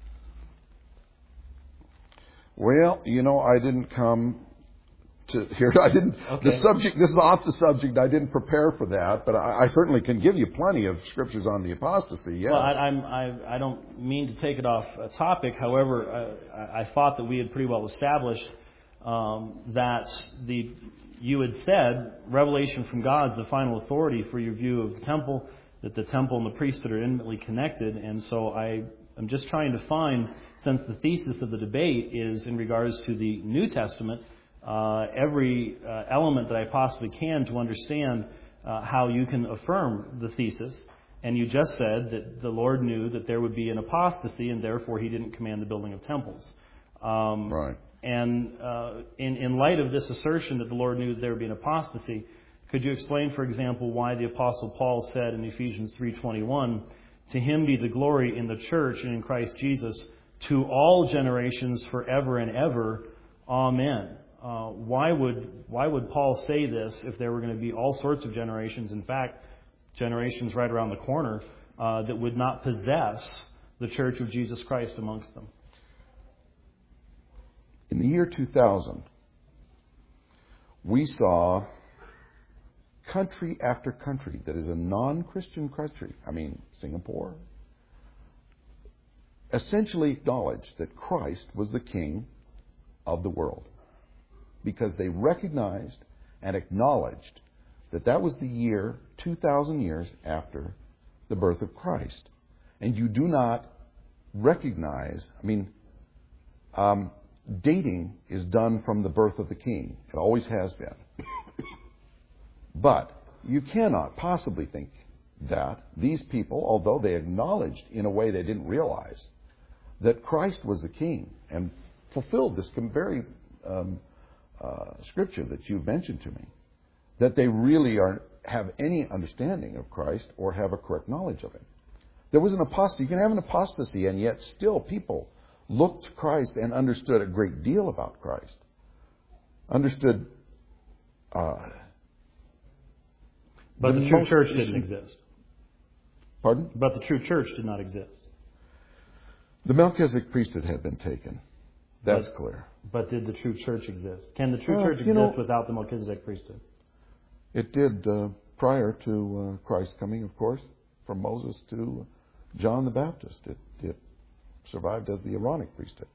Well, you know, I didn't come to here. I didn't. Okay. The subject. This is off the subject. I didn't prepare for that, but I, I certainly can give you plenty of scriptures on the apostasy. Yes. Well, I, I'm, I, I don't mean to take it off a topic. However, I, I thought that we had pretty well established um, that the you had said revelation from God is the final authority for your view of the temple. That the temple and the priesthood are intimately connected, and so I am just trying to find, since the thesis of the debate is in regards to the New Testament. Uh, every uh, element that I possibly can to understand uh, how you can affirm the thesis. And you just said that the Lord knew that there would be an apostasy, and therefore he didn't command the building of temples. Um, right. And uh, in, in light of this assertion that the Lord knew that there would be an apostasy, could you explain, for example, why the Apostle Paul said in Ephesians three twenty-one, "To him be the glory in the church and in Christ Jesus to all generations forever and ever. Amen." Uh, why would why would Paul say this if there were going to be all sorts of generations, in fact, generations right around the corner, uh, that would not possess the Church of Jesus Christ amongst them? In the year two thousand, we saw country after country that is a non-Christian country, I mean Singapore, essentially acknowledged that Christ was the King of the world. Because they recognized and acknowledged that that was the year, two thousand years after the birth of Christ. And you do not recognize, I mean, um, dating is done from the birth of the King. It always has been. But you cannot possibly think that these people, although they acknowledged in a way they didn't realize, that Christ was the King and fulfilled this very um, Uh, scripture that you've mentioned to me, that they really are have any understanding of Christ or have a correct knowledge of Him. There was an apostasy. You can have an apostasy, and yet still people looked to Christ and understood a great deal about Christ. Understood. Uh, but the, the true church didn't exist. Pardon? But the true church did not exist. The Melchizedek priesthood had been taken. That's but, clear. But did the true church exist? Can the true uh, church exist know, without the Melchizedek priesthood? It did uh, prior to uh, Christ's coming, of course, from Moses to John the Baptist. It, it survived as the Aaronic priesthood.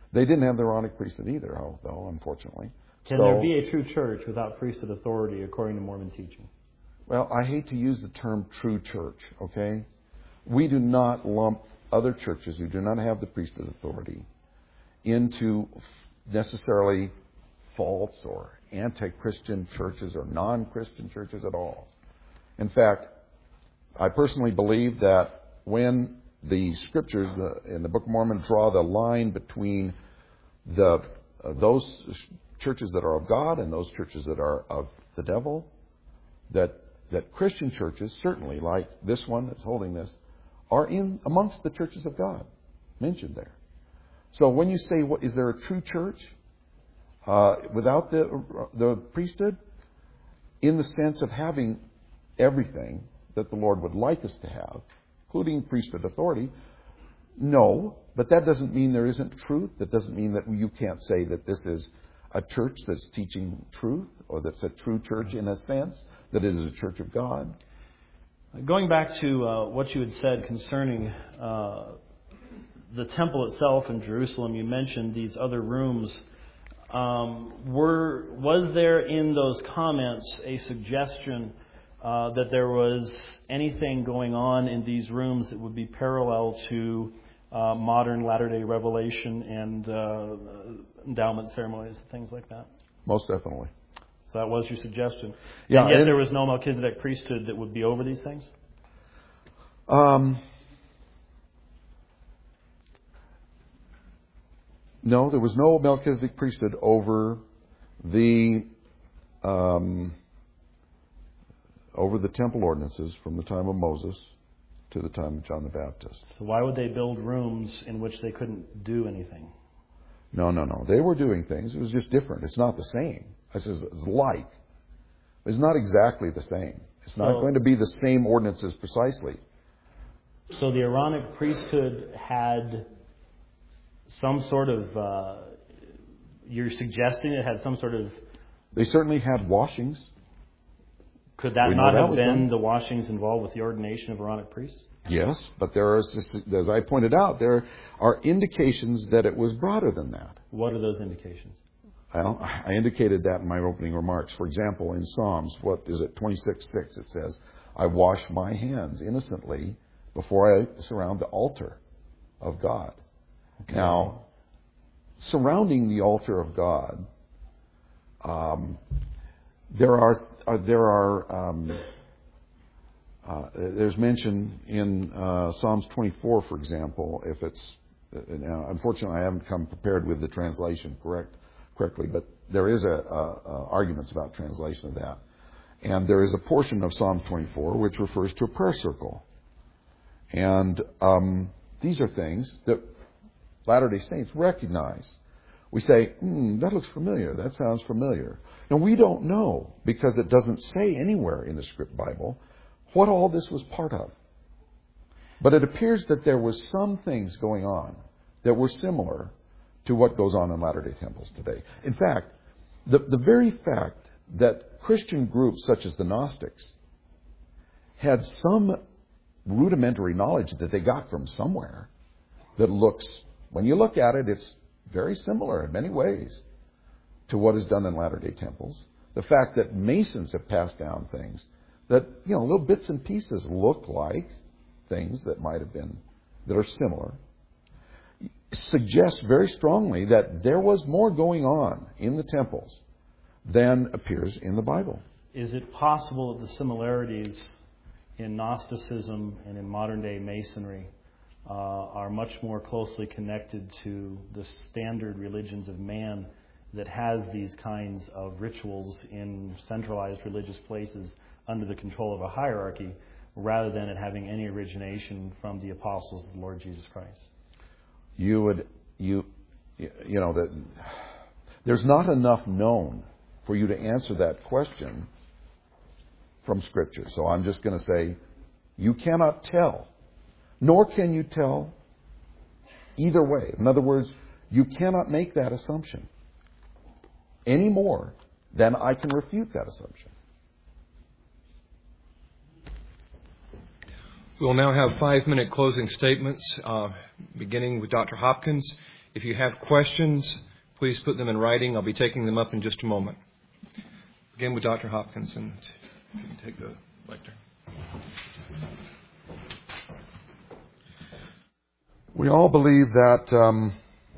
They didn't have the Aaronic priesthood either, though, unfortunately. Can so, there be a true church without priesthood authority according to Mormon teaching? Well, I hate to use the term true church, okay? We do not lump other churches who do not have the priesthood authority into necessarily false or anti-Christian churches or non-Christian churches at all. In fact, I personally believe that when the scriptures the, in the Book of Mormon draw the line between the uh, those churches that are of God and those churches that are of the devil, that that Christian churches, certainly like this one that's holding this, are in amongst the churches of God mentioned there. So when you say, what is there a true church uh, without the the priesthood, in the sense of having everything that the Lord would like us to have, including priesthood authority? No, but that doesn't mean there isn't truth. That doesn't mean that you can't say that this is a church that's teaching truth, or that's a true church in a sense, that it is a church of God. Going back to uh, what you had said concerning uh, the temple itself in Jerusalem, you mentioned these other rooms. Um, were was there in those comments a suggestion uh, that there was anything going on in these rooms that would be parallel to uh, modern Latter-day Revelation and uh, endowment ceremonies and things like that? Most definitely. So that was your suggestion. Yeah, and yet and there was no Melchizedek priesthood that would be over these things? Um, no, there was no Melchizedek priesthood over the um, over the temple ordinances from the time of Moses to the time of John the Baptist. So why would they build rooms in which they couldn't do anything? No, no, no. They were doing things. It was just different. It's not the same. I says it's like. It's not exactly the same. It's not So- going to be the same ordinances precisely. So the Aaronic priesthood had some sort of, uh, you're suggesting it had some sort of, They certainly had washings. could that We know not that have was been done. the washings involved with the ordination of Aaronic priests? Yes, but there are, as I pointed out, there are indications that it was broader than that. What are those indications? Well, I indicated that in my opening remarks. For example, in Psalms, what is it, twenty-six six, it says, I wash my hands innocently before I surround the altar of God. Okay. Now, surrounding the altar of God, um, there are, uh, there are, um, uh, there's mention in uh, Psalms twenty-four, for example, if it's, uh, now, unfortunately I haven't come prepared with the translation correct. correctly, but there is a, a, a arguments about translation of that. And there is a portion of Psalm twenty-four which refers to a prayer circle. And um, these are things that Latter-day Saints recognize. We say, hmm, that looks familiar. That sounds familiar. Now, we don't know, because it doesn't say anywhere in the Script Bible what all this was part of. But it appears that there was some things going on that were similar to what goes on in Latter-day Temples today. In fact, the, the very fact that Christian groups such as the Gnostics had some rudimentary knowledge that they got from somewhere that looks, when you look at it, it's very similar in many ways to what is done in Latter-day Temples. The fact that Masons have passed down things that, you know, little bits and pieces look like things that might have been, that are similar, suggests very strongly that there was more going on in the temples than appears in the Bible. Is it possible that the similarities in Gnosticism and in modern-day Masonry uh, are much more closely connected to the standard religions of man that has these kinds of rituals in centralized religious places under the control of a hierarchy, rather than it having any origination from the apostles of the Lord Jesus Christ? You would, you, you know, that there's not enough known for you to answer that question from Scripture. So I'm just going to say, you cannot tell, nor can you tell either way. In other words, you cannot make that assumption any more than I can refute that assumption. We will now have five-minute closing statements, uh, beginning with Doctor Hopkins. If you have questions, please put them in writing. I'll be taking them up in just a moment. Again with Doctor Hopkinson. If you can take the lectern. We all believe that um,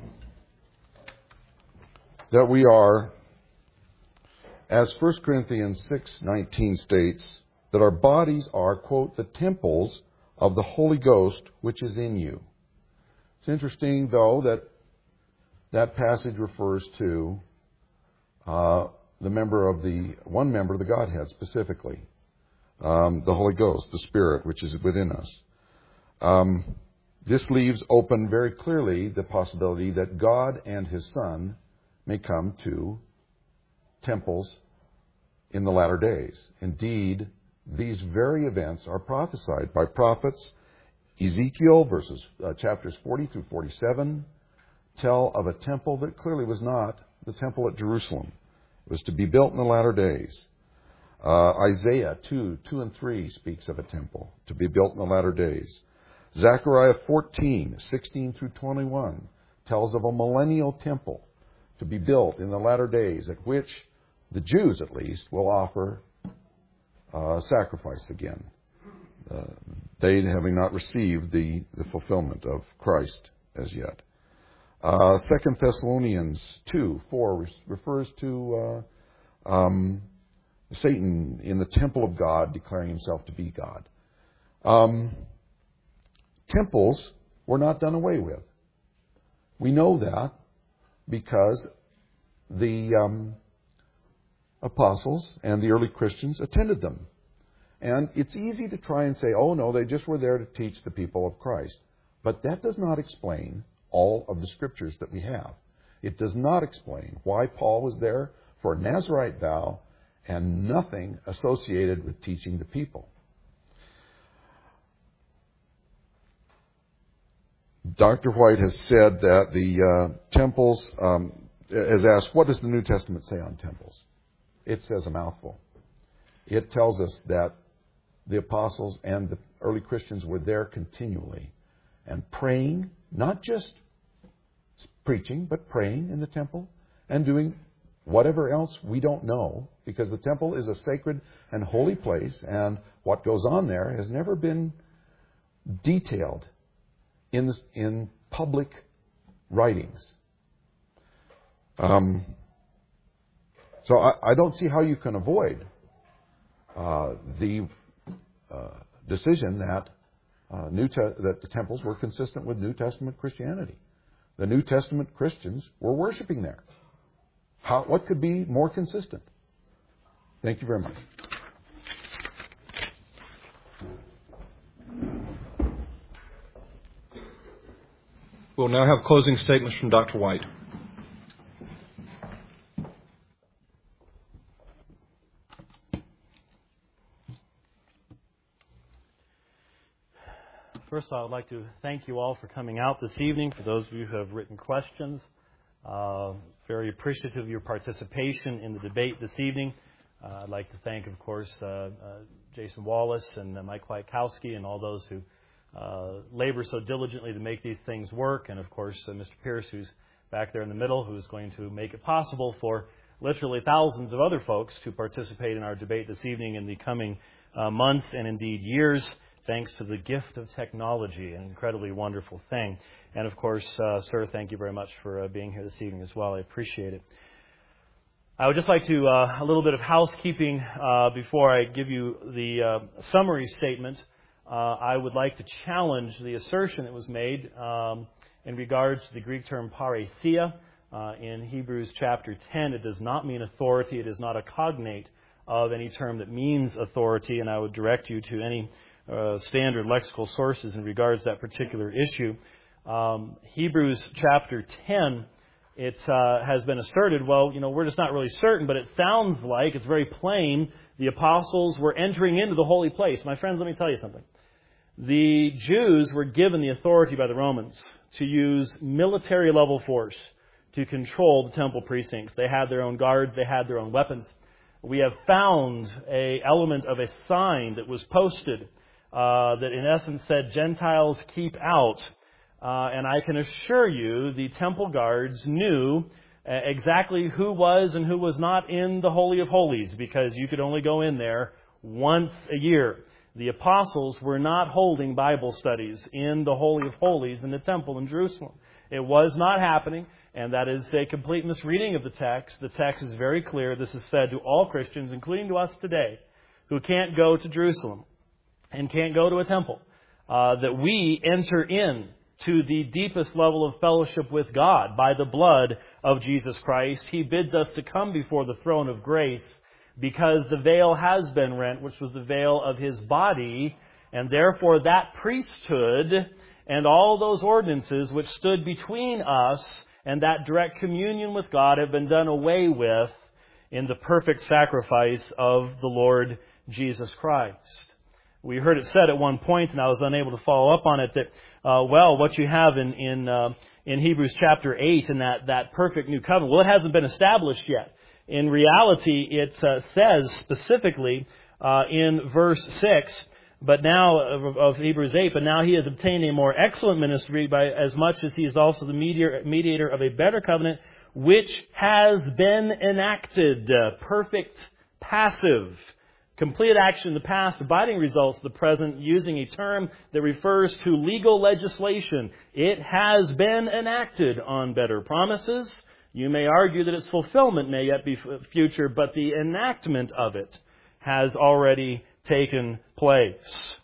that we are, as First Corinthians six nineteen states, that our bodies are, quote, the temples of the Holy Ghost which is in you. It's interesting, though, that that passage refers to uh, the member of the, one member of the Godhead specifically, um, the Holy Ghost, the Spirit, which is within us. Um, this leaves open very clearly the possibility that God and His Son may come to temples in the latter days. Indeed, these very events are prophesied by prophets. Ezekiel, verses uh, chapters forty through forty-seven, tell of a temple that clearly was not the temple at Jerusalem. It was to be built in the latter days. Uh, Isaiah two, two and three speaks of a temple to be built in the latter days. Zechariah fourteen, sixteen through twenty-one tells of a millennial temple to be built in the latter days, at which the Jews, at least, will offer uh, sacrifice again. Uh, they having not received the, the fulfillment of Christ as yet. Uh, Second Thessalonians two, four refers to uh, um, Satan in the temple of God declaring himself to be God. Um, temples were not done away with. We know that because the um, apostles and the early Christians attended them. And it's easy to try and say, oh no, they just were there to teach the people of Christ. But that does not explain all of the scriptures that we have. It does not explain why Paul was there for a Nazirite vow and nothing associated with teaching the people. Doctor White has said that the uh, temples, um, has asked, what does the New Testament say on temples? It says a mouthful. It tells us that the apostles and the early Christians were there continually and praying, not just preaching, but praying in the temple and doing whatever else we don't know, because the temple is a sacred and holy place, and what goes on there has never been detailed in the, in public writings. Um, so I, I don't see how you can avoid uh, the uh, decision that uh, New Te- that the temples were consistent with New Testament Christianity. The New Testament Christians were worshiping there. How, what could be more consistent? Thank you very much. We'll now have closing statements from Doctor White. First, I would like to thank you all for coming out this evening. For those of you who have written questions, uh, very appreciative of your participation in the debate this evening. Uh, I'd like to thank, of course, uh, uh, Jason Wallace and uh, Mike Kwiatkowski and all those who uh, labor so diligently to make these things work. And, of course, uh, Mister Pierce, who's back there in the middle, who's going to make it possible for literally thousands of other folks to participate in our debate this evening in the coming uh, months and indeed years, thanks to the gift of technology, an incredibly wonderful thing. And, of course, uh, sir, thank you very much for uh, being here this evening as well. I appreciate it. I would just like to, uh, a little bit of housekeeping uh, before I give you the uh, summary statement. Uh, I would like to challenge the assertion that was made um, in regards to the Greek term parousia. Uh, in Hebrews chapter ten, it does not mean authority. It is not a cognate of any term that means authority, and I would direct you to any Uh, standard lexical sources in regards to that particular issue. Um, Hebrews chapter ten, it uh, has been asserted, well, you know, we're just not really certain, but it sounds like, it's very plain, the apostles were entering into the holy place. My friends, let me tell you something. The Jews were given the authority by the Romans to use military level force to control the temple precincts. They had their own guards, they had their own weapons. We have found a element of a sign that was posted Uh, that in essence said, Gentiles keep out. Uh, and I can assure you the temple guards knew uh, exactly who was and who was not in the Holy of Holies, because you could only go in there once a year. The apostles were not holding Bible studies in the Holy of Holies in the temple in Jerusalem. It was not happening, and that is a complete misreading of the text. The text is very clear. This is said to all Christians, including to us today, who can't go to Jerusalem and can't go to a temple, uh, that we enter in to the deepest level of fellowship with God by the blood of Jesus Christ. He bids us to come before the throne of grace because the veil has been rent, which was the veil of His body, and therefore that priesthood and all those ordinances which stood between us and that direct communion with God have been done away with in the perfect sacrifice of the Lord Jesus Christ. We heard it said at one point, and I was unable to follow up on it, that, uh, well, what you have in in, uh, in Hebrews chapter eight and that, that perfect new covenant, well, it hasn't been established yet. In reality, it uh, says specifically uh, in verse six, but now of, of Hebrews eight, but now He has obtained a more excellent ministry by as much as He is also the mediator, mediator of a better covenant, which has been enacted. Uh, perfect passive. Completed action in the past, abiding results in the present, using a term that refers to legal legislation. It has been enacted on better promises. You may argue that its fulfillment may yet be future, but the enactment of it has already taken place.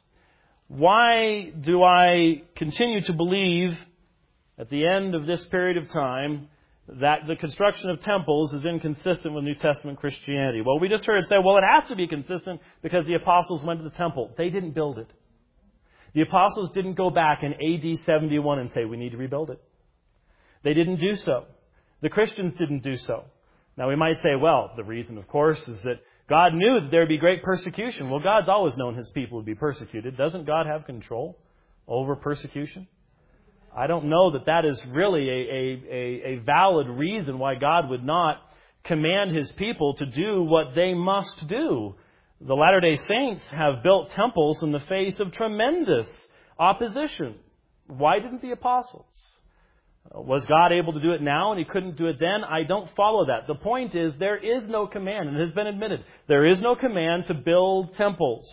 Why do I continue to believe at the end of this period of time that the construction of temples is inconsistent with New Testament Christianity? Well, we just heard it say, well, it has to be consistent because the apostles went to the temple. They didn't build it. The apostles didn't go back in A D seventy-one and say, we need to rebuild it. They didn't do so. The Christians didn't do so. Now, we might say, well, the reason, of course, is that God knew that there would be great persecution. Well, God's always known His people would be persecuted. Doesn't God have control over persecution? I don't know that that is really a, a, a valid reason why God would not command His people to do what they must do. The Latter-day Saints have built temples in the face of tremendous opposition. Why didn't the apostles? Was God able to do it now and He couldn't do it then? I don't follow that. The point is there is no command, and it has been admitted, there is no command to build temples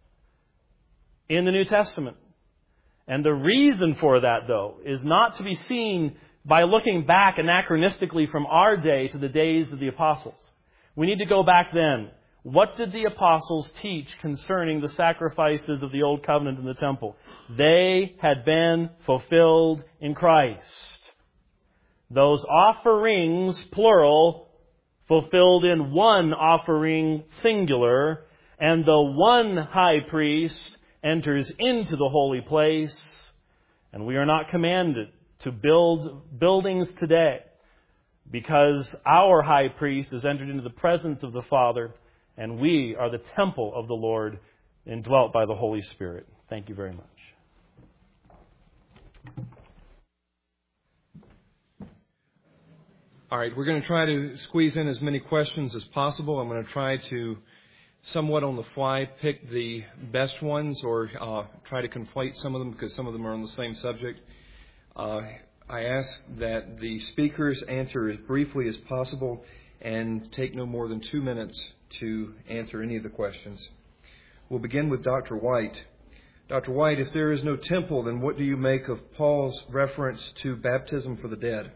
in the New Testament. And the reason for that, though, is not to be seen by looking back anachronistically from our day to the days of the apostles. We need to go back then. What did the apostles teach concerning the sacrifices of the Old Covenant in the temple? They had been fulfilled in Christ. Those offerings, plural, fulfilled in one offering, singular, and the one high priest enters into the holy place, and we are not commanded to build buildings today because our high priest has entered into the presence of the Father, and we are the temple of the Lord, indwelt by the Holy Spirit. Thank you very much. All right, we're going to try to squeeze in as many questions as possible. I'm going to try to somewhat on the fly pick the best ones, or uh, try to conflate some of them because some of them are on the same subject. Uh, I ask that the speakers answer as briefly as possible and take no more than two minutes to answer any of the questions. We'll begin with Doctor White. Doctor White, if there is no temple, then what do you make of Paul's reference to baptism for the dead?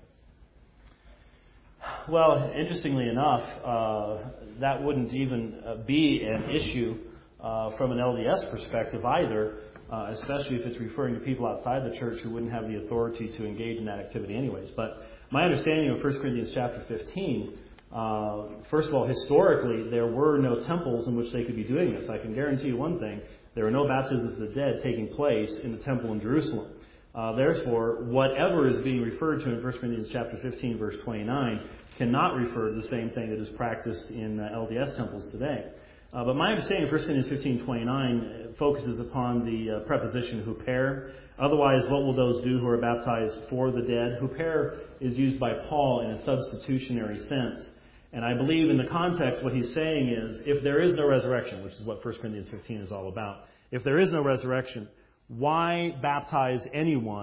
Well, interestingly enough, uh, that wouldn't even uh, be an issue uh, from an L D S perspective either, uh, especially if it's referring to people outside the church who wouldn't have the authority to engage in that activity anyways. But my understanding of First Corinthians chapter fifteen, uh, first of all, historically, there were no temples in which they could be doing this. I can guarantee you one thing, there were no baptisms of the dead taking place in the temple in Jerusalem. Uh, therefore, whatever is being referred to in First Corinthians chapter fifteen, verse twenty-nine, cannot refer to the same thing that is practiced in uh, L D S temples today. Uh, but my understanding of First Corinthians fifteen twenty-nine focuses upon the uh, preposition huper. Otherwise, what will those do who are baptized for the dead? Huper is used by Paul in a substitutionary sense. And I believe in the context what he's saying is, if there is no resurrection, which is what First Corinthians fifteen is all about, if there is no resurrection, why baptize anyone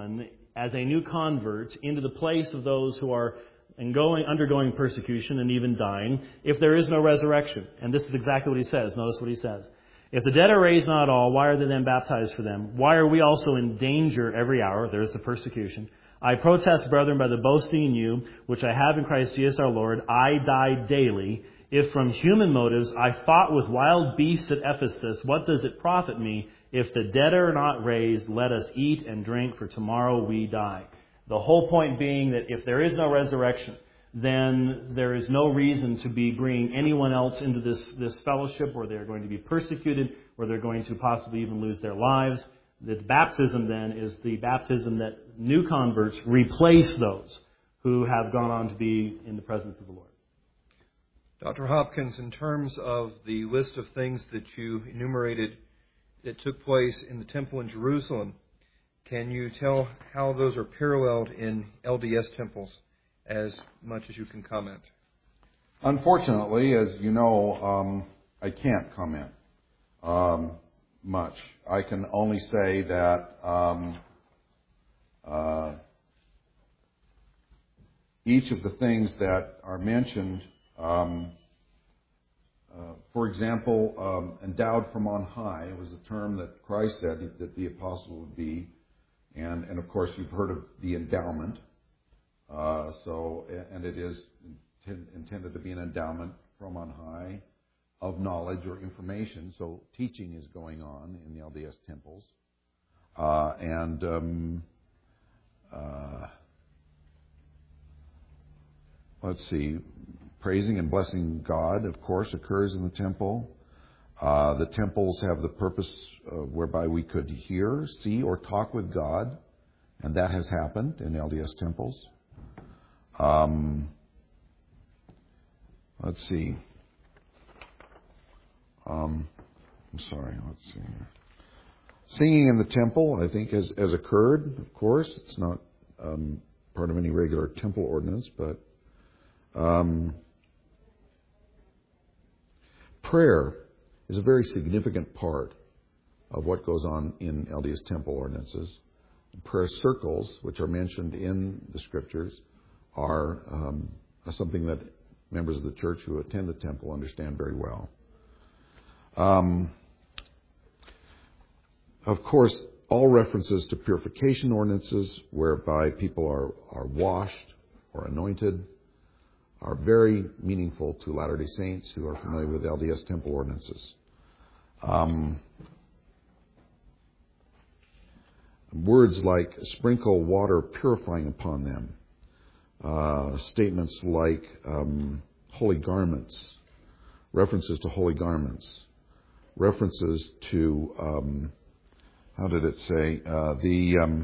as a new convert into the place of those who are and going, undergoing persecution and even dying, if there is no resurrection? And this is exactly what he says. Notice what he says. If the dead are raised not all, why are they then baptized for them? Why are we also in danger every hour? There's the persecution. I protest, brethren, by the boasting in you, which I have in Christ Jesus our Lord, I die daily. If from human motives I fought with wild beasts at Ephesus, what does it profit me? If the dead are not raised, let us eat and drink, for tomorrow we die. The whole point being that if there is no resurrection, then there is no reason to be bringing anyone else into this, this fellowship where they're going to be persecuted, where they're going to possibly even lose their lives. The baptism then is the baptism that new converts replace those who have gone on to be in the presence of the Lord. Doctor Hopkins, in terms of the list of things that you enumerated that took place in the temple in Jerusalem, can you tell how those are paralleled in L D S temples, as much as you can comment? Unfortunately, as you know, um, I can't comment um, much. I can only say that um, uh, each of the things that are mentioned, um, uh, for example, um, endowed from on high, was a term that Christ said that the apostle would be. And, and of course, you've heard of the endowment. Uh, so, and it is intend, intended to be an endowment from on high of knowledge or information. So, teaching is going on in the L D S temples. Uh, and um, uh, let's see, praising and blessing God, of course, occurs in the temple. Uh, the temples have the purpose uh, whereby we could hear, see, or talk with God, and that has happened in L D S temples. Um, let's see. Um, I'm sorry. Let's see. Singing in the temple, I think, has, has occurred. Of course, it's not um, part of any regular temple ordinance, but um, prayer is a very significant part of what goes on in L D S temple ordinances. Prayer circles, which are mentioned in the Scriptures, are um, something that members of the church who attend the temple understand very well. Um, of course, all references to purification ordinances, whereby people are, are washed or anointed, are very meaningful to Latter-day Saints who are familiar with L D S temple ordinances. Um, words like sprinkle water purifying upon them, uh, statements like um, holy garments, references to holy garments, references to, um, how did it say, uh, the um,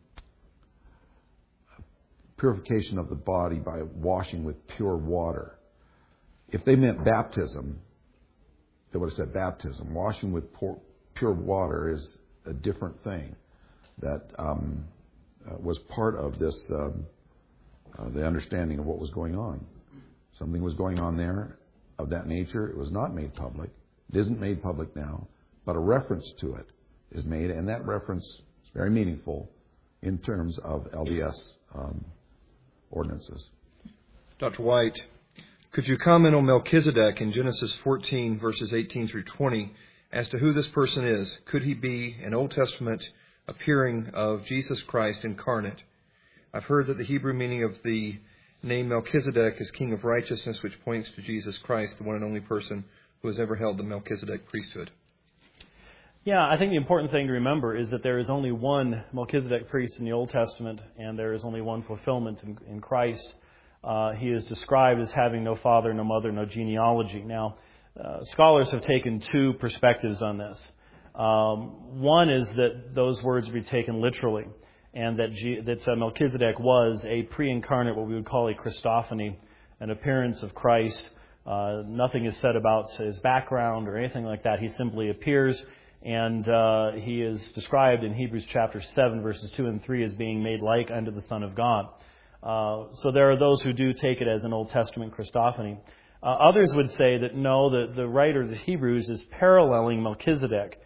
purification of the body by washing with pure water. If they meant baptism, they would have said baptism. Washing with pure water is a different thing that um, uh, was part of this, um, uh, the understanding of what was going on. Something was going on there of that nature. It was not made public. It isn't made public now, but a reference to it is made, and that reference is very meaningful in terms of L D S um, ordinances. Doctor White, could you comment on Melchizedek in Genesis fourteen, verses eighteen through twenty, as to who this person is? Could he be an Old Testament appearing of Jesus Christ incarnate? I've heard that the Hebrew meaning of the name Melchizedek is King of Righteousness, which points to Jesus Christ, the one and only person who has ever held the Melchizedek priesthood. Yeah, I think the important thing to remember is that there is only one Melchizedek priest in the Old Testament, and there is only one fulfillment in, in Christ. Uh, he is described as having no father, no mother, no genealogy. Now, uh, scholars have taken two perspectives on this. Um, one is that those words be taken literally, and that, G- that uh, Melchizedek was a pre-incarnate, what we would call a Christophany, an appearance of Christ. Uh, nothing is said about his background or anything like that. He simply appears, and uh, he is described in Hebrews chapter seven, verses two and three, as being made like unto the Son of God. Uh, so there are those who do take it as an Old Testament Christophany. Uh, others would say that no, the, the writer of the Hebrews is paralleling Melchizedek,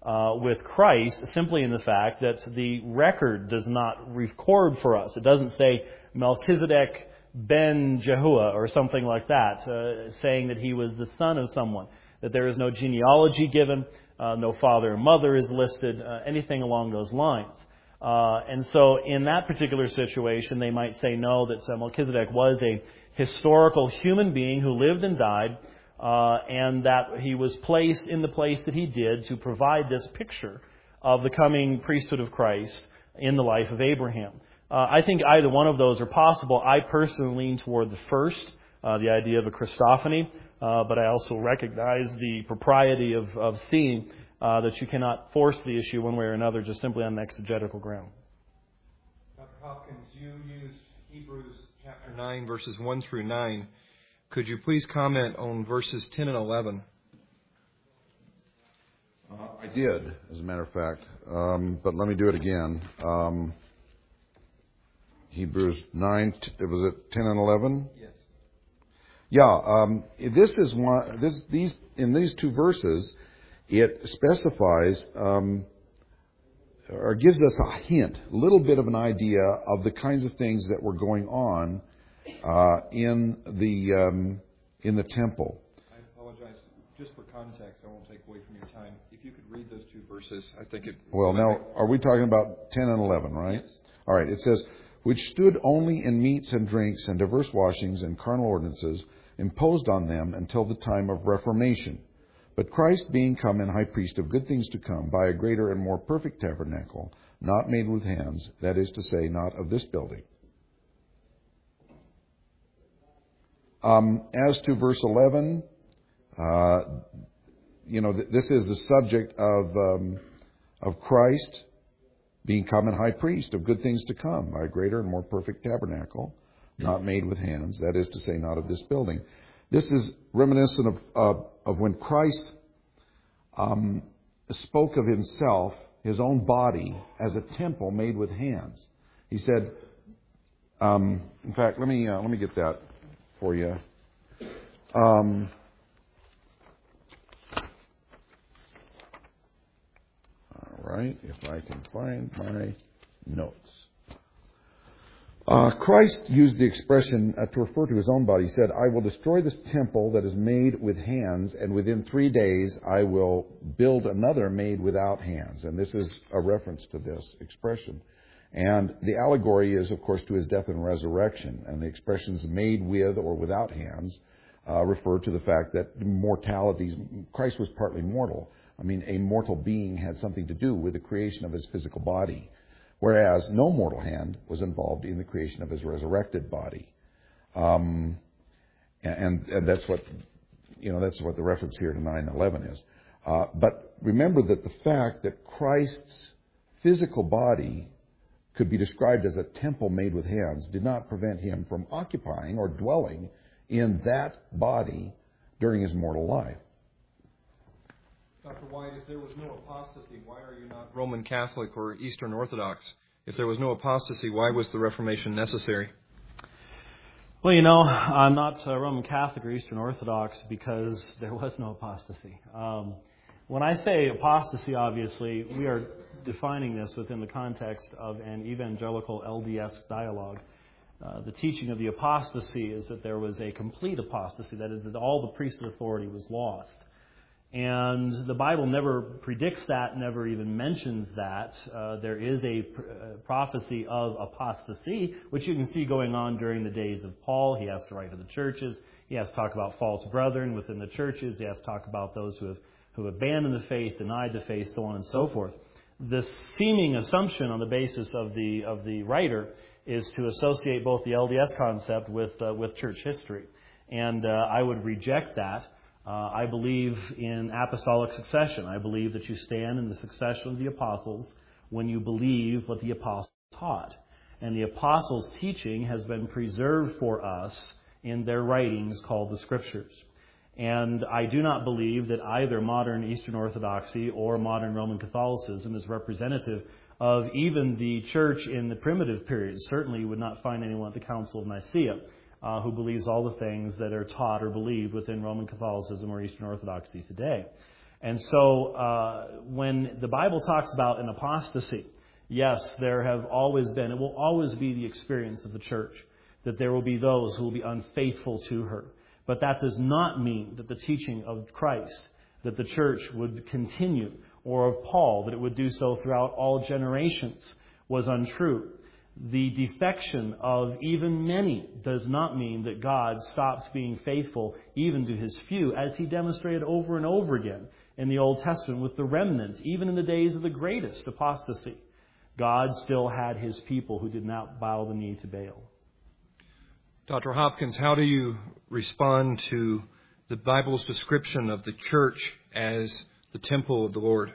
uh, with Christ simply in the fact that the record does not record for us. It doesn't say Melchizedek ben Jehuah or something like that, uh, saying that he was the son of someone, that there is no genealogy given, uh, no father and mother is listed, uh, anything along those lines. Uh, and so in that particular situation, they might say no, that uh, Melchizedek was a historical human being who lived and died, uh, and that he was placed in the place that he did to provide this picture of the coming priesthood of Christ in the life of Abraham. Uh, I think either one of those are possible. I personally lean toward the first, uh, the idea of a Christophany, uh, but I also recognize the propriety of, of seeing uh, that you cannot force the issue one way or another just simply on an exegetical ground. Doctor Hopkins, you used Hebrews chapter nine, verses one through nine. Could you please comment on verses ten and eleven? Uh, I did, as a matter of fact, um, but let me do it again. Um, Hebrews nine, it was it ten and eleven? Yes. Yeah, um, this is one. This these in these two verses, it specifies um, or gives us a hint, a little bit of an idea of the kinds of things that were going on uh, in the um, in the temple. I apologize. Just for context, I won't take away from your time. If you could read those two verses, I think it. Well, now are we talking about ten and eleven, right? Yes. All right. It says, which stood only in meats and drinks and diverse washings and carnal ordinances imposed on them until the time of Reformation. But Christ being come in high priest of good things to come by a greater and more perfect tabernacle, not made with hands, that is to say, not of this building. Um, as to verse eleven, uh, you know, th- this is the subject of um, of Christ being come in high priest of good things to come by a greater and more perfect tabernacle, not made with hands, that is to say, not of this building. This is reminiscent of uh, of when Christ um, spoke of himself, his own body, as a temple made with hands. He said, um, in fact, let me uh, let me get that for you. Um, all right, if I can find my notes. Uh, Christ used the expression uh, to refer to his own body. He said, I will destroy this temple that is made with hands, and within three days I will build another made without hands. And this is a reference to this expression. And the allegory is, of course, to his death and resurrection. And the expressions made with or without hands uh, refer to the fact that mortality, Christ was partly mortal. I mean, a mortal being had something to do with the creation of his physical body, whereas no mortal hand was involved in the creation of his resurrected body. Um, and, and that's what, you know, that's what the reference here to nine eleven is. Uh, but remember that the fact that Christ's physical body could be described as a temple made with hands did not prevent him from occupying or dwelling in that body during his mortal life. Doctor White, if there was no apostasy, why are you not Roman Catholic or Eastern Orthodox? If there was no apostasy, why was the Reformation necessary? Well, you know, I'm not uh, Roman Catholic or Eastern Orthodox because there was no apostasy. Um, when I say apostasy, obviously, we are defining this within the context of an evangelical L D S dialogue. Uh, the teaching of the apostasy is that there was a complete apostasy, that is, that all the priesthood authority was lost. And the Bible never predicts that, never even mentions that. Uh, there is a pr- uh, prophecy of apostasy, which you can see going on during the days of Paul. He has to write to the churches. He has to talk about false brethren within the churches. He has to talk about those who have who have abandoned the faith, denied the faith, so on and so forth. This seeming assumption on the basis of the of the writer is to associate both the L D S concept with uh, with church history, and uh, I would reject that. Uh, I believe in apostolic succession. I believe that you stand in the succession of the apostles when you believe what the apostles taught. And the apostles' teaching has been preserved for us in their writings called the Scriptures. And I do not believe that either modern Eastern Orthodoxy or modern Roman Catholicism is representative of even the church in the primitive period. Certainly you would not find anyone at the Council of Nicaea Uh, who believes all the things that are taught or believed within Roman Catholicism or Eastern Orthodoxy today. And so uh, when the Bible talks about an apostasy, yes, there have always been, it will always be the experience of the church, that there will be those who will be unfaithful to her. But that does not mean that the teaching of Christ, that the church would continue, or of Paul, that it would do so throughout all generations, was untrue. The defection of even many does not mean that God stops being faithful even to his few, as he demonstrated over and over again in the Old Testament with the remnant, even in the days of the greatest apostasy. God still had his people who did not bow the knee to Baal. Doctor Hopkins, how do you respond to the Bible's description of the church as the temple of the Lord?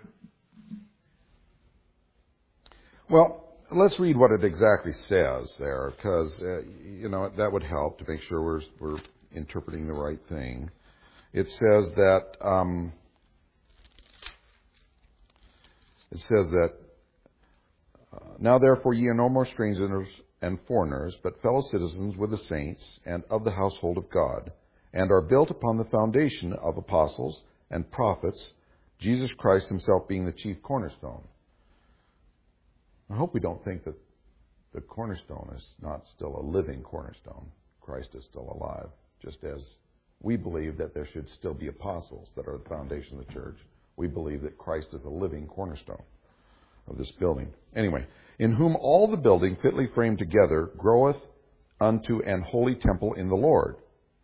Well, let's read what it exactly says there, because uh, you know that would help to make sure we're we're interpreting the right thing. It says that um, it says that uh, now therefore ye are no more strangers and foreigners, but fellow citizens with the saints and of the household of God, and are built upon the foundation of apostles and prophets, Jesus Christ himself being the chief cornerstone. I hope we don't think that the cornerstone is not still a living cornerstone. Christ is still alive, just as we believe that there should still be apostles that are the foundation of the church. We believe that Christ is a living cornerstone of this building. Anyway, in whom all the building fitly framed together groweth unto an holy temple in the Lord.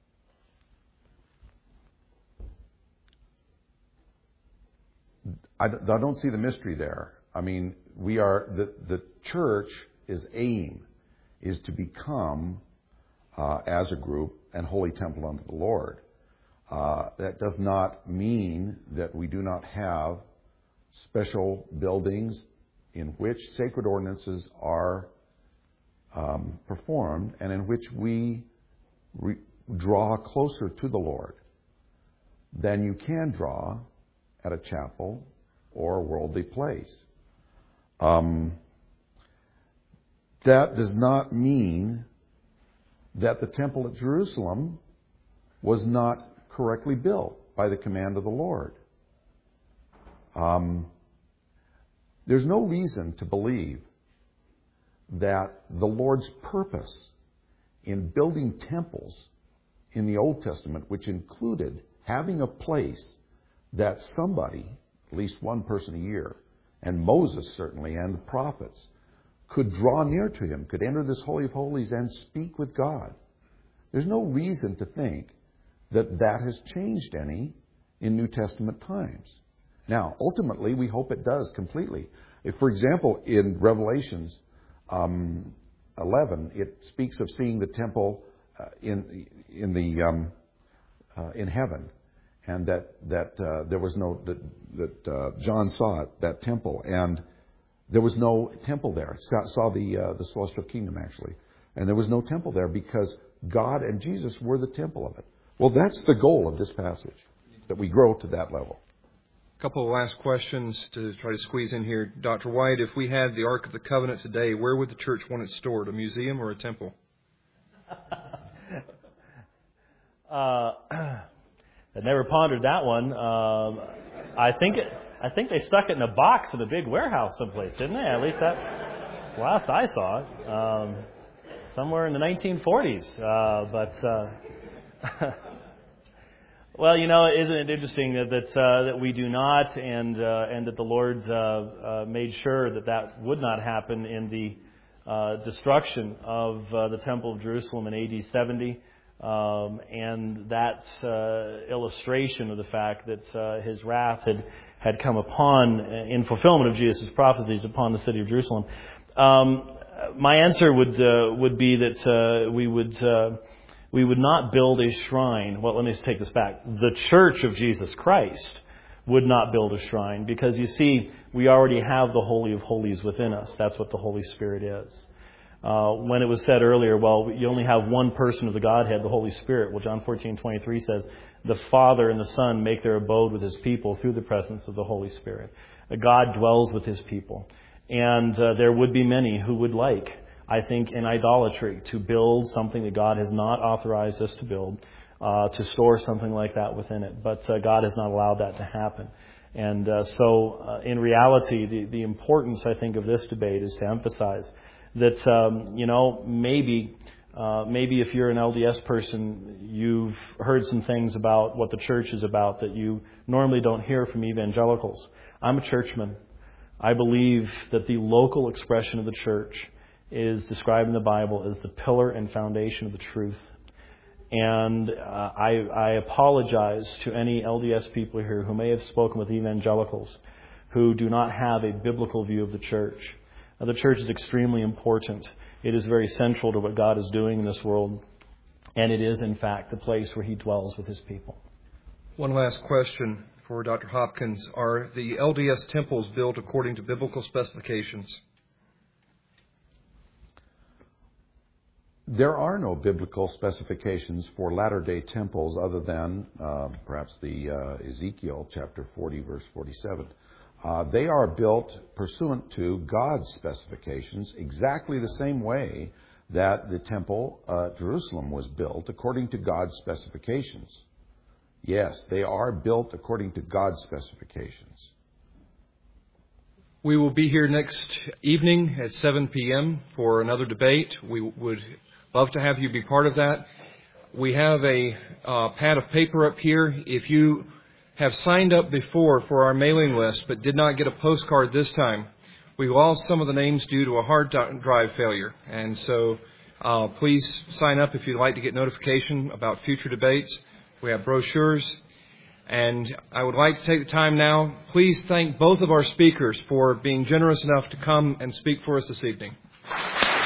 I don't see the mystery there. I mean, we are the the church is aim is to become uh, as a group an holy temple unto the Lord. Uh, that does not mean that we do not have special buildings in which sacred ordinances are um, performed and in which we re- draw closer to the Lord than you can draw at a chapel or a worldly place. Um, that does not mean that the temple at Jerusalem was not correctly built by the command of the Lord. Um, there's no reason to believe that the Lord's purpose in building temples in the Old Testament, which included having a place that somebody, at least one person a year, and Moses certainly, and the prophets, could draw near to him, could enter this Holy of Holies and speak with God. There's no reason to think that that has changed any in New Testament times. Now, ultimately, we hope it does completely. If, for example, in Revelations um, eleven, it speaks of seeing the temple uh, in in the um, uh, in heaven, and that that uh, there was no that that uh, John saw it, that temple, and there was no temple there. Saw, saw the uh, the celestial kingdom actually, and there was no temple there because God and Jesus were the temple of it. Well, that's the goal of this passage, that we grow to that level. A couple of last questions to try to squeeze in here. Doctor White, if we had the Ark of the Covenant today, where would the church want it stored, a museum or a temple? uh, I never pondered that one. Um, I think it, I think they stuck it in a box in a big warehouse someplace, didn't they? At least that last I saw it. Um, somewhere in the nineteen forties. Uh, but... Uh, Well, you know, isn't it interesting that that, uh, that we do not, and uh, and that the Lord uh, uh, made sure that that would not happen in the uh, destruction of uh, the Temple of Jerusalem in A D seventy, um, and that uh, illustration of the fact that uh, His wrath had had come upon, in fulfillment of Jesus' prophecies, upon the city of Jerusalem. Um, my answer would uh, would be that uh, we would. Uh, We would not build a shrine. Well, let me take this back. The Church of Jesus Christ would not build a shrine because, you see, we already have the Holy of Holies within us. That's what the Holy Spirit is. Uh, when it was said earlier, well, you only have one person of the Godhead, the Holy Spirit. Well, John fourteen twenty-three says, the Father and the Son make their abode with His people through the presence of the Holy Spirit. God dwells with His people. And uh, there would be many who would like, I think, in idolatry, to build something that God has not authorized us to build, uh, to store something like that within it. But uh, God has not allowed that to happen. And uh, so, uh, in reality, the, the importance, I think, of this debate is to emphasize that, um, you know, maybe, uh, maybe if you're an L D S person, you've heard some things about what the church is about that you normally don't hear from evangelicals. I'm a churchman. I believe that the local expression of the church is described in the Bible as the pillar and foundation of the truth. And uh, I, I apologize to any L D S people here who may have spoken with evangelicals who do not have a biblical view of the church. Now, the church is extremely important. It is very central to what God is doing in this world. And it is, in fact, the place where He dwells with His people. One last question for Doctor Hopkins. Are the L D S temples built according to biblical specifications? There are no biblical specifications for latter-day temples other than uh, perhaps the uh, Ezekiel chapter forty, verse forty-seven. Uh, they are built pursuant to God's specifications, exactly the same way that the temple at Jerusalem was built according to God's specifications. Yes, they are built according to God's specifications. We will be here next evening at seven p.m. for another debate. We would love to have you be part of that. We have a uh, pad of paper up here. If you have signed up before for our mailing list but did not get a postcard this time, we lost some of the names due to a hard drive failure. And so uh, please sign up if you'd like to get notification about future debates. We have brochures. And I would like to take the time now. Please thank both of our speakers for being generous enough to come and speak for us this evening.